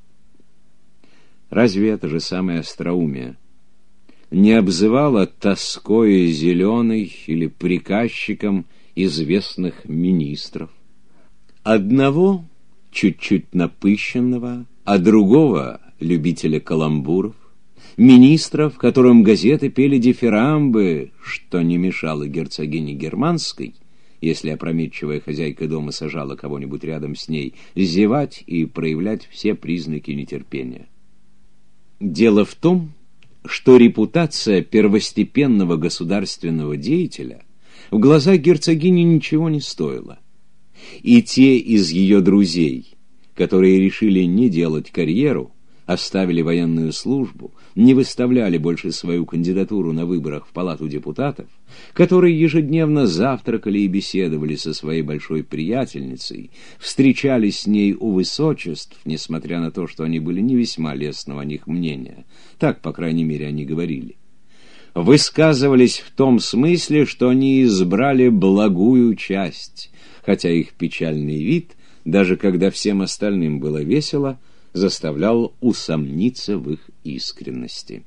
Разве это же самое остроумие не обзывало тоской зеленой или приказчиком известных министров? Одного чуть-чуть напыщенного, а другого любителя каламбуров, министров, которым газеты пели дифирамбы, что не мешало герцогине Германской, если опрометчивая хозяйка дома сажала кого-нибудь рядом с ней, зевать и проявлять все признаки нетерпения. Дело в том, что репутация первостепенного государственного деятеля в глазах герцогини ничего не стоила. И те из ее друзей, которые решили не делать карьеру, оставили военную службу, не выставляли больше свою кандидатуру на выборах в Палату депутатов, которые ежедневно завтракали и беседовали со своей большой приятельницей, встречались с ней у высочеств, несмотря на то, что они были не весьма лестного о них мнения, так, по крайней мере, они говорили, высказывались в том смысле, что они избрали благую часть, хотя их печальный вид, даже когда всем остальным было весело, заставлял усомниться в их искренности.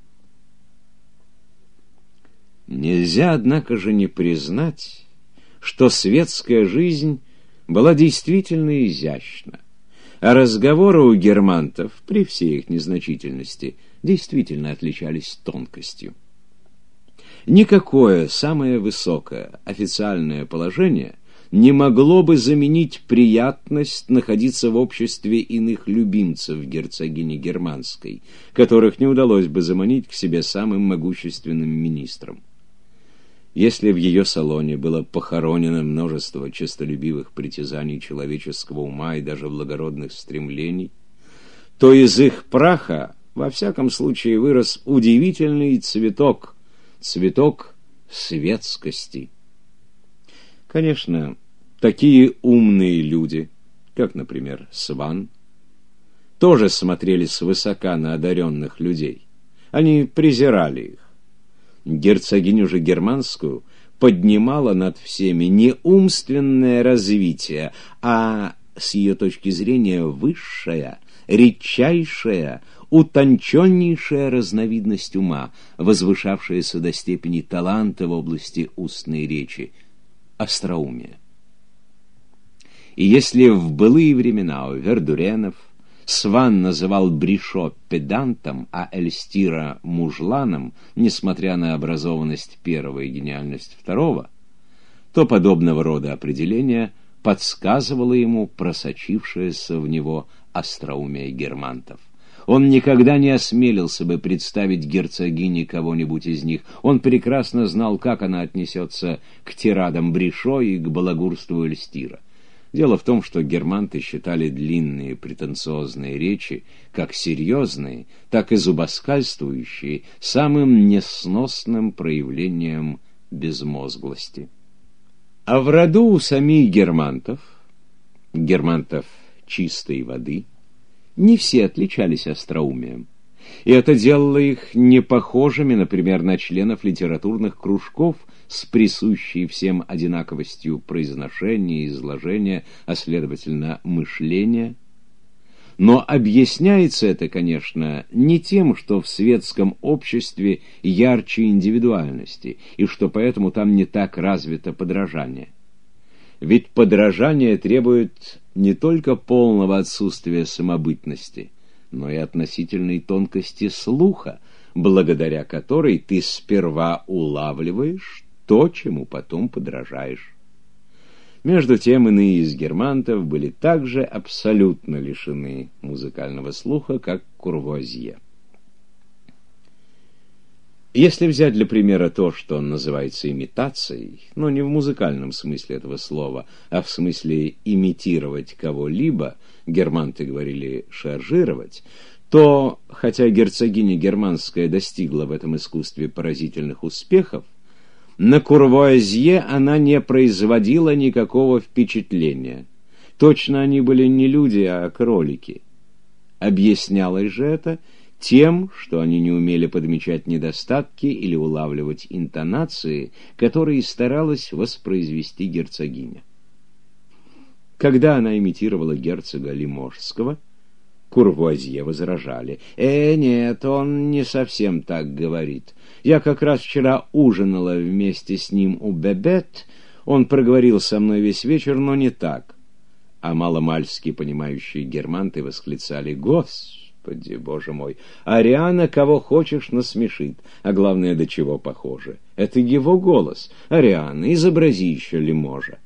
Нельзя, однако же, не признать, что светская жизнь была действительно изящна, а разговоры у германтов, при всей их незначительности, действительно отличались тонкостью. Никакое самое высокое официальное положение не могло бы заменить приятность находиться в обществе иных любимцев герцогини Германской, которых не удалось бы заманить к себе самым могущественным министрам. Если в ее салоне было похоронено множество честолюбивых притязаний человеческого ума и даже благородных стремлений, то из их праха, во всяком случае, вырос удивительный цветок, цветок светскости. Конечно, такие умные люди, как, например, Сван, тоже смотрели свысока на одаренных людей. Они презирали их. Герцогиню же Германскую поднимало над всеми не умственное развитие, а, с ее точки зрения, высшая, редчайшая, утонченнейшая разновидность ума, возвышавшаяся до степени таланта в области устной речи, остроумия. И если в былые времена у Вердуренов Сван называл Бришо педантом, а Эльстира мужланом, несмотря на образованность первого и гениальность второго, то подобного рода определение подсказывало ему просочившееся в него остроумие германтов. Он никогда не осмелился бы представить герцогине кого-нибудь из них. Он прекрасно знал, как она отнесется к тирадам Бришо и к балагурству Эльстира. Дело в том, что германты считали длинные претенциозные речи, как серьезные, так и зубоскальствующие, самым несносным проявлением безмозглости. А в роду у самих германтов, германтов чистой воды, не все отличались остроумием, и это делало их непохожими, например, на членов литературных кружков с присущей всем одинаковостью произношения, изложения, а следовательно мышления. Но объясняется это, конечно, не тем, что в светском обществе ярче индивидуальности, и что поэтому там не так развито подражание. Ведь подражание требует не только полного отсутствия самобытности, но и относительной тонкости слуха, благодаря которой ты сперва улавливаешь то, чему потом подражаешь. Между тем, иные из германтов были также абсолютно лишены музыкального слуха, как Курвуазье. Если взять для примера то, что называется имитацией, но не в музыкальном смысле этого слова, а в смысле имитировать кого-либо, германты говорили «шаржировать», то, хотя герцогиня Германская достигла в этом искусстве поразительных успехов, на Курвуазье она не производила никакого впечатления. Точно они были не люди, а кролики. Объяснялось же это тем, что они не умели подмечать недостатки или улавливать интонации, которые старалась воспроизвести герцогиня. Когда она имитировала герцога Лиможского, Курвуазье возражали: «Э, нет, он не совсем так говорит. Я как раз вчера ужинала вместе с ним у Бебет, он проговорил со мной весь вечер, но не так». А маломальски понимающие германты восклицали: «Господи, боже мой, Ариана кого хочешь насмешит, а главное, до чего похоже. Это его голос. Ариана, изобрази еще Лиможа».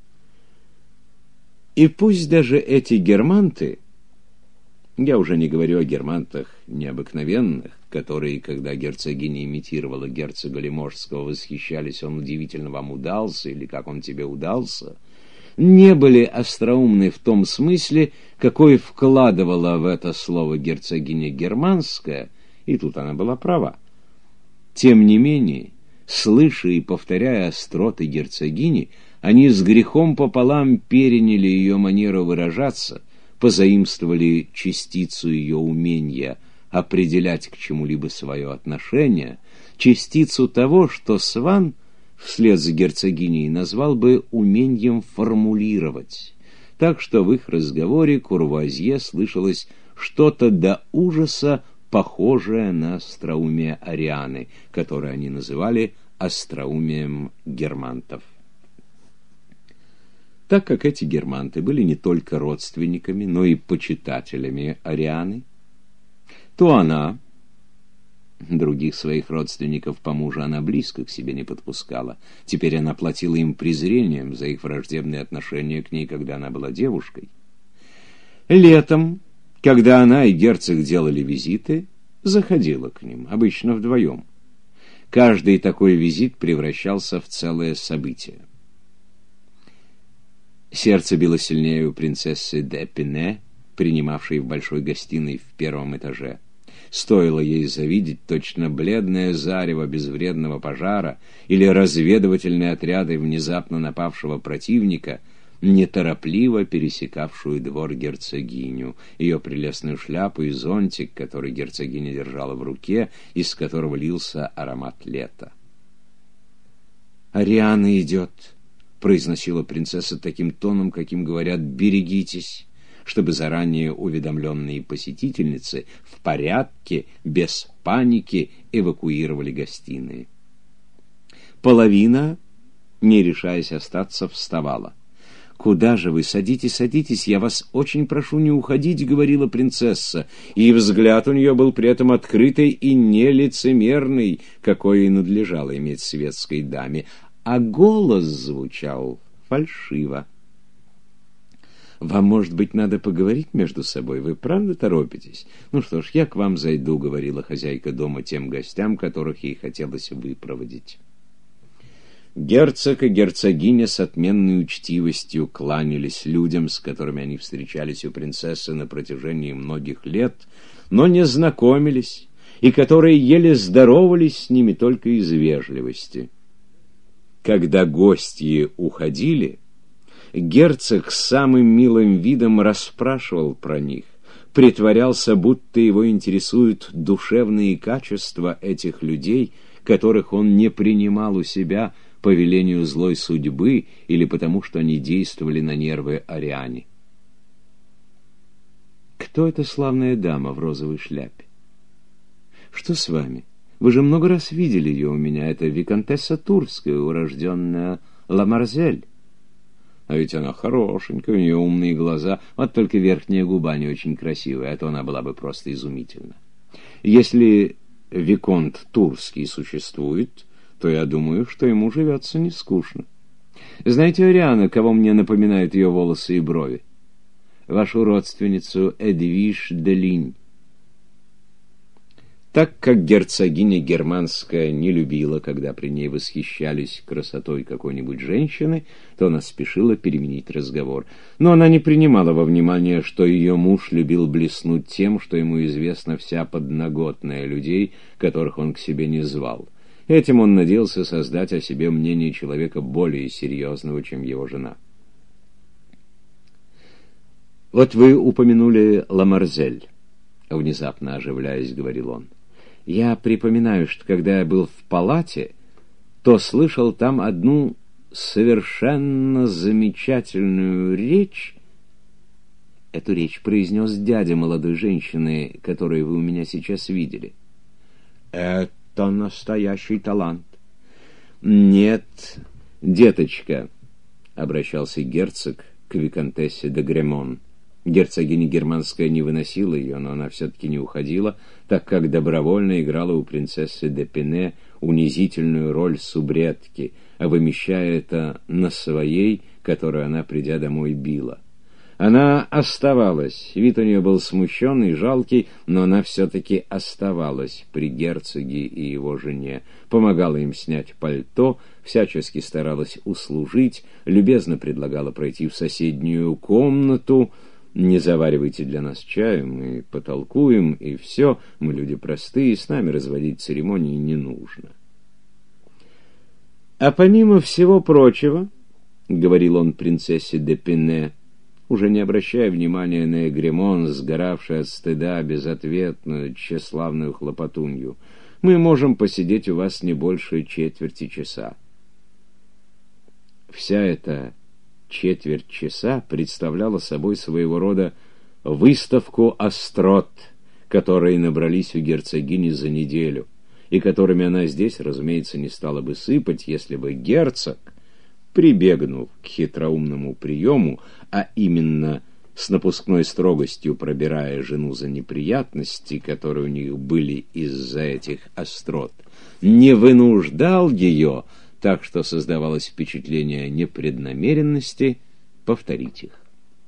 И пусть даже эти германты, я уже не говорю о германтах необыкновенных, которые, когда герцогиня имитировала герцога Лиможского, восхищались: «Он удивительно вам удался» или «Как он тебе удался», не были остроумны в том смысле, какой вкладывала в это слово герцогиня Германская, и тут она была права. Тем не менее, слыша и повторяя остроты герцогини, они с грехом пополам переняли ее манеру выражаться, позаимствовали частицу ее умения определять к чему-либо свое отношение, частицу того, что Сван вслед за герцогиней назвал бы умением формулировать. Так что в их разговоре Курвуазье слышалось что-то до ужаса похожее на остроумие Арианы, которое они называли остроумием германтов. Так как эти германты были не только родственниками, но и почитателями Арианы, то она, других своих родственников по мужу она близко к себе не подпускала. Теперь она платила им презрением за их враждебные отношения к ней, когда она была девушкой. Летом, когда она и герцог делали визиты, заходила к ним, обычно вдвоем. Каждый такой визит превращался в целое событие. Сердце било сильнее у принцессы де Пине, принимавшей в большой гостиной в первом этаже. Стоило ей завидеть точно бледное зарево безвредного пожара или разведывательные отряды внезапно напавшего противника, неторопливо пересекавшую двор герцогиню, ее прелестную шляпу и зонтик, который герцогиня держала в руке, из которого лился аромат лета. «Ариана идет», — произносила принцесса таким тоном, каким говорят «берегитесь», чтобы заранее уведомленные посетительницы в порядке, без паники, эвакуировали гостиные. Половина, не решаясь остаться, вставала. «Куда же вы? Садитесь, садитесь, я вас очень прошу не уходить», — говорила принцесса, и взгляд у нее был при этом открытый и нелицемерный, какой и надлежало иметь светской даме, а голос звучал фальшиво. Вам, может быть, надо поговорить между собой? Вы правда торопитесь? Ну что ж, я к вам зайду, — говорила хозяйка дома тем гостям, которых ей хотелось выпроводить. Герцог и герцогиня с отменной учтивостью кланялись людям, с которыми они встречались у принцессы на протяжении многих лет, но не знакомились, и которые еле здоровались с ними только из вежливости. Когда гостьи уходили, герцог с самым милым видом расспрашивал про них, притворялся, будто его интересуют душевные качества этих людей, которых он не принимал у себя по велению злой судьбы или потому, что они действовали на нервы Ариане. «Кто эта славная дама в розовой шляпе? Что с вами? Вы же много раз видели ее у меня. Это виконтесса Турская, урожденная Ламарзель. А ведь она хорошенькая, у нее умные глаза, вот только верхняя губа не очень красивая, а то она была бы просто изумительна. Если виконт Турский существует, то я думаю, что ему живется не скучно. Знаете, Ариана, кого мне напоминают ее волосы и брови? Вашу родственницу Эдвиж де Линь. Так как герцогиня Германская не любила, когда при ней восхищались красотой какой-нибудь женщины, то она спешила переменить разговор. Но она не принимала во внимание, что ее муж любил блеснуть тем, что ему известна вся подноготная людей, которых он к себе не звал. Этим он надеялся создать о себе мнение человека более серьезного, чем его жена. «Вот вы упомянули Ламарзель», — внезапно оживляясь, говорил он. «Я припоминаю, что когда я был в палате, то слышал там одну совершенно замечательную речь. Эту речь произнес дядя молодой женщины, которую вы у меня сейчас видели». «Это настоящий талант». «Нет, деточка», — обращался герцог к виконтессе де Гремон. Герцогиня Германская не выносила ее, но она все-таки не уходила, так как добровольно играла у принцессы де Пене унизительную роль субредки, вымещая это на своей, которую она, придя домой, била. Она оставалась, вид у нее был смущенный, жалкий, но она все-таки оставалась при герцоге и его жене, помогала им снять пальто, всячески старалась услужить, любезно предлагала пройти в соседнюю комнату. «Не заваривайте для нас чаю, мы потолкуем, и все, мы люди простые, с нами разводить церемонии не нужно». «А помимо всего прочего, — говорил он принцессе де Пене, уже не обращая внимания на Эгремон, сгоравший от стыда безответную, тщеславную хлопотунью, — мы можем посидеть у вас не больше четверти часа». Вся эта четверть часа представляла собой своего рода выставку острот, которые набрались у герцогини за неделю, и которыми она здесь, разумеется, не стала бы сыпать, если бы герцог, прибегнув к хитроумному приему, а именно с напускной строгостью пробирая жену за неприятности, которые у них были из-за этих острот, не вынуждал ее, так что создавалось впечатление непреднамеренности, повторить их.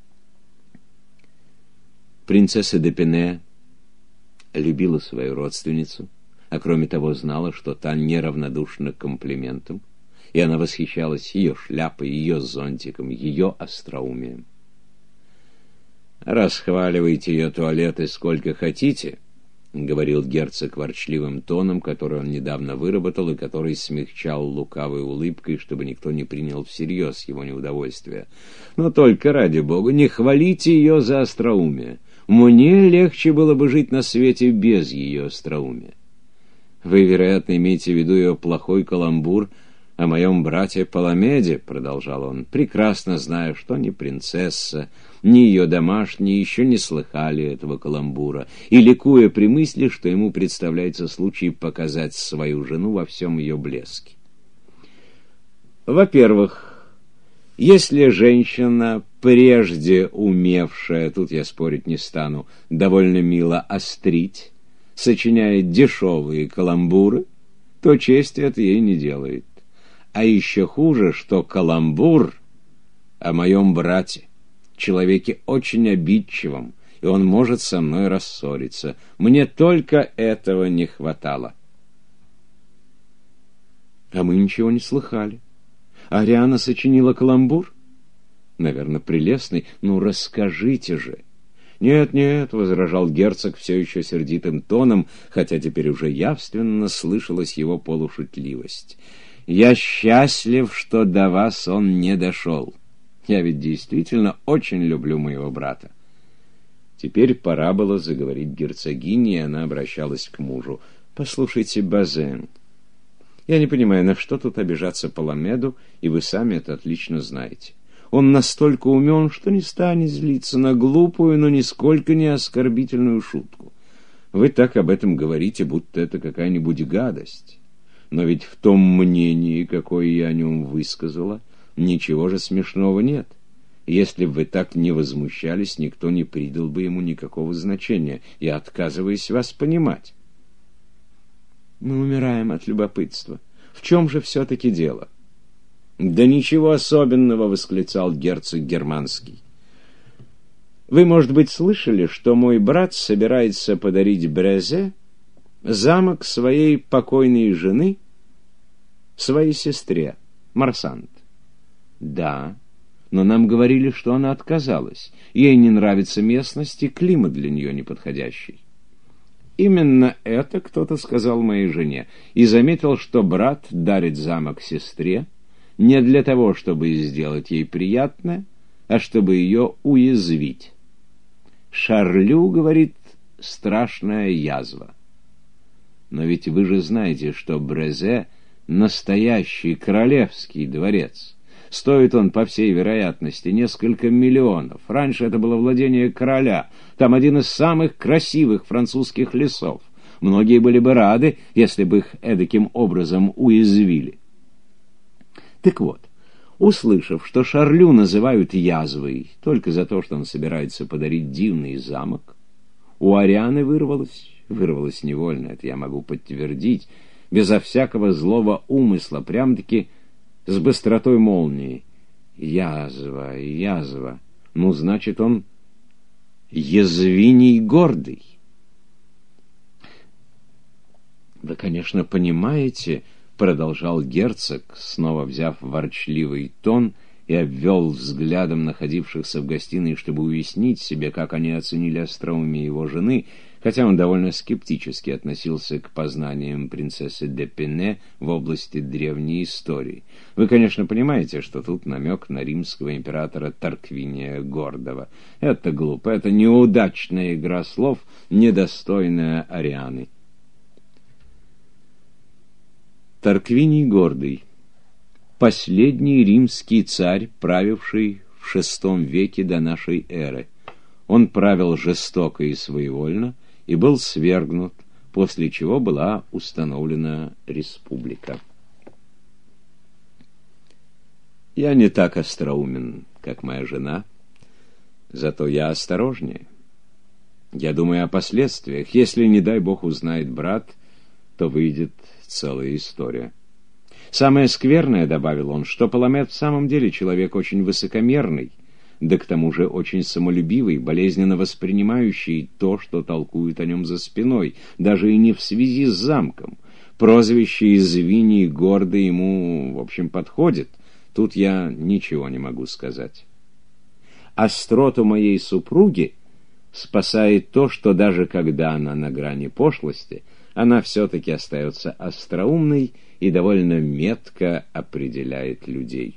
Принцесса де Пене любила свою родственницу, а кроме того знала, что та неравнодушна к комплиментам, и она восхищалась ее шляпой, ее зонтиком, ее остроумием. «Расхваливайте ее туалеты сколько хотите», — говорил герцог ворчливым тоном, который он недавно выработал и который смягчал лукавой улыбкой, чтобы никто не принял всерьез его неудовольствие. «Но только, ради бога, не хвалите ее за остроумие. Мне легче было бы жить на свете без ее остроумия. Вы, вероятно, имеете в виду ее плохой каламбур о моем брате Паламеде», — продолжал он, — «прекрасно знаю, что ни принцесса, ни ее домашние еще не слыхали этого каламбура, и ликуя при мысли, что ему представляется случай показать свою жену во всем ее блеске. Во-первых, если женщина, прежде умевшая, тут я спорить не стану, довольно мило острить, сочиняет дешевые каламбуры, то чести это ей не делает. А еще хуже, что каламбур о моем брате, человеке очень обидчивом, и он может со мной рассориться. Мне только этого не хватало. А мы ничего не слыхали. Ариана сочинила каламбур? Наверное, прелестный. Ну, расскажите же. «Нет, нет», — возражал герцог все еще сердитым тоном, хотя теперь уже явственно слышалась его полушутливость. «Я счастлив, что до вас он не дошел. Я ведь действительно очень люблю моего брата». Теперь пора было заговорить герцогине, и она обращалась к мужу. «Послушайте, Базен, я не понимаю, на что тут обижаться Паламеду, и вы сами это отлично знаете. Он настолько умен, что не станет злиться на глупую, но нисколько не оскорбительную шутку. Вы так об этом говорите, будто это какая-нибудь гадость. Но ведь в том мнении, какое я о нем высказала, ничего же смешного нет. Если бы вы так не возмущались, никто не придал бы ему никакого значения. Я отказываюсь вас понимать». «Мы умираем от любопытства. В чем же все-таки дело?» «Да ничего особенного», — восклицал герцог Германский. «Вы, может быть, слышали, что мой брат собирается подарить Брезе замок своей покойной жены, своей сестре, Марсант?» «Да, но нам говорили, что она отказалась. Ей не нравится местность, и климат для нее неподходящий». Именно это кто-то сказал моей жене, и заметил, что брат дарит замок сестре, не для того, чтобы сделать ей приятное, а чтобы ее уязвить. Шарлю, говорит, страшная язва. Но ведь вы же знаете, что Брезе — настоящий королевский дворец. Стоит он, по всей вероятности, несколько миллионов. Раньше это было владение короля. Там один из самых красивых французских лесов. Многие были бы рады, если бы их эдаким образом уязвили. Так вот, услышав, что Шарлю называют язвой только за то, что он собирается подарить дивный замок, у Арианы вырвалось, вырвалось невольно, это я могу подтвердить, безо всякого злого умысла, прям-таки с быстротой молнии. Язва, язва. Ну, значит, он язвиней гордый. Вы, конечно, понимаете, продолжал герцог, снова взяв ворчливый тон и обвел взглядом находившихся в гостиной, чтобы уяснить себе, как они оценили остроумие его жены, хотя он довольно скептически относился к познаниям принцессы d'Épinay в области древней истории. Вы, конечно, понимаете, что тут намек на римского императора Тарквиния Гордого. Это глупо, это неудачная игра слов, недостойная Арианы. Тарквиний Гордый, последний римский царь, правивший в шестом веке до нашей эры. Он правил жестоко и своевольно и был свергнут, после чего была установлена республика. Я не так остроумен, как моя жена, зато я осторожнее. Я думаю о последствиях. Если, не дай бог, узнает брат, то выйдет целая история. Самое скверное, добавил он, что Паламед в самом деле человек очень высокомерный, да к тому же очень самолюбивый, болезненно воспринимающий то, что толкуют о нем за спиной, даже и не в связи с замком. Прозвище «Извини» гордо ему, в общем, подходит. Тут я ничего не могу сказать. Остроту моей супруги спасает то, что даже когда она на грани пошлости, она все-таки остается остроумной и довольно метко определяет людей.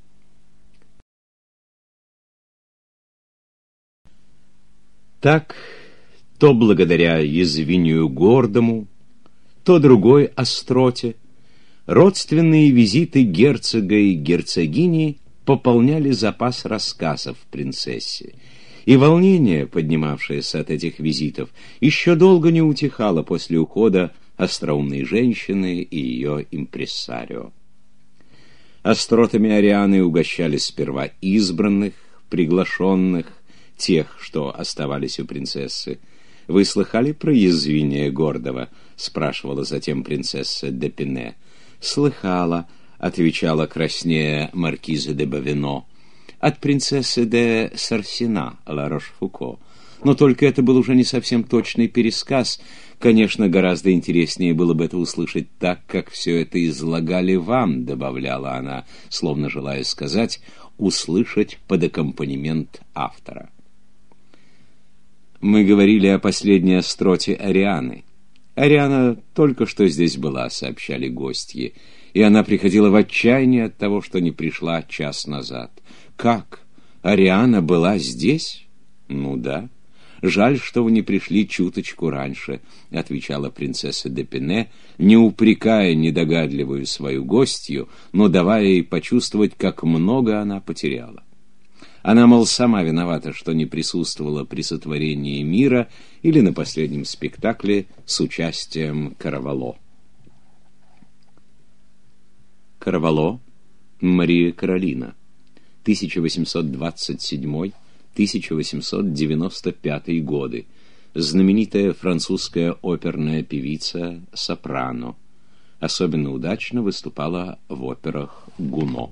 Так, то благодаря язвинию гордому, то другой остроте, родственные визиты герцога и герцогини пополняли запас рассказов принцессе, и волнение, поднимавшееся от этих визитов, еще долго не утихало после ухода остроумной женщины и ее импрессарио. Остротами Арианы угощали сперва избранных, приглашенных, тех, что оставались у принцессы. «Вы слыхали про язвиние гордого?» — спрашивала затем принцесса d'Épinay. «Слыхала», — отвечала краснея маркиза де Бавино. от принцессы де Сарсина Ла Рошфуко. Но только это был уже не совсем точный пересказ. Конечно, гораздо интереснее было бы это услышать так, как все это излагали вам, добавляла она, словно желая сказать, услышать под аккомпанемент автора. Мы говорили о последней остроте Арианы. Ариана только что здесь была, сообщали гостьи, и она приходила в отчаяние от того, что не пришла час назад. Как? Ариана была здесь? Ну да. Жаль, что вы не пришли чуточку раньше, отвечала принцесса де Пене, не упрекая недогадливую свою гостью, но давая ей почувствовать, как много она потеряла. Она, мол, сама виновата, что не присутствовала при сотворении мира или на последнем спектакле с участием Каравало. Каравало, Мария Каролина, тысяча восемьсот двадцать седьмой — тысяча восемьсот девяносто пятый годы, знаменитая французская оперная певица сопрано. Особенно удачно выступала в операх Гуно.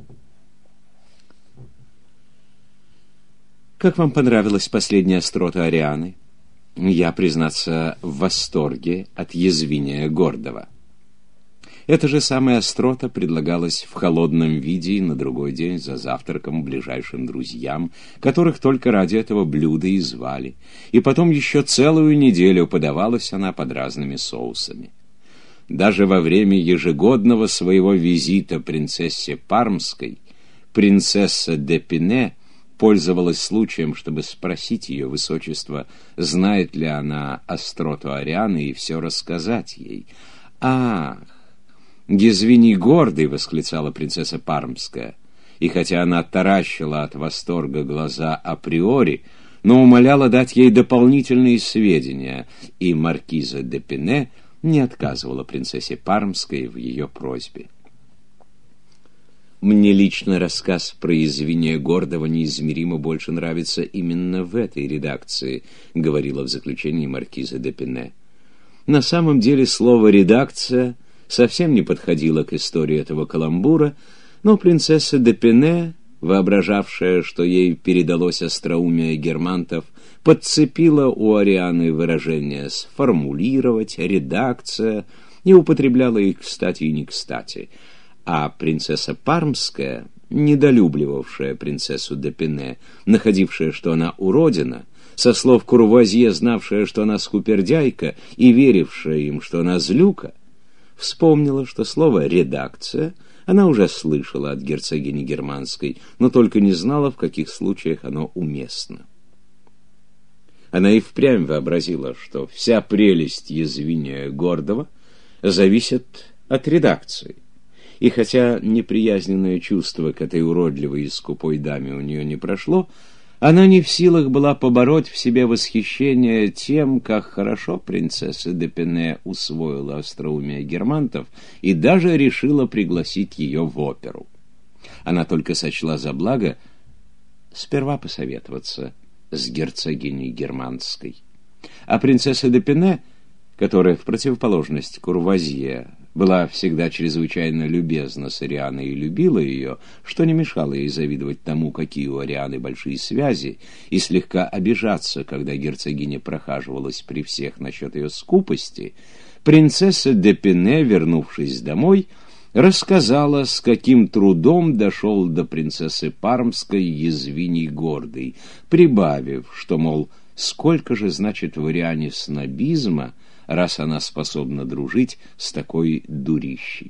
Как вам понравилась последняя острота Арианы? Я, признаться, в восторге от язвения гордого. Эта же самая острота предлагалась в холодном виде и на другой день за завтраком ближайшим друзьям, которых только ради этого блюда и звали, и потом еще целую неделю подавалась она под разными соусами. Даже во время ежегодного своего визита принцессе Пармской принцесса де Пене пользовалась случаем, чтобы спросить ее высочество, знает ли она остроту Арианы, и все рассказать ей. «Ах, язвини гордый!» — восклицала принцесса Пармская. И хотя она таращила от восторга глаза априори, но умоляла дать ей дополнительные сведения, и маркиза де Пене не отказывала принцессе Пармской в ее просьбе. Мне лично рассказ про язвение гордого неизмеримо больше нравится именно в этой редакции, говорила в заключении маркиза де Пене. На самом деле слово «редакция» совсем не подходило к истории этого каламбура, но принцесса де Пене, воображавшая, что ей передалось остроумие германтов, подцепила у Арианы выражение «сформулировать», «редакция» и употребляла их кстати и не кстати. А принцесса Пармская, недолюбливавшая принцессу де Пене, находившая, что она уродина, со слов Курвуазье, знавшая, что она скупердяйка, и верившая им, что она злюка, вспомнила, что слово «редакция» она уже слышала от герцогини Германской, но только не знала, в каких случаях оно уместно. Она и впрямь вообразила, что вся прелесть язвения гордого зависит от редакции. И хотя неприязненное чувство к этой уродливой и скупой даме у нее не прошло, она не в силах была побороть в себе восхищение тем, как хорошо принцесса де Пене усвоила остроумие германтов и даже решила пригласить ее в оперу. Она только сочла за благо сперва посоветоваться с герцогиней Германской. А принцесса де Пене, которая в противоположность Курвуазье была всегда чрезвычайно любезна с Арианой и любила ее, что не мешало ей завидовать тому, какие у Арианы большие связи, и слегка обижаться, когда герцогиня прохаживалась при всех насчет ее скупости, принцесса де Пене, вернувшись домой, рассказала, с каким трудом дошел до принцессы Пармской язвиний гордый, прибавив, что, мол, сколько же, значит, в Ариане снобизма, раз она способна дружить с такой дурищей.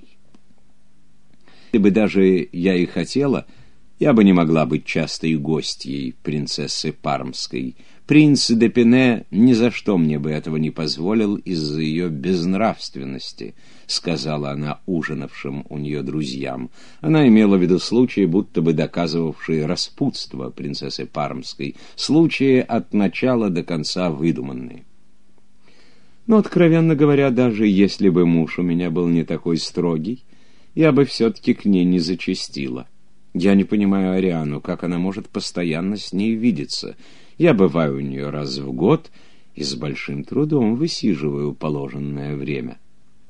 Если бы даже я и хотела, я бы не могла быть частой гостьей принцессы Пармской. Принц де Пене ни за что мне бы этого не позволил из-за ее безнравственности, сказала она ужинавшим у нее друзьям. Она имела в виду случаи, будто бы доказывавшие распутство принцессы Пармской, случаи от начала до конца выдуманные. Но, откровенно говоря, даже если бы муж у меня был не такой строгий, я бы все-таки к ней не зачастила. Я не понимаю Ариану, как она может постоянно с ней видеться. Я бываю у нее раз в год и с большим трудом высиживаю положенное время.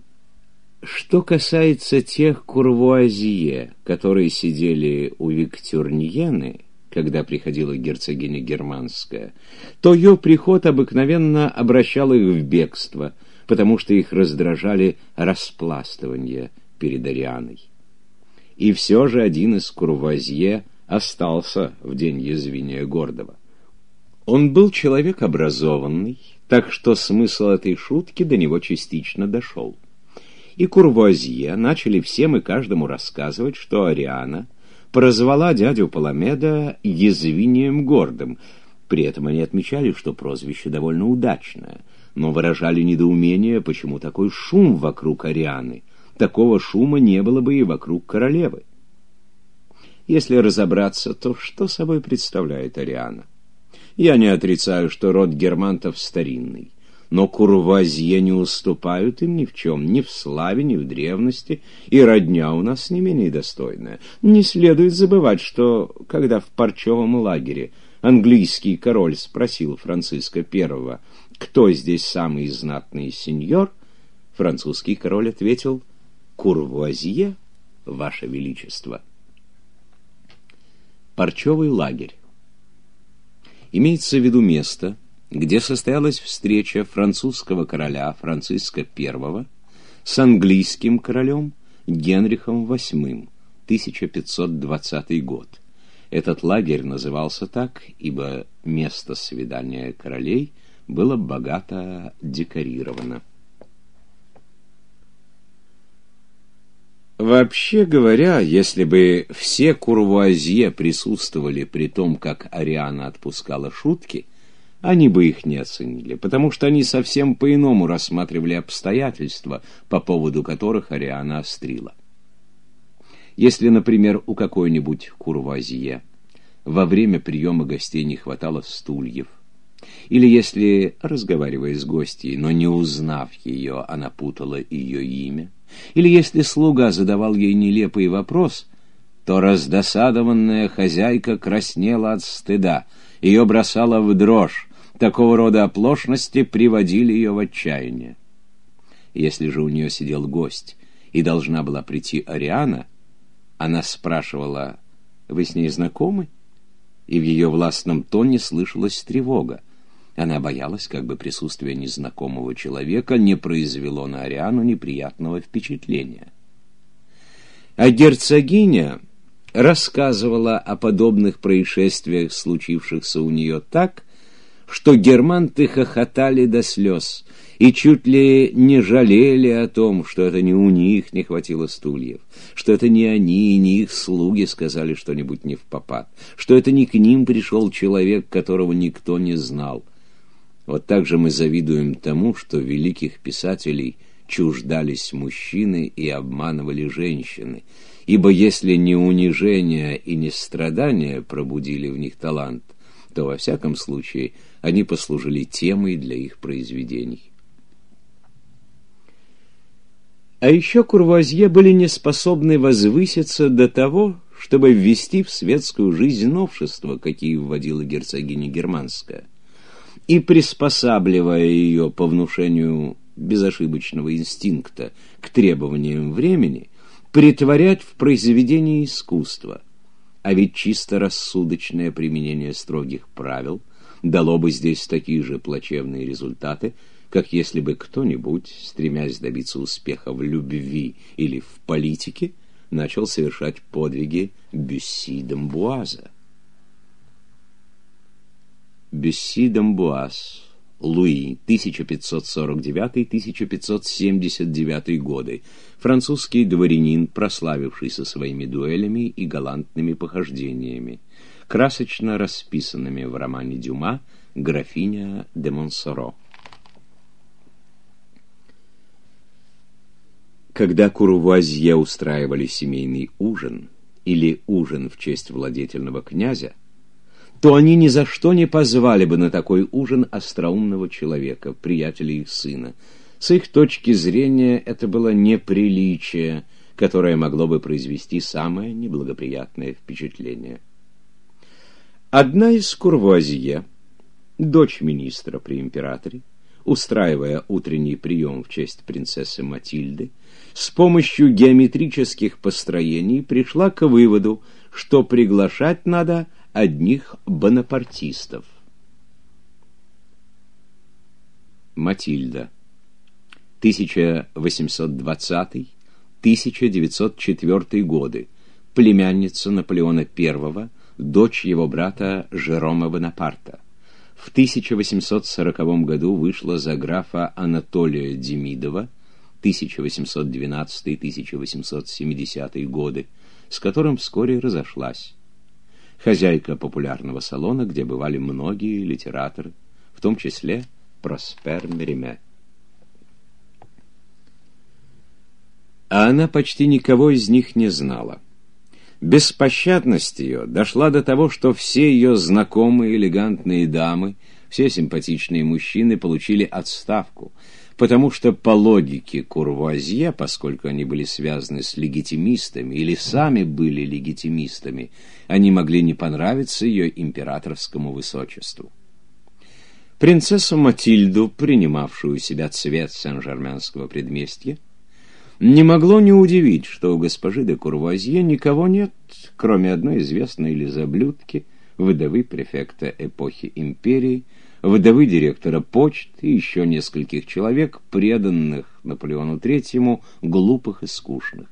Что касается тех Курвуазье, которые сидели у Виктюрньены, когда приходила герцогиня Германская, то ее приход обыкновенно обращал их в бегство, потому что их раздражали распластывания перед Арианой. И все же один из курвуазье остался в день язвения гордого. Он был человек образованный, так что смысл этой шутки до него частично дошел. И курвуазье начали всем и каждому рассказывать, что Ариана прозвала дядю Паламеда язвением гордым. При этом они отмечали, что прозвище довольно удачное, но выражали недоумение, почему такой шум вокруг Арианы. Такого шума не было бы и вокруг королевы. Если разобраться, то что собой представляет Ариана? Я не отрицаю, что род германтов старинный, но курвуазье не уступают им ни в чем, ни в славе, ни в древности, и родня у нас не менее достойная. Не следует забывать, что, когда в парчевом лагере английский король спросил Франциска Первого, кто здесь самый знатный сеньор, французский король ответил: «Курвуазье, ваше величество». Парчевый лагерь. Имеется в виду место, где состоялась встреча французского короля Франциска Первого с английским королем Генрихом Восьмым, тысяча пятьсот двадцатый год. Этот лагерь назывался так, ибо место свидания королей было богато декорировано. Вообще говоря, если бы все курвуазье присутствовали при том, как Ариана отпускала шутки, они бы их не оценили, потому что они совсем по-иному рассматривали обстоятельства, по поводу которых Ариана острила. Если, например, у какой-нибудь курвуазье во время приема гостей не хватало стульев, или если, разговаривая с гостьей, но не узнав ее, она путала ее имя, или если слуга задавал ей нелепый вопрос, то раздосадованная хозяйка краснела от стыда, ее бросала в дрожь. Такого рода оплошности приводили ее в отчаяние. Если же у нее сидел гость и должна была прийти Ариана, она спрашивала: «Вы с ней знакомы?» И в ее властном тоне слышалась тревога. Она боялась, как бы присутствие незнакомого человека не произвело на Ариану неприятного впечатления. А герцогиня рассказывала о подобных происшествиях, случившихся у нее, так, что германты хохотали до слез и чуть ли не жалели о том, что это не у них не хватило стульев, что это не они и не их слуги сказали что-нибудь невпопад, что это не к ним пришел человек, которого никто не знал. Вот так же мы завидуем тому, что великих писателей чуждались мужчины и обманывали женщины, ибо если не унижение и не страдания пробудили в них талант, то во всяком случае они послужили темой для их произведений. А еще курвуазье были не способны возвыситься до того, чтобы ввести в светскую жизнь новшества, какие вводила герцогиня Германская, и, приспосабливая ее по внушению безошибочного инстинкта к требованиям времени, претворять в произведение искусства. А ведь чисто рассудочное применение строгих правил дало бы здесь такие же плачевные результаты, как если бы кто-нибудь, стремясь добиться успеха в любви или в политике, начал совершать подвиги Бюсси d'Амбуаза. Бюсси d'Амбуаз, Луи, тысяча пятьсот сорок девятый — тысяча пятьсот семьдесят девятый годы, французский дворянин, прославившийся своими дуэлями и галантными похождениями, красочно расписанными в романе Дюма «Графиня де Монсоро». Когда курвуазье устраивали семейный ужин или ужин в честь владетельного князя, то они ни за что не позвали бы на такой ужин остроумного человека, приятеля их сына. С их точки зрения это было неприличие, которое могло бы произвести самое неблагоприятное впечатление. Одна из курвуазье, дочь министра при императоре, устраивая утренний прием в честь принцессы Матильды, с помощью геометрических построений пришла к выводу, что приглашать надо одних бонапартистов. Матильда. тысяча восемьсот двадцатый — тысяча девятьсот четвёртый годы. Племянница Наполеона Первого, дочь его брата Жерома Бонапарта. В тысяча восемьсот сороковом году вышла за графа Анатолия Демидова, тысяча восемьсот двенадцатый — тысяча восемьсот семидесятый годы, с которым вскоре разошлась. Хозяйка популярного салона, где бывали многие литераторы, в том числе Проспер Мериме. А она почти никого из них не знала. Беспощадность ее дошла до того, что все ее знакомые элегантные дамы, все симпатичные мужчины получили отставку, потому что по логике Курвуазье, поскольку они были связаны с легитимистами или сами были легитимистами, они могли не понравиться ее императорскому высочеству. Принцессу Матильду, принимавшую у себя цвет Сен-Жерменского предместья, не могло не удивить, что у госпожи де Курвуазье никого нет, кроме одной известной лизоблюдки, вдовы префекта эпохи империи, вдовы директора почт и еще нескольких человек, преданных Наполеону Третьему, глупых и скучных.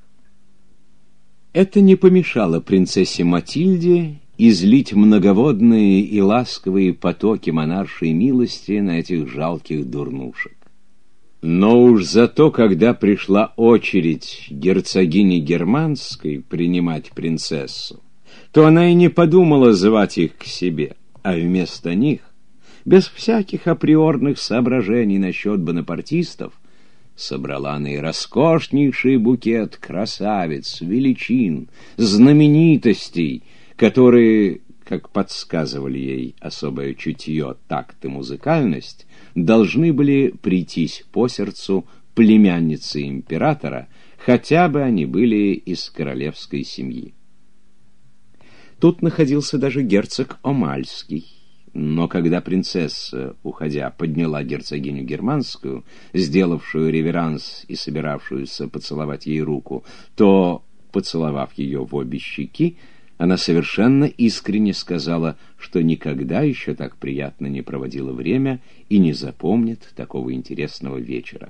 Это не помешало принцессе Матильде излить многоводные и ласковые потоки монаршей милости на этих жалких дурнушек. Но уж зато, когда пришла очередь герцогини Германской принимать принцессу, то она и не подумала звать их к себе, а вместо них, без всяких априорных соображений насчет бонапартистов, собрала она и роскошнейший букет красавиц, величин, знаменитостей, которые, как подсказывали ей особое чутье, такт и музыкальность, должны были прийтись по сердцу племянницы императора, хотя бы они были из королевской семьи. Тут находился даже герцог Омальский, но когда принцесса, уходя, подняла герцогиню Германскую, сделавшую реверанс и собиравшуюся поцеловать ей руку, то, поцеловав ее в обе щеки, она совершенно искренне сказала, что никогда еще так приятно не проводила время и не запомнит такого интересного вечера.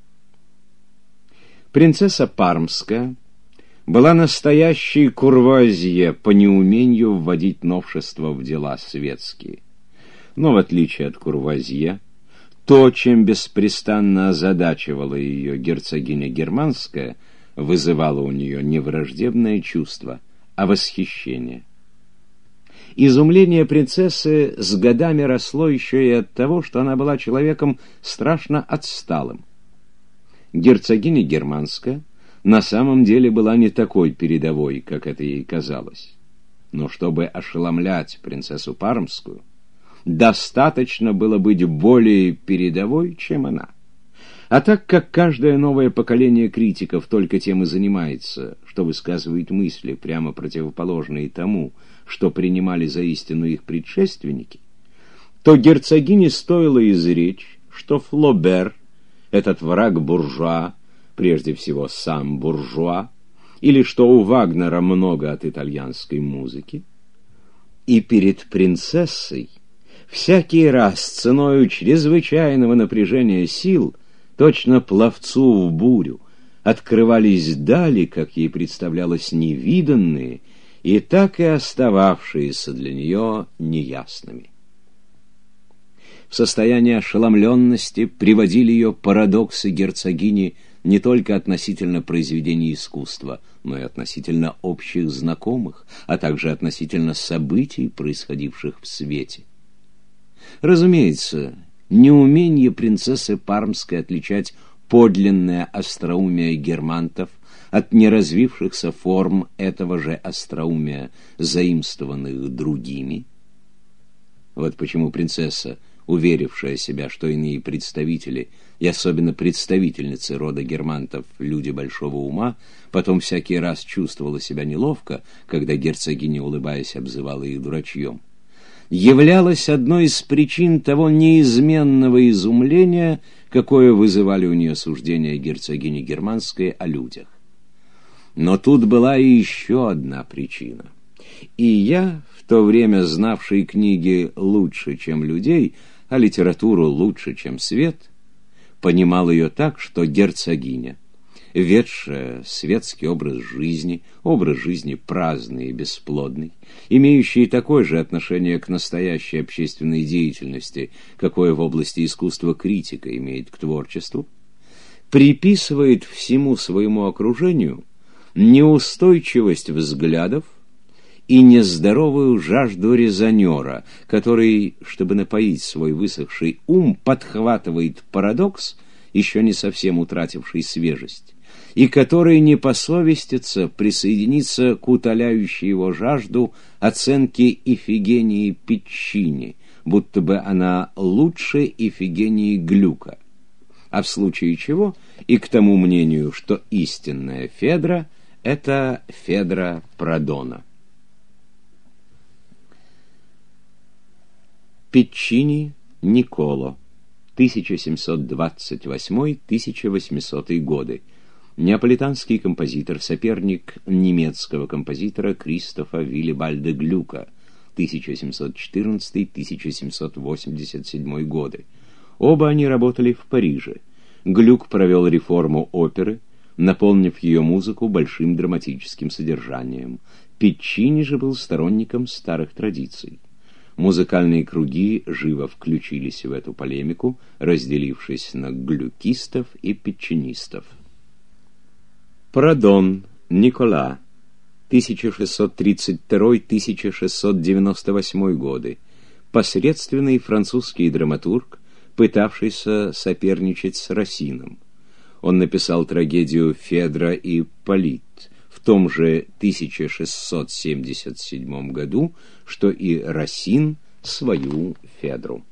Принцесса Пармская была настоящей курвуазье по неумению вводить новшества в дела светские. Но в отличие от курвуазье, то, чем беспрестанно озадачивала ее герцогиня Германская, вызывало у нее не враждебное чувство, а восхищение. Изумление принцессы с годами росло еще и от того, что она была человеком страшно отсталым. Герцогиня Германская на самом деле была не такой передовой, как это ей казалось. Но чтобы ошеломлять принцессу Пармскую, достаточно было быть более передовой, чем она. А так как каждое новое поколение критиков только тем и занимается, что высказывает мысли, прямо противоположные тому, что принимали за истину их предшественники, то герцогине стоило изречь, что Флобер, этот враг буржуа, прежде всего сам буржуа, или что у Вагнера много от итальянской музыки, и перед принцессой всякий раз ценою чрезвычайного напряжения сил, точно пловцу в бурю, открывались дали, как ей представлялось, невиданные, и так и остававшиеся для нее неясными. В состоянии ошеломленности приводили ее парадоксы герцогини не только относительно произведений искусства, но и относительно общих знакомых, а также относительно событий, происходивших в свете. Разумеется, неумение принцессы Пармской отличать подлинное остроумие германтов от неразвившихся форм этого же остроумия, заимствованных другими. Вот почему принцесса, уверившая себя, что иные представители, и особенно представительницы рода германтов, люди большого ума, потом всякий раз чувствовала себя неловко, когда герцогиня, улыбаясь, обзывала их дурачьем, являлась одной из причин того неизменного изумления, какое вызывали у нее суждения герцогини Германской о людях. Но тут была и еще одна причина. И я, в то время знавший книги лучше, чем людей, а литературу лучше, чем свет, понимал ее так, что герцогиня, ведшая светский образ жизни, образ жизни праздный и бесплодный, имеющий такое же отношение к настоящей общественной деятельности, какое в области искусства критика имеет к творчеству, приписывает всему своему окружению неустойчивость взглядов и нездоровую жажду резонера, который, чтобы напоить свой высохший ум, подхватывает парадокс, еще не совсем утративший свежесть, и который не посовестится присоединиться к утоляющей его жажду оценке Ифигении Пиччини, будто бы она лучше Ифигении Глюка, а в случае чего и к тому мнению, что истинная Федра — это Федра Прадона. Пиччини Николо, тысяча семьсот двадцать восьмой — тысяча восьмисотый годы, неаполитанский композитор, соперник немецкого композитора Кристофа Виллибальда Глюка, тысяча семьсот четырнадцатый — тысяча семьсот восемьдесят седьмой годы. Оба они работали в Париже. Глюк провел реформу оперы, наполнив ее музыку большим драматическим содержанием. Пиччини же был сторонником старых традиций. Музыкальные круги живо включились в эту полемику, разделившись на глюкистов и пиччинистов. Прадон Никола, тысяча шестьсот тридцать второй — тысяча шестьсот девяносто восьмой годы, посредственный французский драматург, пытавшийся соперничать с Рассином. Он написал трагедию «Федра и Полит» в том же тысяча шестьсот семьдесят седьмом году, что и Рассин свою Федру.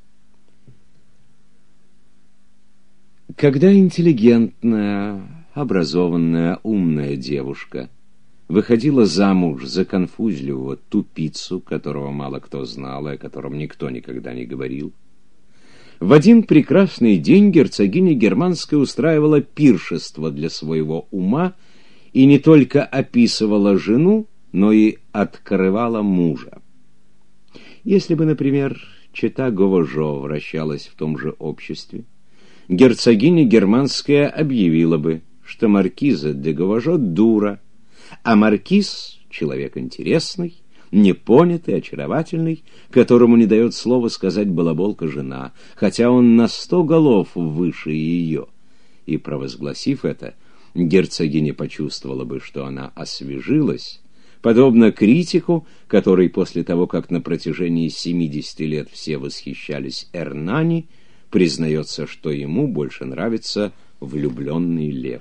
Когда интеллигентная, образованная, умная девушка выходила замуж за конфузливого тупицу, которого мало кто знал и о котором никто никогда не говорил, в один прекрасный день герцогиня Германская устраивала пиршество для своего ума и не только описывала жену, но и открывала мужа. Если бы, например, чета Говожо вращалась в том же обществе, герцогиня Германская объявила бы, что маркиза де Говожо дура, а маркиз — человек интересный, непонятый, очаровательный, которому не дает слова сказать балаболка-жена, хотя он на сто голов выше ее. И, провозгласив это, герцогиня почувствовала бы, что она освежилась, подобно критику, который после того, как на протяжении семидесяти лет все восхищались Эрнани, признается, что ему больше нравится влюбленный лев.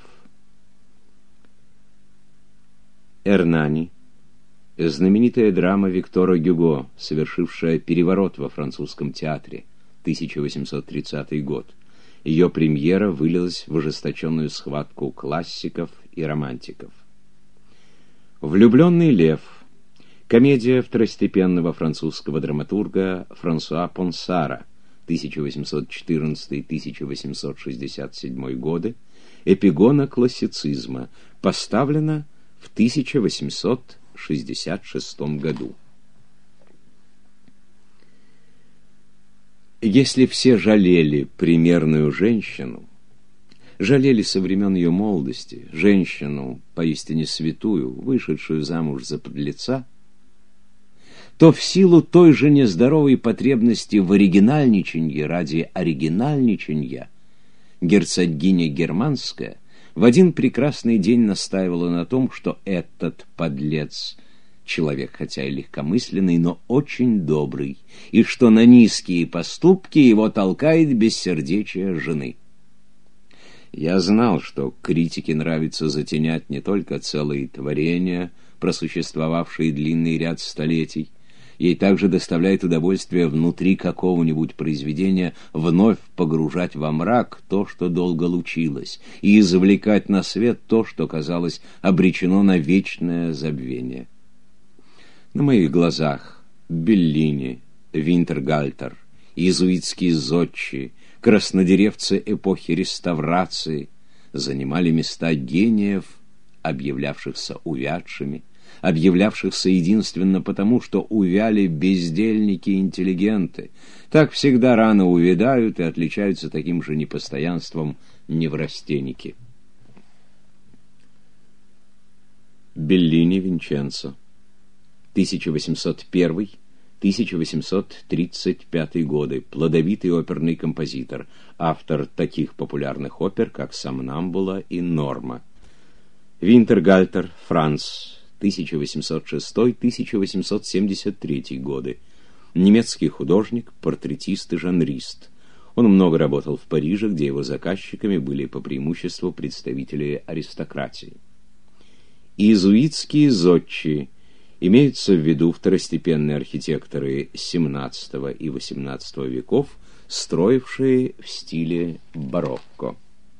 Эрнани — знаменитая драма Виктора Гюго, совершившая переворот во французском театре, тысяча восемьсот тридцатый год. Ее премьера вылилась в ожесточенную схватку классиков и романтиков. «Влюбленный лев» — комедия второстепенного французского драматурга Франсуа Понсара, тысяча восемьсот четырнадцатый — тысяча восемьсот шестьдесят седьмой годы, эпигона классицизма, поставлена в тысяча восемьсот шестьдесят шестом году. Если все жалели примерную женщину, жалели со времен ее молодости, женщину поистине святую, вышедшую замуж за подлеца, то в силу той же нездоровой потребности в оригинальничанье ради оригинальничанья герцогиня Германская в один прекрасный день настаивала на том, что этот подлец — человек, хотя и легкомысленный, но очень добрый, и что на низкие поступки его толкает бессердечие жены. Я знал, что критике нравится затенять не только целые творения, просуществовавшие длинный ряд столетий. Ей также доставляет удовольствие внутри какого-нибудь произведения вновь погружать во мрак то, что долго лучилось, и извлекать на свет то, что, казалось, обречено на вечное забвение. На моих глазах Беллини, Винтергальтер, иезуитские зодчи, краснодеревцы эпохи реставрации занимали места гениев, объявлявшихся увядшими, объявлявшихся единственно потому, что увяли бездельники-интеллигенты, так всегда рано увядают и отличаются таким же непостоянством неврастенники. Беллини Винченцо, тысяча восемьсот первый — тысяча восемьсот тридцать пятый годы, плодовитый оперный композитор, автор таких популярных опер, как «Сомнамбула» и «Норма». Винтергальтер Франц, тысяча восемьсот шестой — тысяча восемьсот семьдесят третий годы, немецкий художник, портретист и жанрист. Он много работал в Париже, где его заказчиками были по преимуществу представители аристократии. Иезуитские зодчие. Имеются в виду второстепенные архитекторы семнадцатого и восемнадцатого веков, строившие в стиле барокко.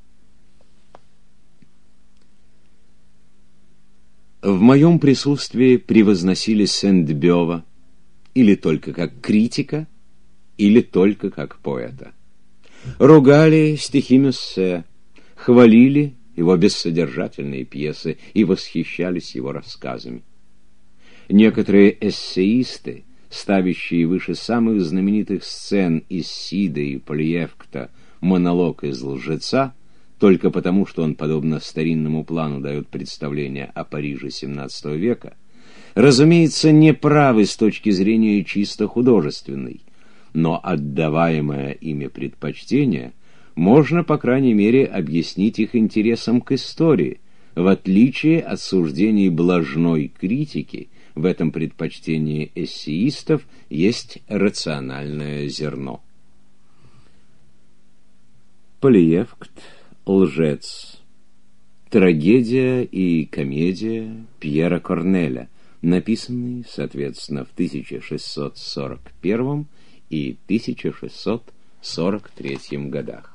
В моем присутствии превозносили Сент-Бёва или только как критика, или только как поэта. Ругали стихи Мюссе, хвалили его бессодержательные пьесы и восхищались его рассказами. Некоторые эссеисты, ставящие выше самых знаменитых сцен из Сида и Полиевкта монолог из «Лжеца», только потому, что он, подобно старинному плану, дает представление о Париже семнадцатого века, разумеется, не правы с точки зрения чисто художественной, но отдаваемое ими предпочтение можно, по крайней мере, объяснить их интересом к истории. В отличие от суждений блажной критики, в этом предпочтении эссеистов есть рациональное зерно. Полиевкт, «Лжец», трагедия и комедия Пьера Корнеля, написанные, соответственно, в тысяча шестьсот сорок первом и тысяча шестьсот сорок третьем годах.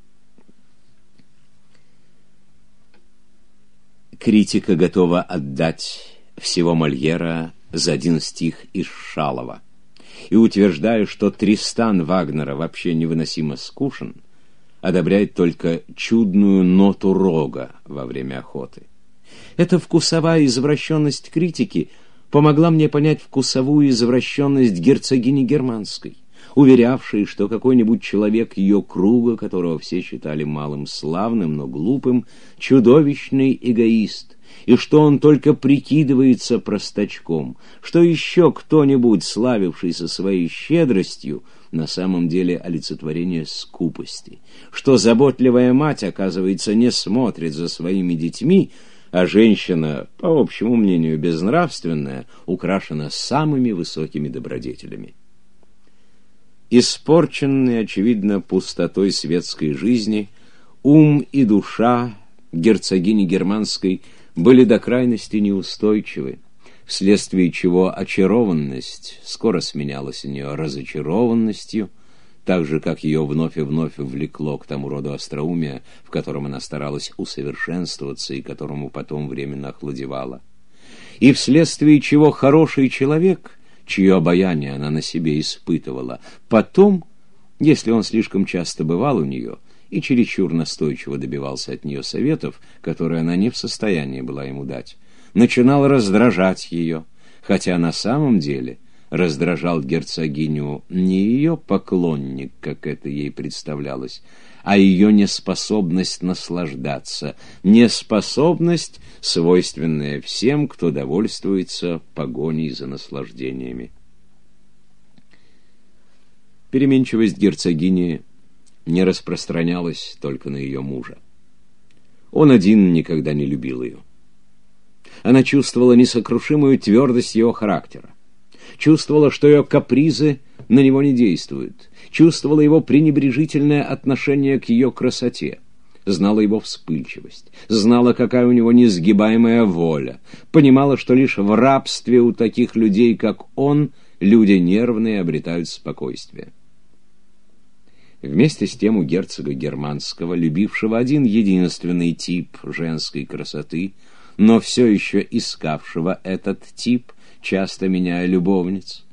Критика готова отдать всего Мольера за один стих из Шалова, и, утверждая, что Тристан Вагнера вообще невыносимо скучен, одобряет только чудную ноту рога во время охоты. Эта вкусовая извращенность критики помогла мне понять вкусовую извращенность герцогини Германской, уверявшей, что какой-нибудь человек ее круга, которого все считали малым славным, но глупым, чудовищный эгоист, и что он только прикидывается простачком, что еще кто-нибудь, славившийся своей щедростью, на самом деле олицетворение скупости, что заботливая мать, оказывается, не смотрит за своими детьми, а женщина, по общему мнению безнравственная, украшена самыми высокими добродетелями. Испорченные, очевидно, пустотой светской жизни, ум и душа герцогини Германской были до крайности неустойчивы, вследствие чего очарованность скоро сменялась у нее разочарованностью, так же, как ее вновь и вновь влекло к тому роду остроумия, в котором она старалась усовершенствоваться и которому потом временно охладевала, и вследствие чего хороший человек, чье обаяние она на себе испытывала, потом, если он слишком часто бывал у нее и чересчур настойчиво добивался от нее советов, которые она не в состоянии была ему дать, начинал раздражать ее, хотя на самом деле раздражал герцогиню не ее поклонник, как это ей представлялось, а ее неспособность наслаждаться, неспособность, свойственная всем, кто довольствуется погоней за наслаждениями. Переменчивость герцогини не распространялась только на ее мужа. Он один никогда не любил ее. Она чувствовала несокрушимую твердость его характера, чувствовала, что ее капризы на него не действуют, чувствовала его пренебрежительное отношение к ее красоте, знала его вспыльчивость, знала, какая у него несгибаемая воля, понимала, что лишь в рабстве у таких людей, как он, люди нервные обретают спокойствие. Вместе с тем у герцога Германского, любившего один единственный тип женской красоты, но все еще искавшего этот тип, часто меняя любовниц,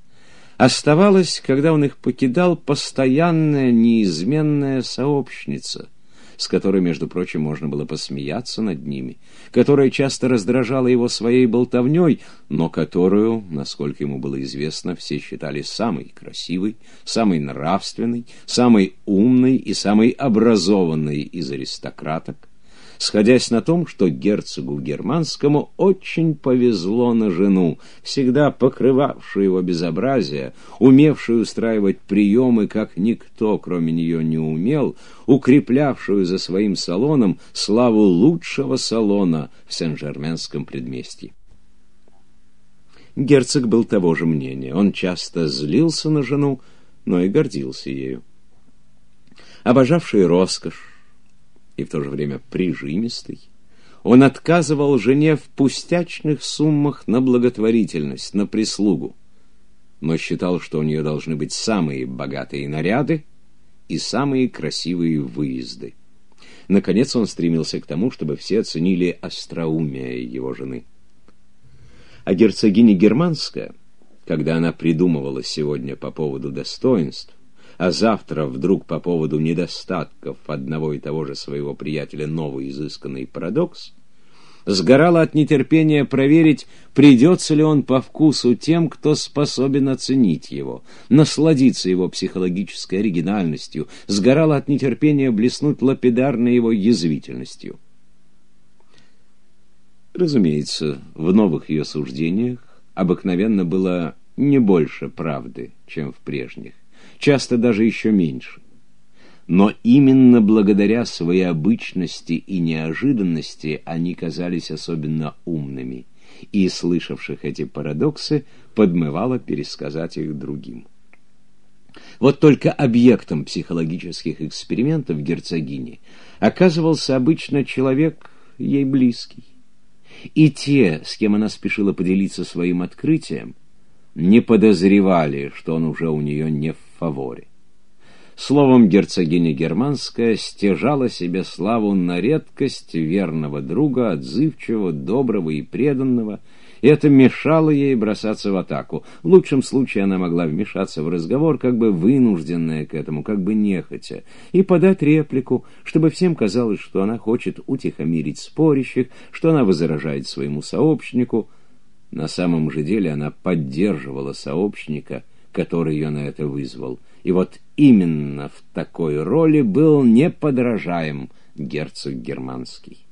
оставалась, когда он их покидал, постоянная неизменная сообщница, с которой, между прочим, можно было посмеяться над ними, которая часто раздражала его своей болтовней, но которую, насколько ему было известно, все считали самой красивой, самой нравственной, самой умной и самой образованной из аристократок, сходясь на том, что герцогу Германскому очень повезло на жену, всегда покрывавшую его безобразие, умевшую устраивать приемы, как никто, кроме нее, не умел, укреплявшую за своим салоном славу лучшего салона в Сен-Жерменском предместье. Герцог был того же мнения. Он часто злился на жену, но и гордился ею. Обожавший роскошь и в то же время прижимистый, он отказывал жене в пустячных суммах на благотворительность, на прислугу, но считал, что у нее должны быть самые богатые наряды и самые красивые выезды. Наконец он стремился к тому, чтобы все оценили остроумие его жены. А герцогиня Германская, когда она придумывала сегодня по поводу достоинств, а завтра вдруг по поводу недостатков одного и того же своего приятеля новый изысканный парадокс, сгорала от нетерпения проверить, придется ли он по вкусу тем, кто способен оценить его, насладиться его психологической оригинальностью, сгорала от нетерпения блеснуть лапидарной его язвительностью. Разумеется, в новых ее суждениях обыкновенно было не больше правды, чем в прежних, часто даже еще меньше. Но именно благодаря своей обычности и неожиданности они казались особенно умными, и слышавших эти парадоксы подмывало пересказать их другим. Вот только объектом психологических экспериментов герцогини оказывался обычно человек ей близкий. И те, с кем она спешила поделиться своим открытием, не подозревали, что он уже у нее не в фаворе. Словом, герцогиня Германская стяжала себе славу на редкость верного друга, отзывчивого, доброго и преданного, и это мешало ей бросаться в атаку. В лучшем случае она могла вмешаться в разговор, как бы вынужденная к этому, как бы нехотя, и подать реплику, чтобы всем казалось, что она хочет утихомирить спорящих, что она возражает своему сообщнику. На самом же деле она поддерживала сообщника, который ее на это вызвал. И вот именно в такой роли был неподражаем герцог Германский.